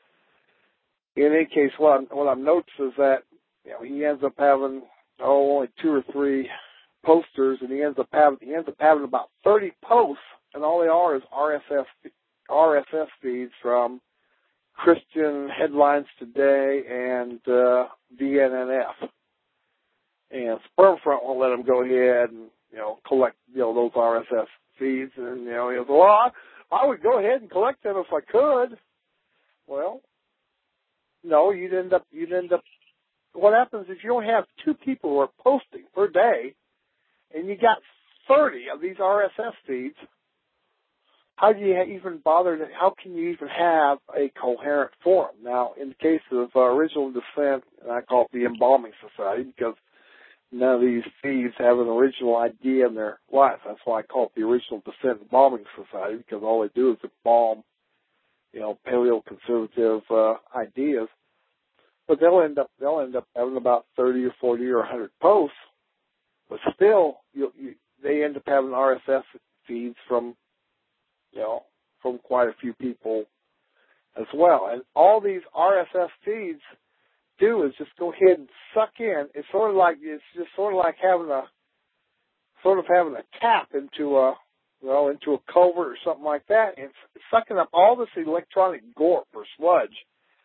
in any case, what I'm what I've noticed is that, you know, he ends up having oh only two or three posters, and he ends up having he ends up having about thirty posts, and all they are is R S S R S S feeds from Christian Headlines Today and uh, D N N F. And Spermfront won't let him go ahead and, you know, collect, you know, those R S S feeds. And, you know, he goes, well, I, I would go ahead and collect them if I could. Well, no, you'd end up, you'd end up, what happens is you only have two people who are posting per day, and you got thirty of these R S S feeds. How do you even bother to, how can you even have a coherent forum? Now, in the case of uh, Original Descent, and I call it the Embalming Society because none of these thieves have an original idea in their life. That's why I call it the Original Descent Embalming Society, because all they do is embalm, you know, paleoconservative uh, ideas. But they'll end up they'll end up having about thirty or forty or a hundred posts, but still, you, you, they end up having R S S feeds from, you know, from quite a few people as well. And all these R S S feeds do is just go ahead and suck in. It's sort of like, it's just sort of like having a, sort of having a tap into a, you know, into a culvert or something like that. And it's sucking up all this electronic gorp or sludge.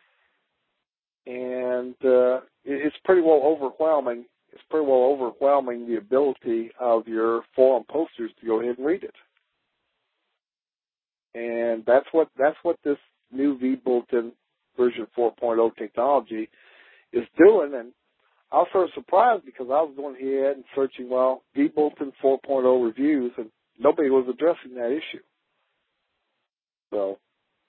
And uh, it's pretty well overwhelming. It's pretty well overwhelming the ability of your forum posters to go ahead and read it. And that's what that's what this new vBulletin version four point oh technology is doing. And I was sort of surprised because I was going ahead and searching, well, vBulletin four point oh reviews, and nobody was addressing that issue. So,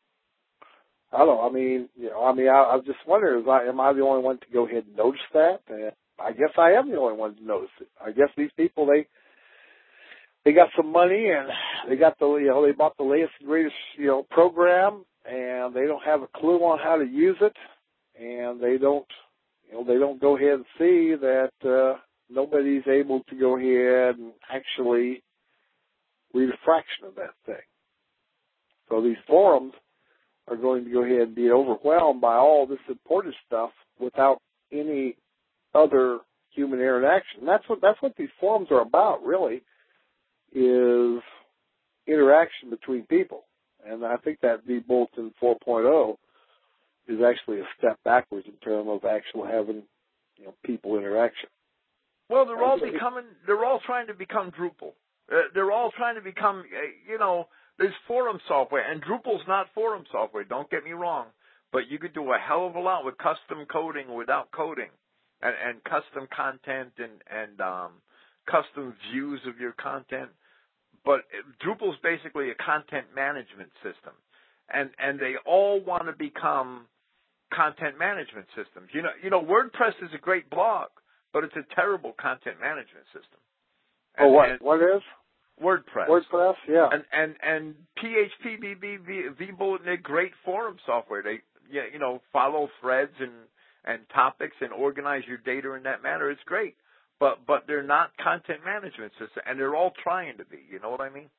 I don't know. I mean, you know, I mean, I, I was just wondering, is I, am I the only one to go ahead and notice that? And I guess I am the only one to notice it. I guess these people, they they got some money and they got the, you know, they bought the latest and greatest, you know, program, and they don't have a clue on how to use it, and they don't, you know, they don't go ahead and see that uh, nobody's able to go ahead and actually read a fraction of that thing. So these forums are going to go ahead and be overwhelmed by all this important stuff without any other human interaction. That's what that's what these forums are about, really, is interaction between people. And I think that vBulletin four point oh is actually a step backwards in terms of actually having, you know, people interaction. Well, they're all becoming, they're all trying to become Drupal. Uh, they're all trying to become, uh, you know, there's forum software, and Drupal's not forum software, don't get me wrong, but you could do a hell of a lot with custom coding without coding, and, and custom content and, and um, custom views of your content. But Drupal's basically a content management system, and, and they all want to become content management systems. You know, you know, WordPress is a great blog, but it's a terrible content management system. And, oh, what? And, what is? WordPress. WordPress, yeah. And and and P H P, V B, vBulletin, they're great forum software. They, yeah, you know, follow threads and and topics and organize your data in that manner. It's great, but but they're not content management systems, and they're all trying to be. You know what I mean?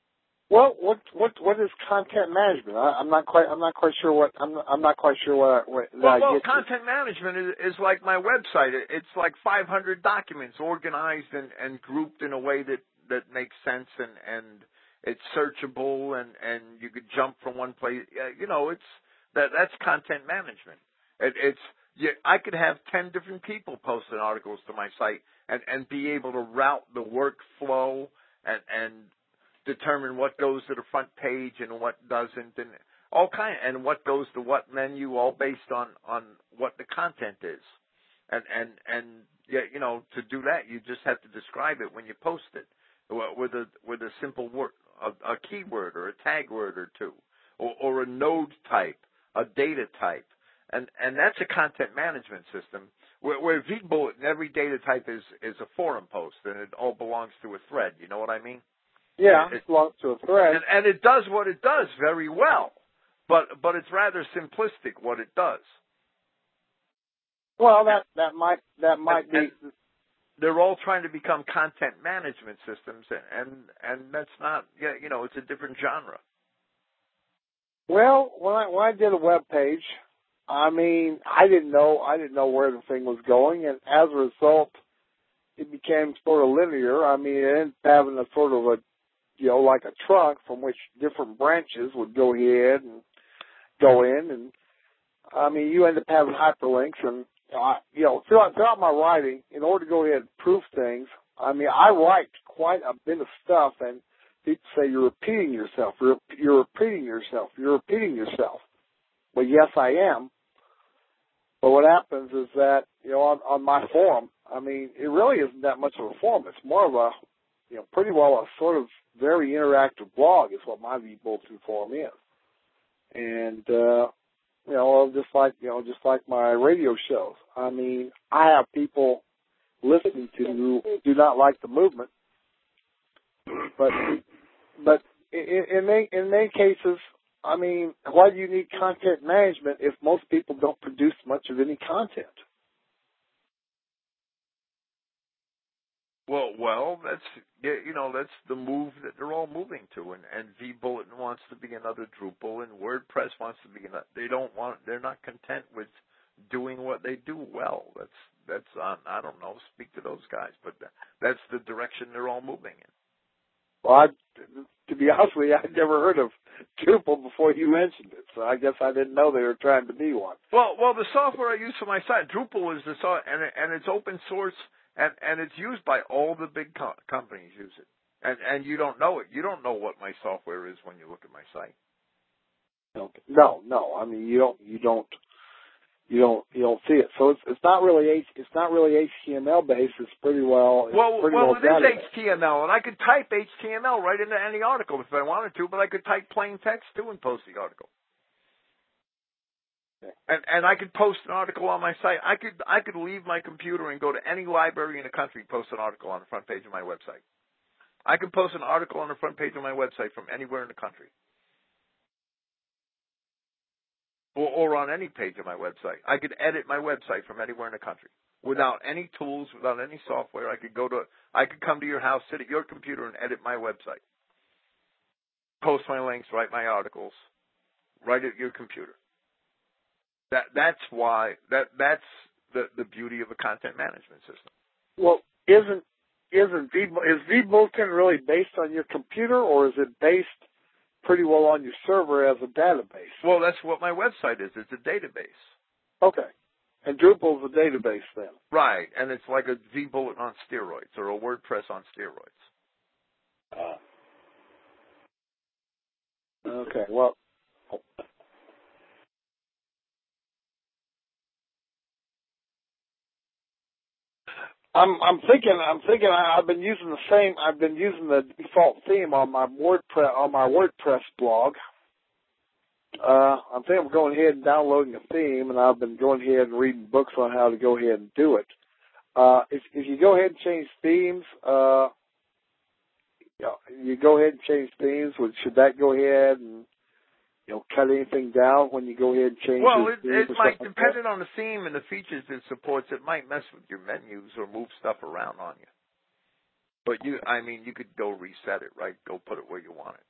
Well, what what what is content management? I, I'm not quite I'm not quite sure what I'm I'm not quite sure what. what well, I well get content to. management is, is like my website. It's like five hundred documents organized and, and grouped in a way that, that makes sense, and, and it's searchable, and, and you could jump from one place. You know, it's that that's content management. It, it's yeah, I could have ten different people posting articles to my site and, and be able to route the workflow and and determine what goes to the front page and what doesn't, and all kind, and what goes to what menu, all based on, on what the content is. And and and yeah, you know, to do that, you just have to describe it when you post it with a with a simple word, a, a keyword or a tag word or two, or, or a node type, a data type, and and that's a content management system. Where, where vBulletin, every data type is is a forum post, and it all belongs to a thread. You know what I mean? Yeah, it, it belongs to a thread. And, and it does what it does very well, but but it's rather simplistic what it does. Well, that that might that might and, be. And they're all trying to become content management systems, and and, and that's not, yeah, you know, it's a different genre. Well, when I when I did a web page, I mean, I didn't know I didn't know where the thing was going, and as a result, it became sort of linear. I mean, it ended up having a sort of a, you know, like a trunk from which different branches would go ahead and go in. And, I mean, you end up having hyperlinks. And, uh, you know, throughout, throughout my writing, in order to go ahead and prove things, I mean, I write quite a bit of stuff, and people say you're repeating yourself, you're, you're repeating yourself, you're repeating yourself. Well, yes, I am. But what happens is that, you know, on, on my forum, I mean, it really isn't that much of a forum. It's more of a, you know, pretty well a sort of very interactive blog is what my vBulletin forum is. And, uh, you know, just like, you know, just like my radio shows. I mean, I have people listening to who do not like the movement, but, but in, in many, in many cases, I mean, why do you need content management if most people don't produce much of any content? Well, well, that's, you know, that's the move that they're all moving to, and, and vBulletin wants to be another Drupal, and WordPress wants to be another. They don't want, they're not content with doing what they do well. That's that's on, I don't know, speak to those guys, but that's the direction they're all moving in. Well, I, to be honest with you, I'd never heard of Drupal before you mentioned it, so I guess I didn't know they were trying to be one. Well, well, the software I use for my site, Drupal, is the software, and and it's open source. And, and it's used by all the big co- companies use it. And, and you don't know it. You don't know what my software is when you look at my site. Okay. No, no. I mean, you don't, you don't, you don't you don't see it. So it's it's not really H, it's not really H T M L based. It's pretty well. It's well, pretty well, well it is database. H T M L, and I could type H T M L right into any article if I wanted to, but I could type plain text too and post the article. And and I could post an article on my site. I could I could leave my computer and go to any library in the country, post an article on the front page of my website. I could post an article on the front page of my website from anywhere in the country. Or, or on any page of my website. I could edit my website from anywhere in the country. Without any tools, without any software, I could go to I could come to your house, sit at your computer and edit my website. Post my links, write my articles, right at your computer. That that's why that that's the, the beauty of a content management system. Well, isn't isn't v, is vBulletin really based on your computer, or is it based pretty well on your server as a database? Well, that's what my website is. It's a database. Okay, and Drupal's a database then. Right, and it's like a vBulletin on steroids or a WordPress on steroids. Uh, okay, well. I'm I'm thinking I'm thinking I, I've been using the same I've been using the default theme on my WordPress on my WordPress blog. Uh, I'm thinking I'm going ahead and downloading a theme, and I've been going ahead and reading books on how to go ahead and do it. Uh, if if you go ahead and change themes, uh, you, know, you go ahead and change themes. Should that go ahead and you know, cut anything down when you go ahead and change Well, the it, theme it or might, something like depending on the theme and the features it supports, it might mess with your menus or move stuff around on you. But you, I mean, you could go reset it, right? Go put it where you want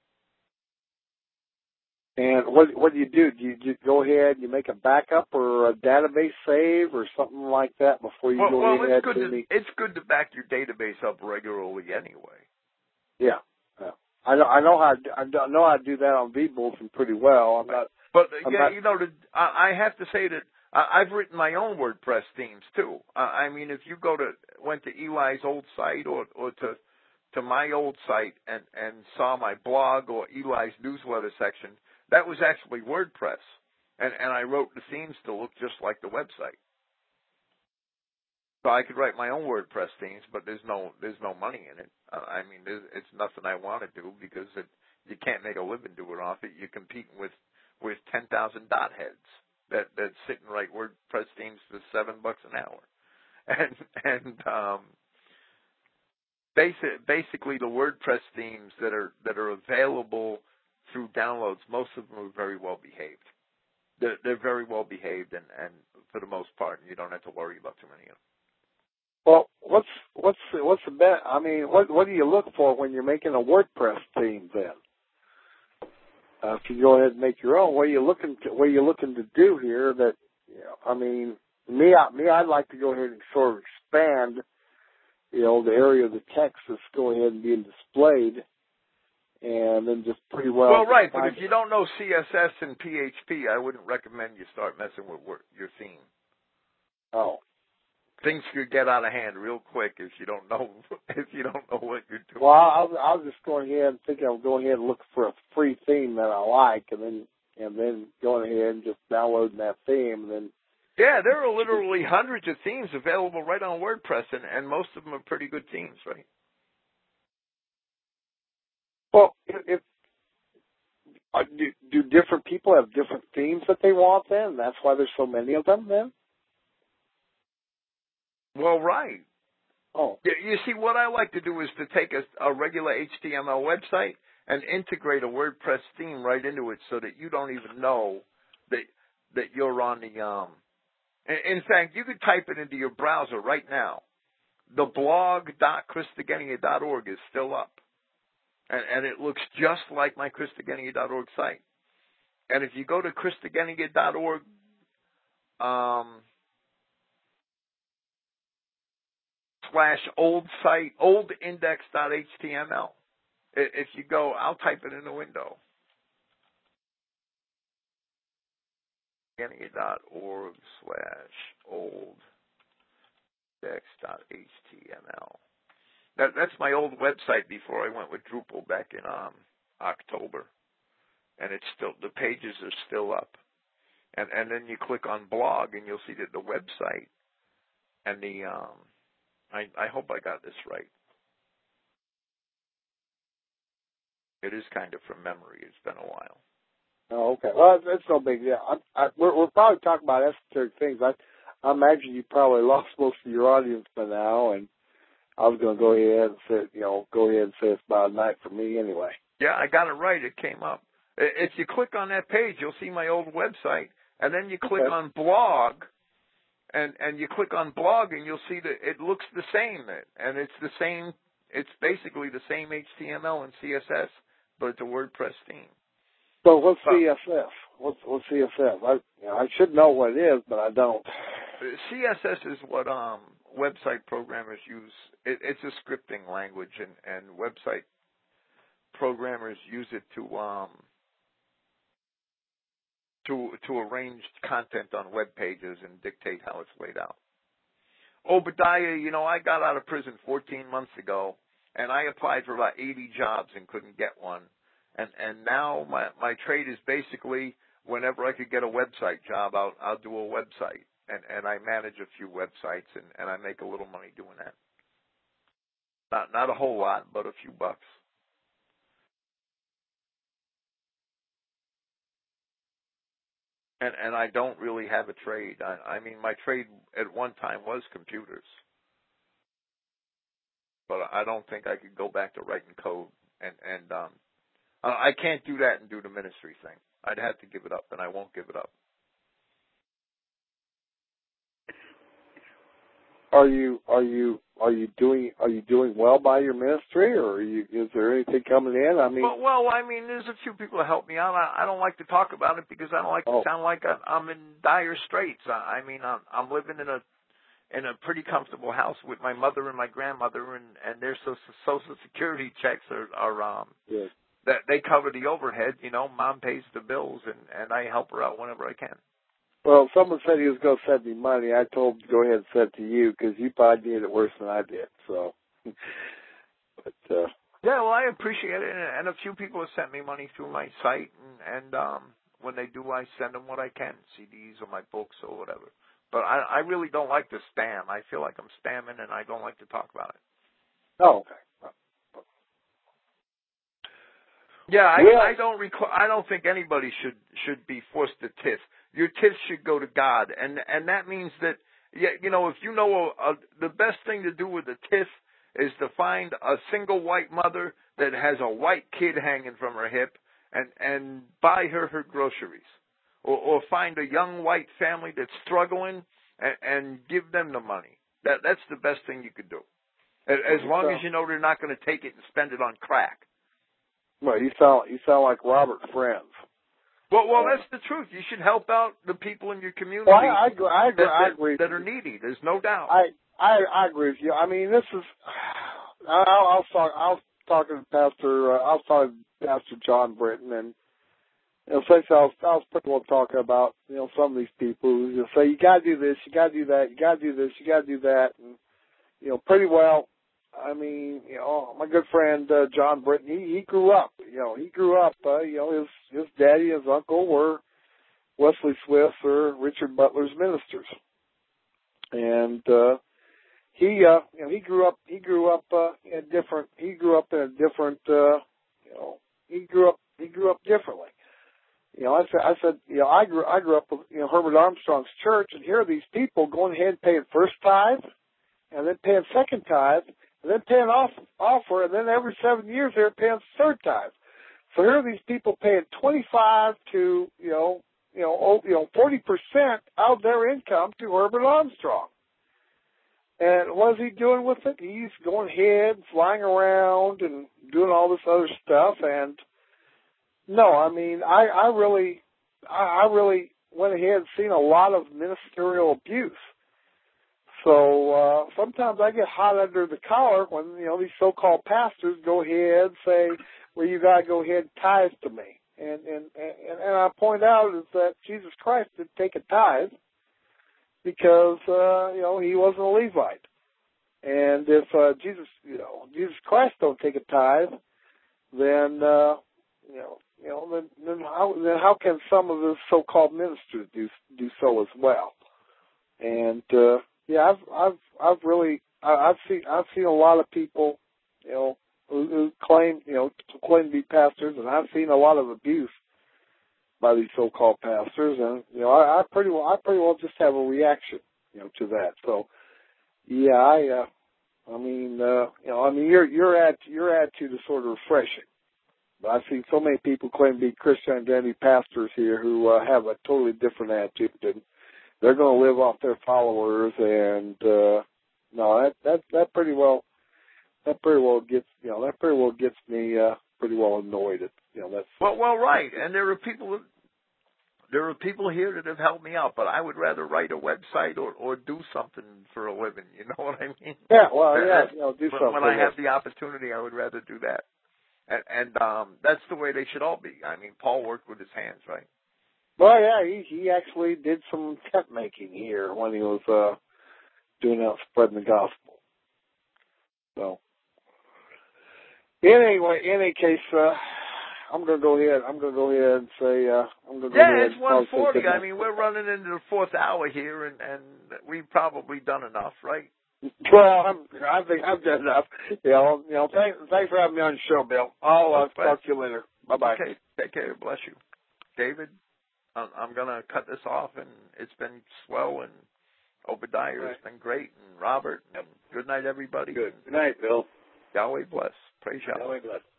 it. And what what do you do? Do you, do you go ahead and you make a backup or a database save or something like that before you well, go well, ahead? it's good to to the... it's good to back your database up regularly anyway. Yeah. yeah. I know I know how to, I know how to do that on vBulletin pretty well. I'm not, but I'm yeah, not, you know, the, I, I have to say that I, I've written my own WordPress themes too. Uh, I mean, if you go to went to Eli's old site or or to to my old site and and saw my blog or Eli's newsletter section, that was actually WordPress, and and I wrote the themes to look just like the website. So I could write my own WordPress themes, but there's no there's no money in it. Uh, I mean, it's nothing I want to do because it, you can't make a living doing off it. You're competing with with ten thousand dot heads that that sit and write WordPress themes for seven bucks an hour, and and um, basic, basically the WordPress themes that are that are available through downloads, most of them are very well behaved. They're, they're very well behaved, and, and for the most part, you don't have to worry about too many of them. well, what's what's what's the bet? I mean, what what do you look for when you're making a WordPress theme? Then, uh, if you go ahead and make your own, what are you looking to, what are you looking to do here? That you know, I mean, me, I, me, I'd like to go ahead and sort of expand, you know, the area of the text that's going ahead and being displayed, and then just pretty well. Well, right, but if you don't know C S S and P H P, I wouldn't recommend you start messing with wor- your theme. Oh. Things could get out of hand real quick if you don't know if you don't know what you're doing. Well, I'll, I'll just go ahead and think I'll go ahead and look for a free theme that I like, and then and then going ahead and just downloading that theme, and then. Yeah, there are literally hundreds of themes available right on WordPress, and, and most of them are pretty good themes, right? Well, if, if uh, do, do different people have different themes that they want? Then that's why there's so many of them. Then. Well, right. Oh. You see, what I like to do is to take a, a regular H T M L website and integrate a WordPress theme right into it, so that you don't even know that that you're on the. Um, in fact, you could type it into your browser right now. The blog dot christogenea dot org is still up, and, and it looks just like my christogenea dot org site. And if you go to christogenea dot org, um, slash old site, old index dot H T M L. If you go, I'll type it in the window. christogenea dot org slash old index dot H T M L. That, that's my old website before I went with Drupal back in um, October. And it's still, the pages are still up. and and then you click on blog, and you'll see that the website and the um, I I hope I got this right. It is kind of from memory. It's been a while. Oh, okay. Well, that's no big deal. I, I, we're, we're probably talking about esoteric things. I, I imagine you probably lost most of your audience by now, and I was going to go ahead and say, you know, go ahead and say it's about a night for me anyway. Yeah, I got it right. It came up. If you click on that page, you'll see my old website, and then you click okay. on blog, and and you click on blog, and you'll see that it looks the same, and it's the same. It's basically the same H T M L and C S S, but it's a WordPress theme. So what's C S S? What's, what's C S S? I, you know, I should know what it is, but I don't. C S S is what um, website programmers use. It, it's a scripting language, and, and website programmers use it to um, to to arrange content on web pages and dictate how it's laid out. Obadiah, you know, I got out of prison fourteen months ago, and I applied for about eighty jobs and couldn't get one. And and now my my trade is basically whenever I could get a website job, I'll I'll do a website, and and I manage a few websites, and and I make a little money doing that. Not not a whole lot, but a few bucks. And and I don't really have a trade. I, I mean, my trade at one time was computers, but I don't think I could go back to writing code. And and um, I can't do that and do the ministry thing. I'd have to give it up, and I won't give it up. Are you are you are you doing are you doing well by your ministry, or are you, is there anything coming in? I mean, well, well, I mean, there's a few people that help me out. I, I don't like to talk about it because I don't like oh. to sound like I, I'm in dire straits. I, I mean, I'm, I'm living in a in a pretty comfortable house with my mother and my grandmother, and and their social social security checks are are um yes. that they cover the overhead. You know, mom pays the bills, and and I help her out whenever I can. Well, someone said he was going to send me money. I told him to go ahead and send it to you because you probably did it worse than I did. So, but uh, yeah, well, I appreciate it, and, and a few people have sent me money through my site, and, and um, when they do, I send them what I can, C Ds or my books or whatever. But I, I really don't like to spam. I feel like I'm spamming, and I don't like to talk about it. Oh, okay. Yeah, I, well, I don't recall. I don't think anybody should should be forced to tiff. Your tiff should go to God, and and that means that yeah, you know, if you know a, a, the best thing to do with a tiff is to find a single white mother that has a white kid hanging from her hip, and and buy her her groceries, or or find a young white family that's struggling and, and give them the money. That that's the best thing you could do, as long as you know they're not going to take it and spend it on crack. Well, you sound you sound like Robert Friends. Well, well, that's the truth. You should help out the people in your community. Well, I, I agree. I agree. That, I agree that, that are needy. There's no doubt. I, I I agree with you. I mean, this is. I, I was talking. I was talking to Pastor. Uh, I was talking to Pastor John Britton, and you know, so I was I was pretty well talking about you know some of these people who just say you got to do this, you got to do that, you got to do this, you got to do that, and you know, pretty well. I mean, you know, my good friend uh, John Britton, he, he grew up, you know, he grew up, uh, you know, his his daddy and his uncle were Wesley Smith or Richard Butler's ministers, and uh, he, uh, you know, he grew up, he grew up uh, in a different, he grew up in a different, uh, you know, he grew up, he grew up differently. You know, I said, I said, you know, I grew, I grew up with, you know, Herbert Armstrong's church, and here are these people going ahead and paying first tithe, and then paying second tithe. And then paying off offer, and then every seven years they're paying third tithe. So here are these people paying twenty-five to you know you know oh, you know forty percent of their income to Herbert Armstrong. And what is he doing with it? He's going ahead, flying around, and doing all this other stuff. And no, I mean, I, I really, I, I really went ahead and seen a lot of ministerial abuse. So uh, sometimes I get hot under the collar when, you know, these so-called pastors go ahead and say, well, you got to go ahead and tithe to me. And, and, and, and I point out is that Jesus Christ didn't take a tithe because, uh, you know, he wasn't a Levite. And if uh, Jesus, you know, Jesus Christ don't take a tithe, then, uh, you know, you know, then then how then how can some of the so-called ministers do do so as well? And uh, yeah, I've I've I've really I, I've seen I've seen a lot of people, you know, who, who claim you know claim to be pastors, and I've seen a lot of abuse by these so-called pastors, and you know, I, I pretty well I pretty well just have a reaction, you know, to that. So yeah, I uh, I mean uh, you know I mean your your at your attitude is sort of refreshing. But I've seen so many people claim to be Christian identity pastors here who uh, have a totally different attitude, and they're going to live off their followers. And uh, no, that that that pretty well that pretty well gets you know that pretty well gets me uh, pretty well annoyed. At, you know that's well, well, right. And there are people there are people here that have helped me out, but I would rather write a website or or do something for a living. You know what I mean? Yeah, well, yeah, you know, do when, something. When I have the opportunity, I would rather do that. And, and um, that's the way they should all be. I mean, Paul worked with his hands, right? Well, yeah, he he actually did some tent making here when he was uh, doing out spreading the gospel. So, in any way, in any case, uh, I'm gonna go ahead. I'm gonna go ahead and say uh, I'm gonna go yeah, ahead. it's one forty. I mean, we're running into the fourth hour here, and and we've probably done enough, right? Well, I'm, I think I've done enough. You know, you know. Thanks, thanks for having me on the show, Bill. I'll uh, talk to you later. Bye bye. Okay, take care. Bless you, David. I'm, I'm gonna cut this off, and it's been swell, and Obadiah right. has been great, and Robert. And good night, everybody. Good. Good night, Bill. Yahweh bless. Praise Yahweh. Yahweh bless.